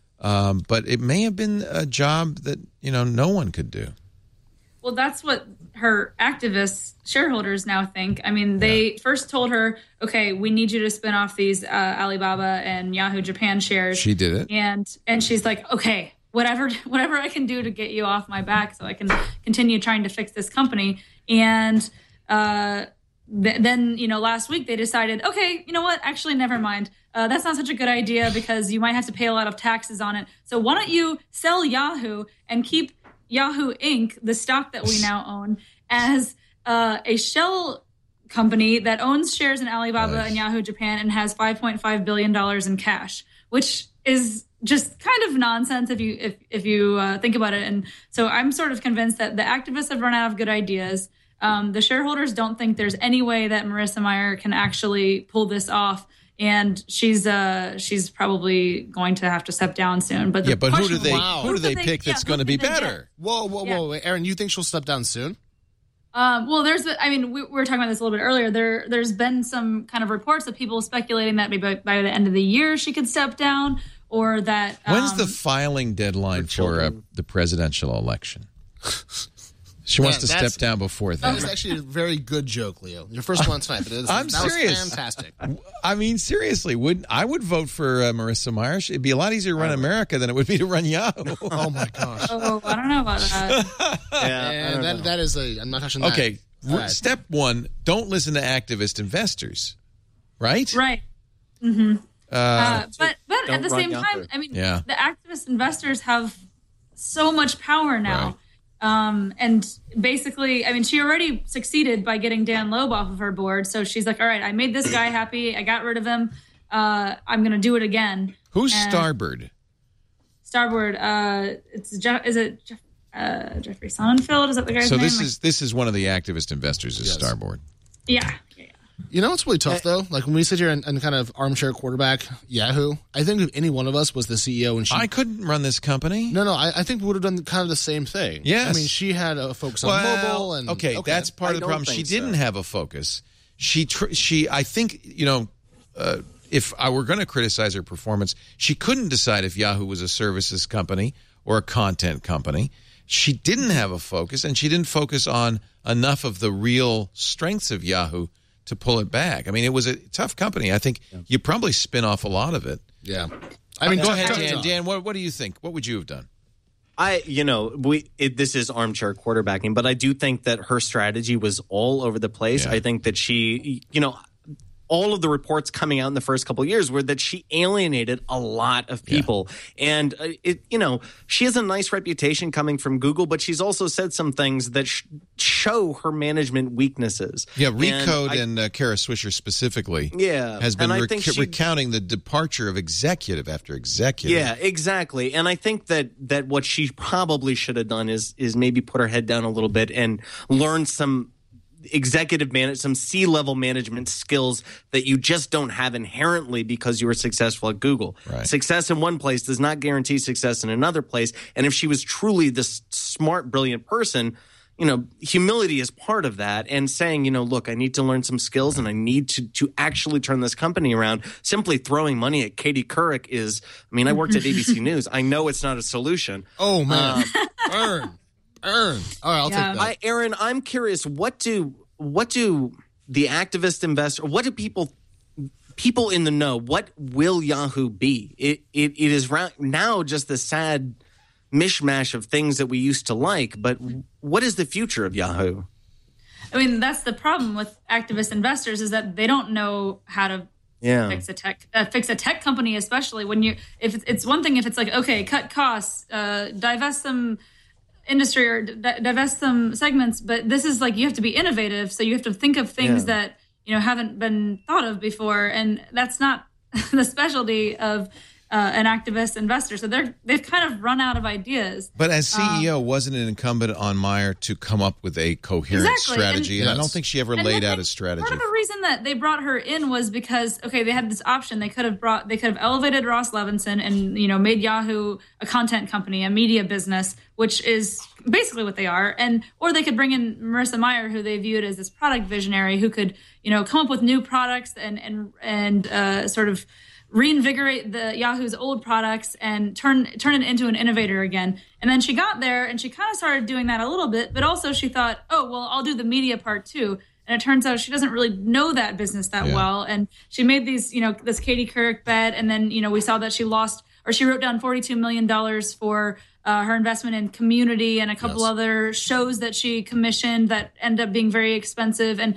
But it may have been a job that, no one could do. Well, that's what her activist shareholders now think. They first told her, okay, we need you to spin off these Alibaba and Yahoo Japan shares. She did it. And she's like, okay, whatever I can do to get you off my back so I can continue trying to fix this company. And then, last week they decided, okay, you know what? Actually, never mind. That's not such a good idea because you might have to pay a lot of taxes on it. So why don't you sell Yahoo and keep Yahoo Inc., the stock that we now own, as a shell company that owns shares in Alibaba and Yahoo Japan and has $5.5 billion in cash, which is just kind of nonsense if you think about it. And so I'm sort of convinced that the activists have run out of good ideas. The shareholders don't think there's any way that Marissa Meyer can actually pull this off. And she's probably going to have to step down soon. But who do they pick that's going to be better? Whoa, Aaron, you think she'll step down soon? Well, we were talking about this a little bit earlier. There's been some kind of reports of people speculating that maybe by the end of the year she could step down, or that. When's the filing deadline for the presidential election? She wants to step down before that. That was actually a very good joke, Leo. Your first one tonight. I'm serious. Was fantastic. Seriously, I would vote for Marissa Meyer. It'd be a lot easier to run America than it would be to run Yahoo. Oh my gosh. Oh, I don't know about that. That is I'm not touching that. Okay, step one: don't listen to activist investors. Right. Right. Mm-hmm. But at the same time, the activist investors have so much power now. Right. And basically, she already succeeded by getting Dan Loeb off of her board. So she's like, all right, I made this guy happy. I got rid of him. I'm going to do it again. Who's Starboard? Starboard. Is it Jeffrey Sonnenfeld? Is that the guy's name? So this is one of the activist investors is Starboard. Yeah. You know, it's really tough, though. Like, when we sit here and kind of armchair quarterback Yahoo, I think if any one of us was the CEO and I couldn't run this company. No, I think we would have done kind of the same thing. Yes. I mean, she had a focus on mobile. And Okay, that's part of the problem. She didn't have a focus. I think, if I were going to criticize her performance, she couldn't decide if Yahoo was a services company or a content company. She didn't have a focus, and she didn't focus on enough of the real strengths of Yahoo to pull it back. I mean, it was a tough company. I think you probably spin off a lot of it. Yeah. I mean, go ahead, Dan. Dan, what do you think? What would you have done? This is armchair quarterbacking, but I do think that her strategy was all over the place. Yeah. I think that she, all of the reports coming out in the first couple of years were that she alienated a lot of people. Yeah. And, she has a nice reputation coming from Google, but she's also said some things that show her management weaknesses. Yeah, Recode and Kara Swisher specifically has been recounting the departure of executive after executive. Yeah, exactly. And I think that what she probably should have done is maybe put her head down a little bit and learn some some C-level management skills that you just don't have inherently because you were successful at Google. Right. Success in one place does not guarantee success in another place. And if she was truly this smart, brilliant person, humility is part of that. And saying, look, I need to learn some skills and I need to actually turn this company around. Simply throwing money at Katie Couric I worked at ABC News. I know it's not a solution. Oh, man. All right, I'll take that. Aaron, I'm curious. What do the activist investor? What do people in the know? What will Yahoo be? It is now just the sad mishmash of things that we used to like. But what is the future of Yahoo? I mean, that's the problem with activist investors is that they don't know how to fix a tech company, especially when if it's one thing if it's like, okay, cut costs, divest some industry or divest some segments, but this is like you have to be innovative, so you have to think of things that haven't been thought of before, and that's not the specialty of an activist investor. So they've kind of run out of ideas. But as CEO, wasn't it incumbent on Meyer to come up with a coherent strategy? And I don't think she ever laid out a strategy. Part of the reason that they brought her in was because they had this option. They could have elevated Ross Levinson and made Yahoo a content company, a media business, which is basically what they are, or they could bring in Marissa Mayer, who they viewed as this product visionary, who could come up with new products and sort of reinvigorate the Yahoo's old products and turn it into an innovator again. And then she got there and she kind of started doing that a little bit, but also she thought, oh, well, I'll do the media part too. And it turns out she doesn't really know that business that well. And she made these, this Katie Couric bet. And then, we saw that she wrote down $42 million for her investment in Community and a couple other shows that she commissioned that end up being very expensive. And,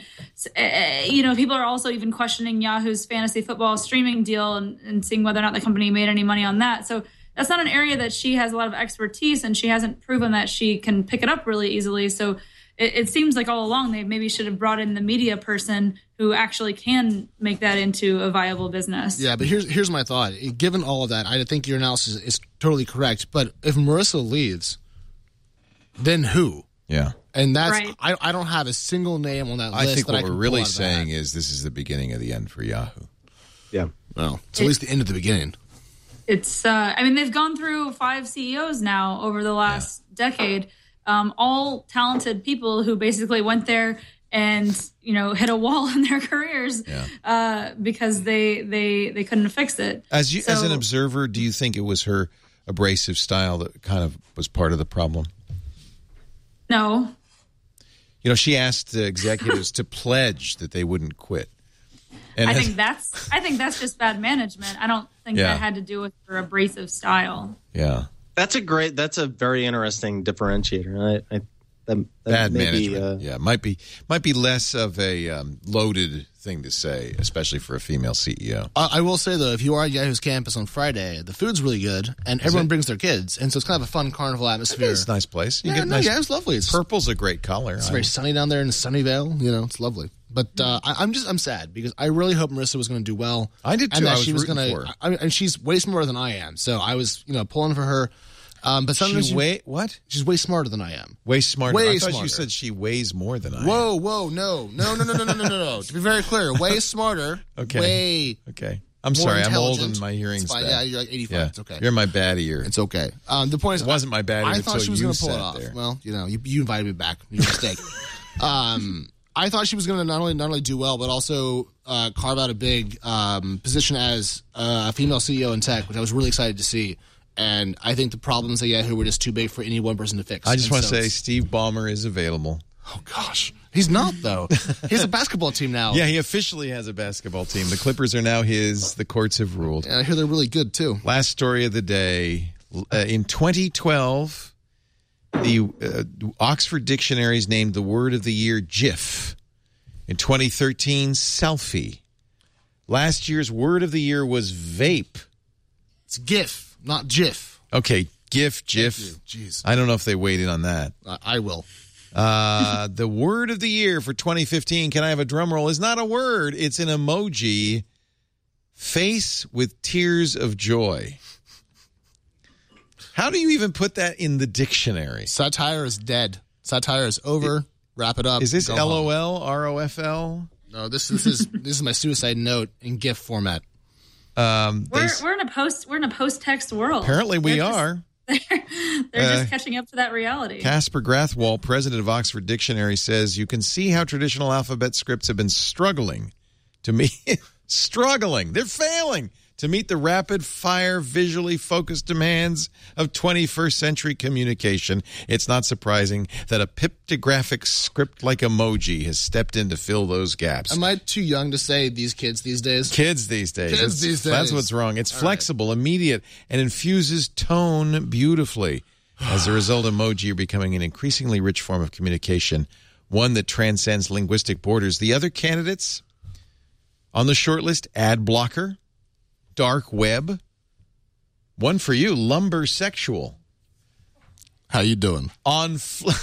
people are also even questioning Yahoo's fantasy football streaming deal and seeing whether or not the company made any money on that. So that's not an area that she has a lot of expertise, and she hasn't proven that she can pick it up really easily. So it seems like all along they maybe should have brought in the media person who actually can make that into a viable business. Yeah, but here's my thought. Given all of that, I think your analysis is totally correct. But if Marissa leaves, then who? Yeah. And that's right. I don't have a single name on that list. I think what we're really saying is this is the beginning of the end for Yahoo. Yeah. Well, it's at least the end of the beginning. It's they've gone through 5 CEOs now over the last decade. All talented people who basically went there and hit a wall in their careers because they couldn't fix it. As an observer, do you think it was her abrasive style that kind of was part of the problem? No. She asked the executives to pledge that they wouldn't quit. And I think that's just bad management. I don't think that had to do with her abrasive style. Yeah. That's a very interesting differentiator. Bad management. Might be less of a loaded thing to say, especially for a female CEO. I will say though, if you are at Yahoo's campus on Friday, the food's really good, and everyone brings their kids, and so it's kind of a fun carnival atmosphere. It's a nice place. It's lovely. Purple's a great color. It's very sunny down there in Sunnyvale. It's lovely. But I'm sad because I really hope Marissa was going to do well. I did too. And that she was going to. And she's way smarter than I am, so I was pulling for her. But sometimes what? She's way smarter than I am. Way smarter. Way I thought smarter. you said she weighs more than I am. Whoa, no. To be very clear, way smarter. Okay. I'm sorry. I'm old and my hearing's it's fine. bad. Yeah, you're like 85. Yeah. It's okay. You're my bad ear. It's okay. The point is, it wasn't my bad ear. I thought she was going to pull it off. Well, you invited me back. Your mistake. I thought she was going to not only do well, but also carve out a big position as a female CEO in tech, which I was really excited to see. And I think the problems at Yahoo were just too big for any one person to fix. I just want to say Steve Ballmer is available. Oh, gosh. He's not, though. He has a basketball team now. Yeah, he officially has a basketball team. The Clippers are now his. The courts have ruled. Yeah, I hear they're really good, too. Last story of the day. In 2012, the Oxford Dictionaries named the word of the year GIF. In 2013, selfie. Last year's word of the year was vape. It's GIF, not GIF. Okay, GIF. Jeez. I don't know if they weighed in on that. I will. The word of the year for 2015, can I have a drum roll, is not a word. It's an emoji. Face with tears of joy. How do you even put that in the dictionary? Satire is dead. Satire is over. Wrap it up. Is this LOL, ROFL? No, this is my suicide note in GIF format. We're in a post text world. Apparently we are. They're just catching up to that reality. Casper Grathwohl, president of Oxford Dictionary, says you can see how traditional alphabet scripts have been struggling to meet They're failing to meet the rapid-fire, visually focused demands of 21st century communication. It's not surprising that a pictographic script like emoji has stepped in to fill those gaps. Am I too young to say these kids these days? Kids these days. That's what's wrong. It's flexible, immediate, and infuses tone beautifully. As a result, emoji are becoming an increasingly rich form of communication, one that transcends linguistic borders. The other candidates on the short list, ad blocker, dark web. One for you, lumbersexual. How you doing? On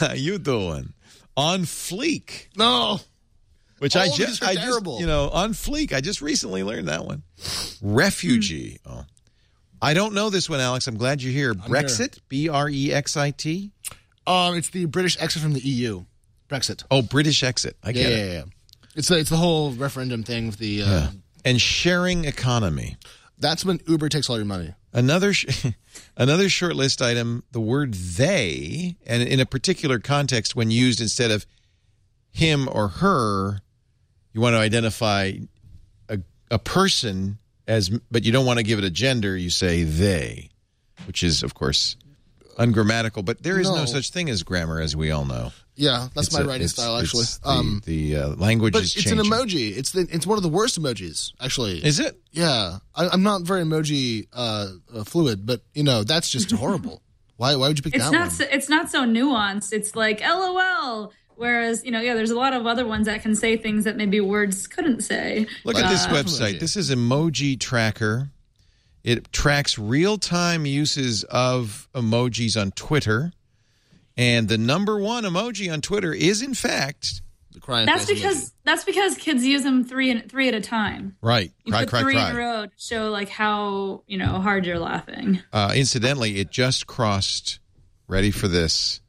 fleek. No. Which All I of these just are terrible. on fleek. I just recently learned that one. Refugee. Oh. I don't know this one, Alex. I'm glad you're here. Brexit, Brexit. It's the British exit from the EU. Brexit. Oh, British exit. I get it. Yeah. It's the whole referendum thing with the and sharing economy. That's when Uber takes all your money. Another short list item, the word they, and in a particular context when used instead of him or her, you want to identify a person but you don't want to give it a gender, you say they, which is, of course, ungrammatical, but there is no such thing as grammar, as we all know. Yeah, that's my writing style, actually. The language is changing. It's an emoji. It's one of the worst emojis, actually. Is it? Yeah. I'm not very emoji fluid, but, that's just horrible. Why would you pick that one? It's not so nuanced. It's like LOL. Whereas, there's a lot of other ones that can say things that maybe words couldn't say. Look at this website. This is Emoji Tracker. It tracks real-time uses of emojis on Twitter. And the number one emoji on Twitter is, in fact, the crying face emoji. That's because kids use them three at a time. Right. You put three in a row to show how hard you're laughing. Incidentally, it just crossed, ready for this,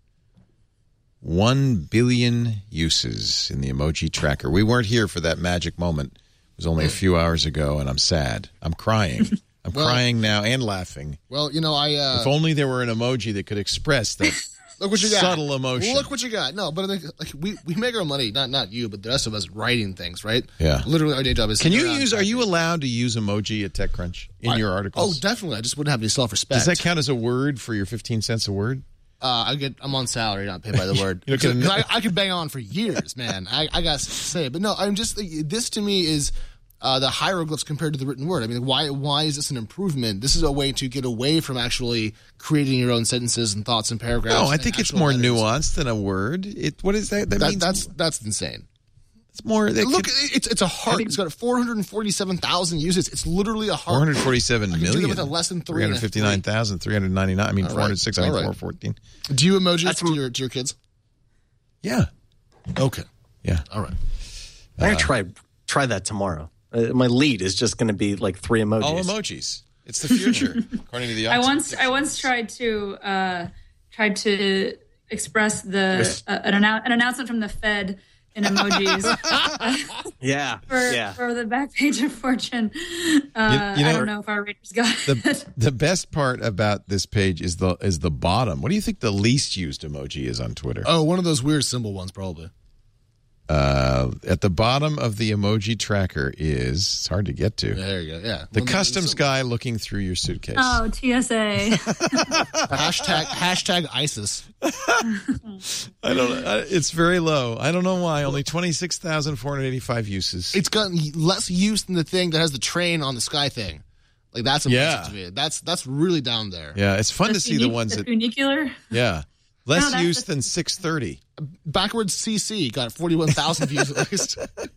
1 billion uses in the Emoji Tracker. We weren't here for that magic moment. It was only a few hours ago, and I'm sad. I'm crying. I'm crying now and laughing. Well, if only there were an emoji that could express that. Look what you got. Subtle emotion. Look what you got. No, but we make our money, not you, but the rest of us writing things, right? Yeah. Literally, our day job is. Are you allowed to use emoji at TechCrunch in your articles? Oh, definitely. I just wouldn't have any self-respect. Does that count as a word for your 15 cents a word? I'm on salary, not paid by the word. Because I could bang on for years, man. I got to say it. But no, I'm just, this to me is the hieroglyphs compared to the written word. I mean, why is this an improvement? This is a way to get away from actually creating your own sentences and thoughts and paragraphs. No, I think it's more nuanced than a word. What is that? That means that's insane. It's more. It's a heart. It's got 447,000 uses. It's literally a heart. 447 million. With a less than 359,399. I mean, 406. I mean, 414. Do you emojis to your kids? Yeah. Okay. Yeah. All right. I'm gonna try that tomorrow. My lead is just going to be like 3 emojis. All emojis. It's the future, according to the I once tried to express an announcement from the Fed in emojis. For the back page of Fortune. I don't know if our readers got it. The best part about this page is the bottom. What do you think the least used emoji is on Twitter? Oh, one of those weird symbol ones, probably. At the bottom of the emoji tracker it's hard to get to. There you go. Yeah. The customs guy looking through your suitcase. Oh, TSA. hashtag ISIS. I don't know. It's very low. I don't know why. Only 26,485 uses. It's gotten less use than the thing that has the train on the sky thing. Like, that's impressive to me. That's really down there. Yeah, it's fun to see the ones that funicular. Yeah. Less use than 630. Backwards CC got 41,000 views at least.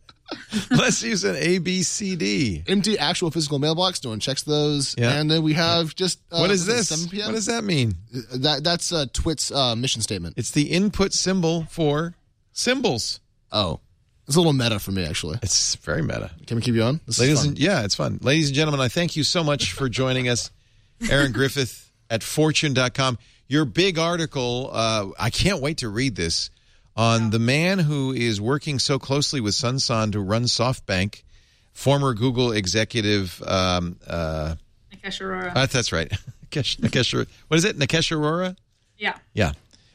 Less use than ABCD. Empty actual physical mailbox. No one checks those. Yeah. And then we have just what is this? 7 p.m. What does that mean? That's Twit's mission statement. It's the input symbol for symbols. Oh. It's a little meta for me, actually. It's very meta. Can we keep you on? It's fun. Ladies and gentlemen, I thank you so much for joining us. Aaron Griffith at Fortune.com. Your big article, I can't wait to read this, on the man who is working so closely with Sun San to run SoftBank, former Google executive. Nikesh Arora. That's right. Nikesh, what is it? Nikesh Arora? Yeah. Yeah.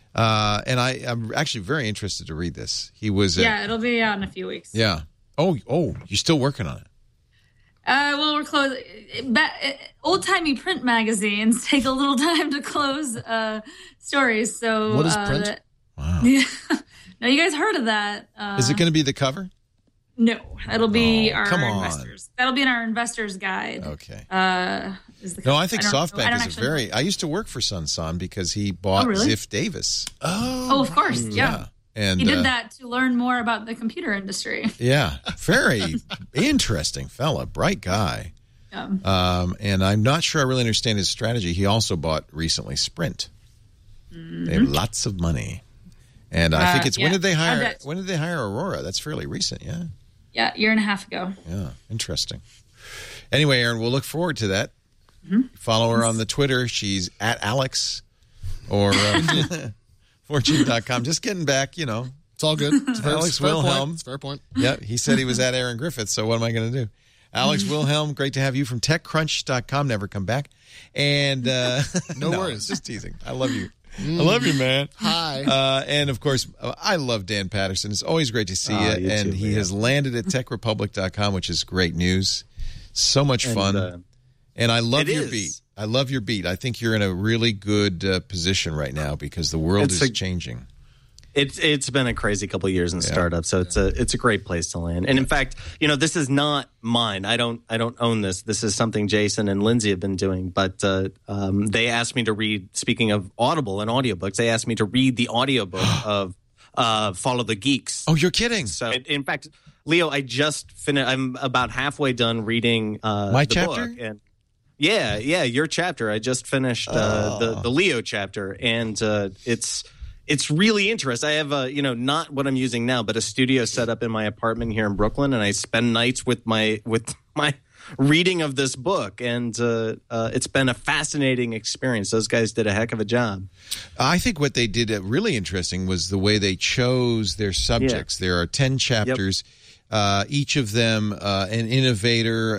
And I'm actually very interested to read this. He was. It'll be out in a few weeks. Yeah. Oh, you're still working on it. Well, we're close. Old-timey print magazines take a little time to close stories. So what is print? Wow. Yeah. No, you guys heard of that? Is it going to be the cover? No, that'll be our investors. That'll be in our investors guide. Okay. No, I think SoftBank is I used to work for Sun San because he bought Ziff Davis. Oh, of course, yeah. And he did that to learn more about the computer industry. Yeah, very interesting fella, bright guy. Yeah. And I'm not sure I really understand his strategy. He also bought recently Sprint. Mm-hmm. They have lots of money, and I think it's when did they hire Aurora? That's fairly recent, yeah. Yeah, a year and a half ago. Yeah, interesting. Anyway, Aaron, we'll look forward to that. Mm-hmm. Follow her on the Twitter. She's at Alex or Fortune.com. Just getting back, It's all good. It's Alex Wilhelm. It's a fair point. Yeah, he said he was at Aaron Griffith, so what am I going to do? Alex Wilhelm, great to have you from TechCrunch.com. Never come back. And no worries. Just teasing. I love you. I love you, man. Hi. And, of course, I love Dan Patterson. It's always great to see you. And he has landed at TechRepublic.com, which is great news. So much fun. And I love your beat. I love your beat. I think you're in a really good position right now because the world is changing. It's been a crazy couple of years in startups, so it's a great place to land. And in fact, this is not mine. I don't own this. This is something Jason and Lindsay have been doing. But they asked me to read. Speaking of Audible and audiobooks, they asked me to read the audiobook of Follow the Geeks. Oh, you're kidding! So in fact, Leo, I just finished. I'm about halfway done reading my chapter. Book, and yeah, your chapter. I just finished the Leo chapter, and it's really interesting. I have not what I'm using now, but a studio set up in my apartment here in Brooklyn, and I spend nights with my reading of this book, and it's been a fascinating experience. Those guys did a heck of a job. I think what they did really interesting was the way they chose their subjects. Yeah. There are 10 chapters. Yep. Each of them an innovator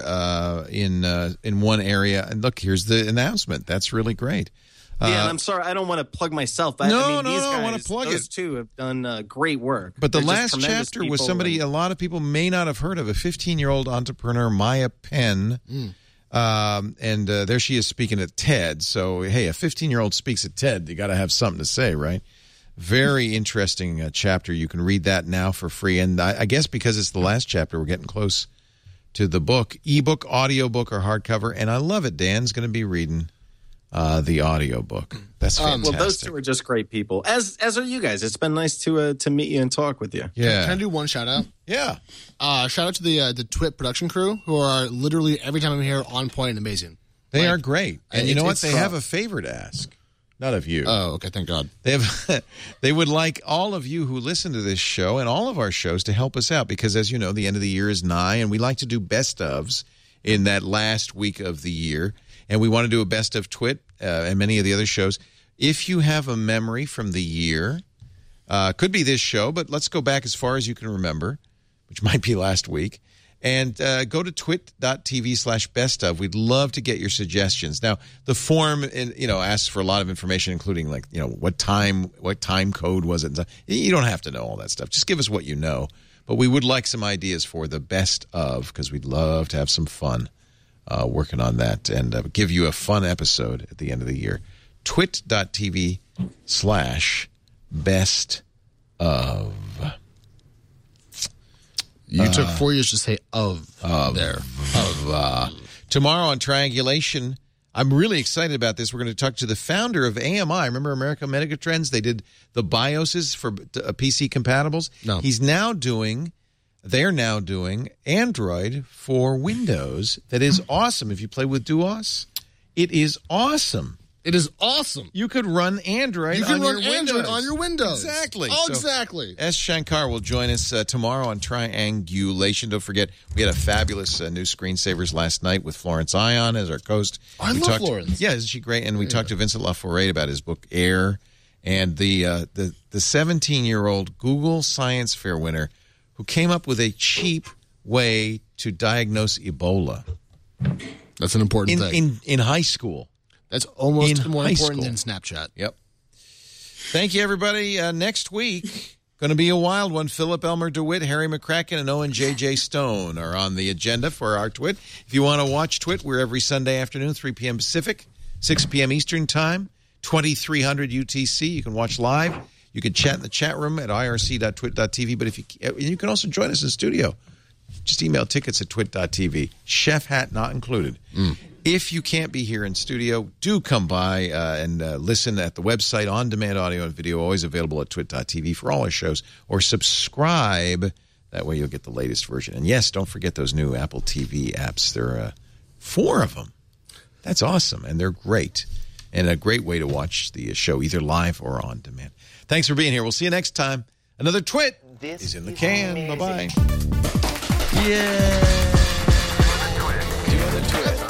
in one area. And look, here's the announcement. That's really great. Yeah, and I'm sorry, I don't want to plug myself. These guys, I want to plug those two have done great work. But the last chapter was somebody a lot of people may not have heard of, a 15-year-old entrepreneur, Maya Penn. And there she is speaking at TED. So, hey, a 15-year-old speaks at TED. You got to have something to say, right? Very interesting chapter. You can read that now for free. And I guess because it's the last chapter, we're getting close to the book. Ebook, audiobook, or hardcover. And I love it. Dan's going to be reading the audiobook. That's fantastic. Well, those two are just great people, as are you guys. It's been nice to meet you and talk with you. Yeah. Can I do one shout out? Yeah. Shout out to the Twit production crew, who are literally every time I'm here on point and amazing. They are great. And you know what? They have a favor to ask. Not of you. Oh, okay. Thank God. They would like all of you who listen to this show and all of our shows to help us out because, as you know, the end of the year is nigh, and we like to do best ofs in that last week of the year. And we want to do a best of Twit and many of the other shows. If you have a memory from the year, could be this show, but let's go back as far as you can remember, which might be last week. And go to twit.tv/bestof. We'd love to get your suggestions. Now, the form, asks for a lot of information, including what time code was it. You don't have to know all that stuff. Just give us what you know. But we would like some ideas for the best of, because we'd love to have some fun working on that and give you a fun episode at the end of the year. Twit.tv/bestof. You took 4 years to say there. Tomorrow on Triangulation, I'm really excited about this. We're going to talk to the founder of AMI. Remember America Megatrends? They did the BIOSes for PC compatibles. No. They're now doing Android for Windows. That is awesome. If you play with DuOS, it is awesome. It is awesome. You could run Android on your Windows. Exactly. Oh, exactly. S. Shankar will join us tomorrow on Triangulation. Don't forget, we had a fabulous new screensavers last night with Florence Ion as our host. I love Florence. Yeah, isn't she great? And we talked to Vincent LaForest about his book, Air, and the 17-year-old Google Science Fair winner who came up with a cheap way to diagnose Ebola. That's an important thing. In high school. That's almost more important than Snapchat. Yep. Thank you, everybody. Next week, going to be a wild one. Philip Elmer DeWitt, Harry McCracken, and Owen J.J. Stone are on the agenda for our Twit. If you want to watch Twit, we're every Sunday afternoon, 3 p.m. Pacific, 6 p.m. Eastern Time, 2300 UTC. You can watch live. You can chat in the chat room at irc.twit.tv. But you can also join us in studio. Just email tickets at twit.tv. Chef hat not included. If you can't be here in studio, do come by and listen at the website, on-demand audio and video, always available at twit.tv for all our shows, or subscribe. That way you'll get the latest version. And yes, don't forget those new Apple TV apps. There are 4 of them. That's awesome, and they're great. And a great way to watch the show, either live or on demand. Thanks for being here. We'll see you next time. Another Twit is in the can. Bye-bye. Yeah. Doing the Twit.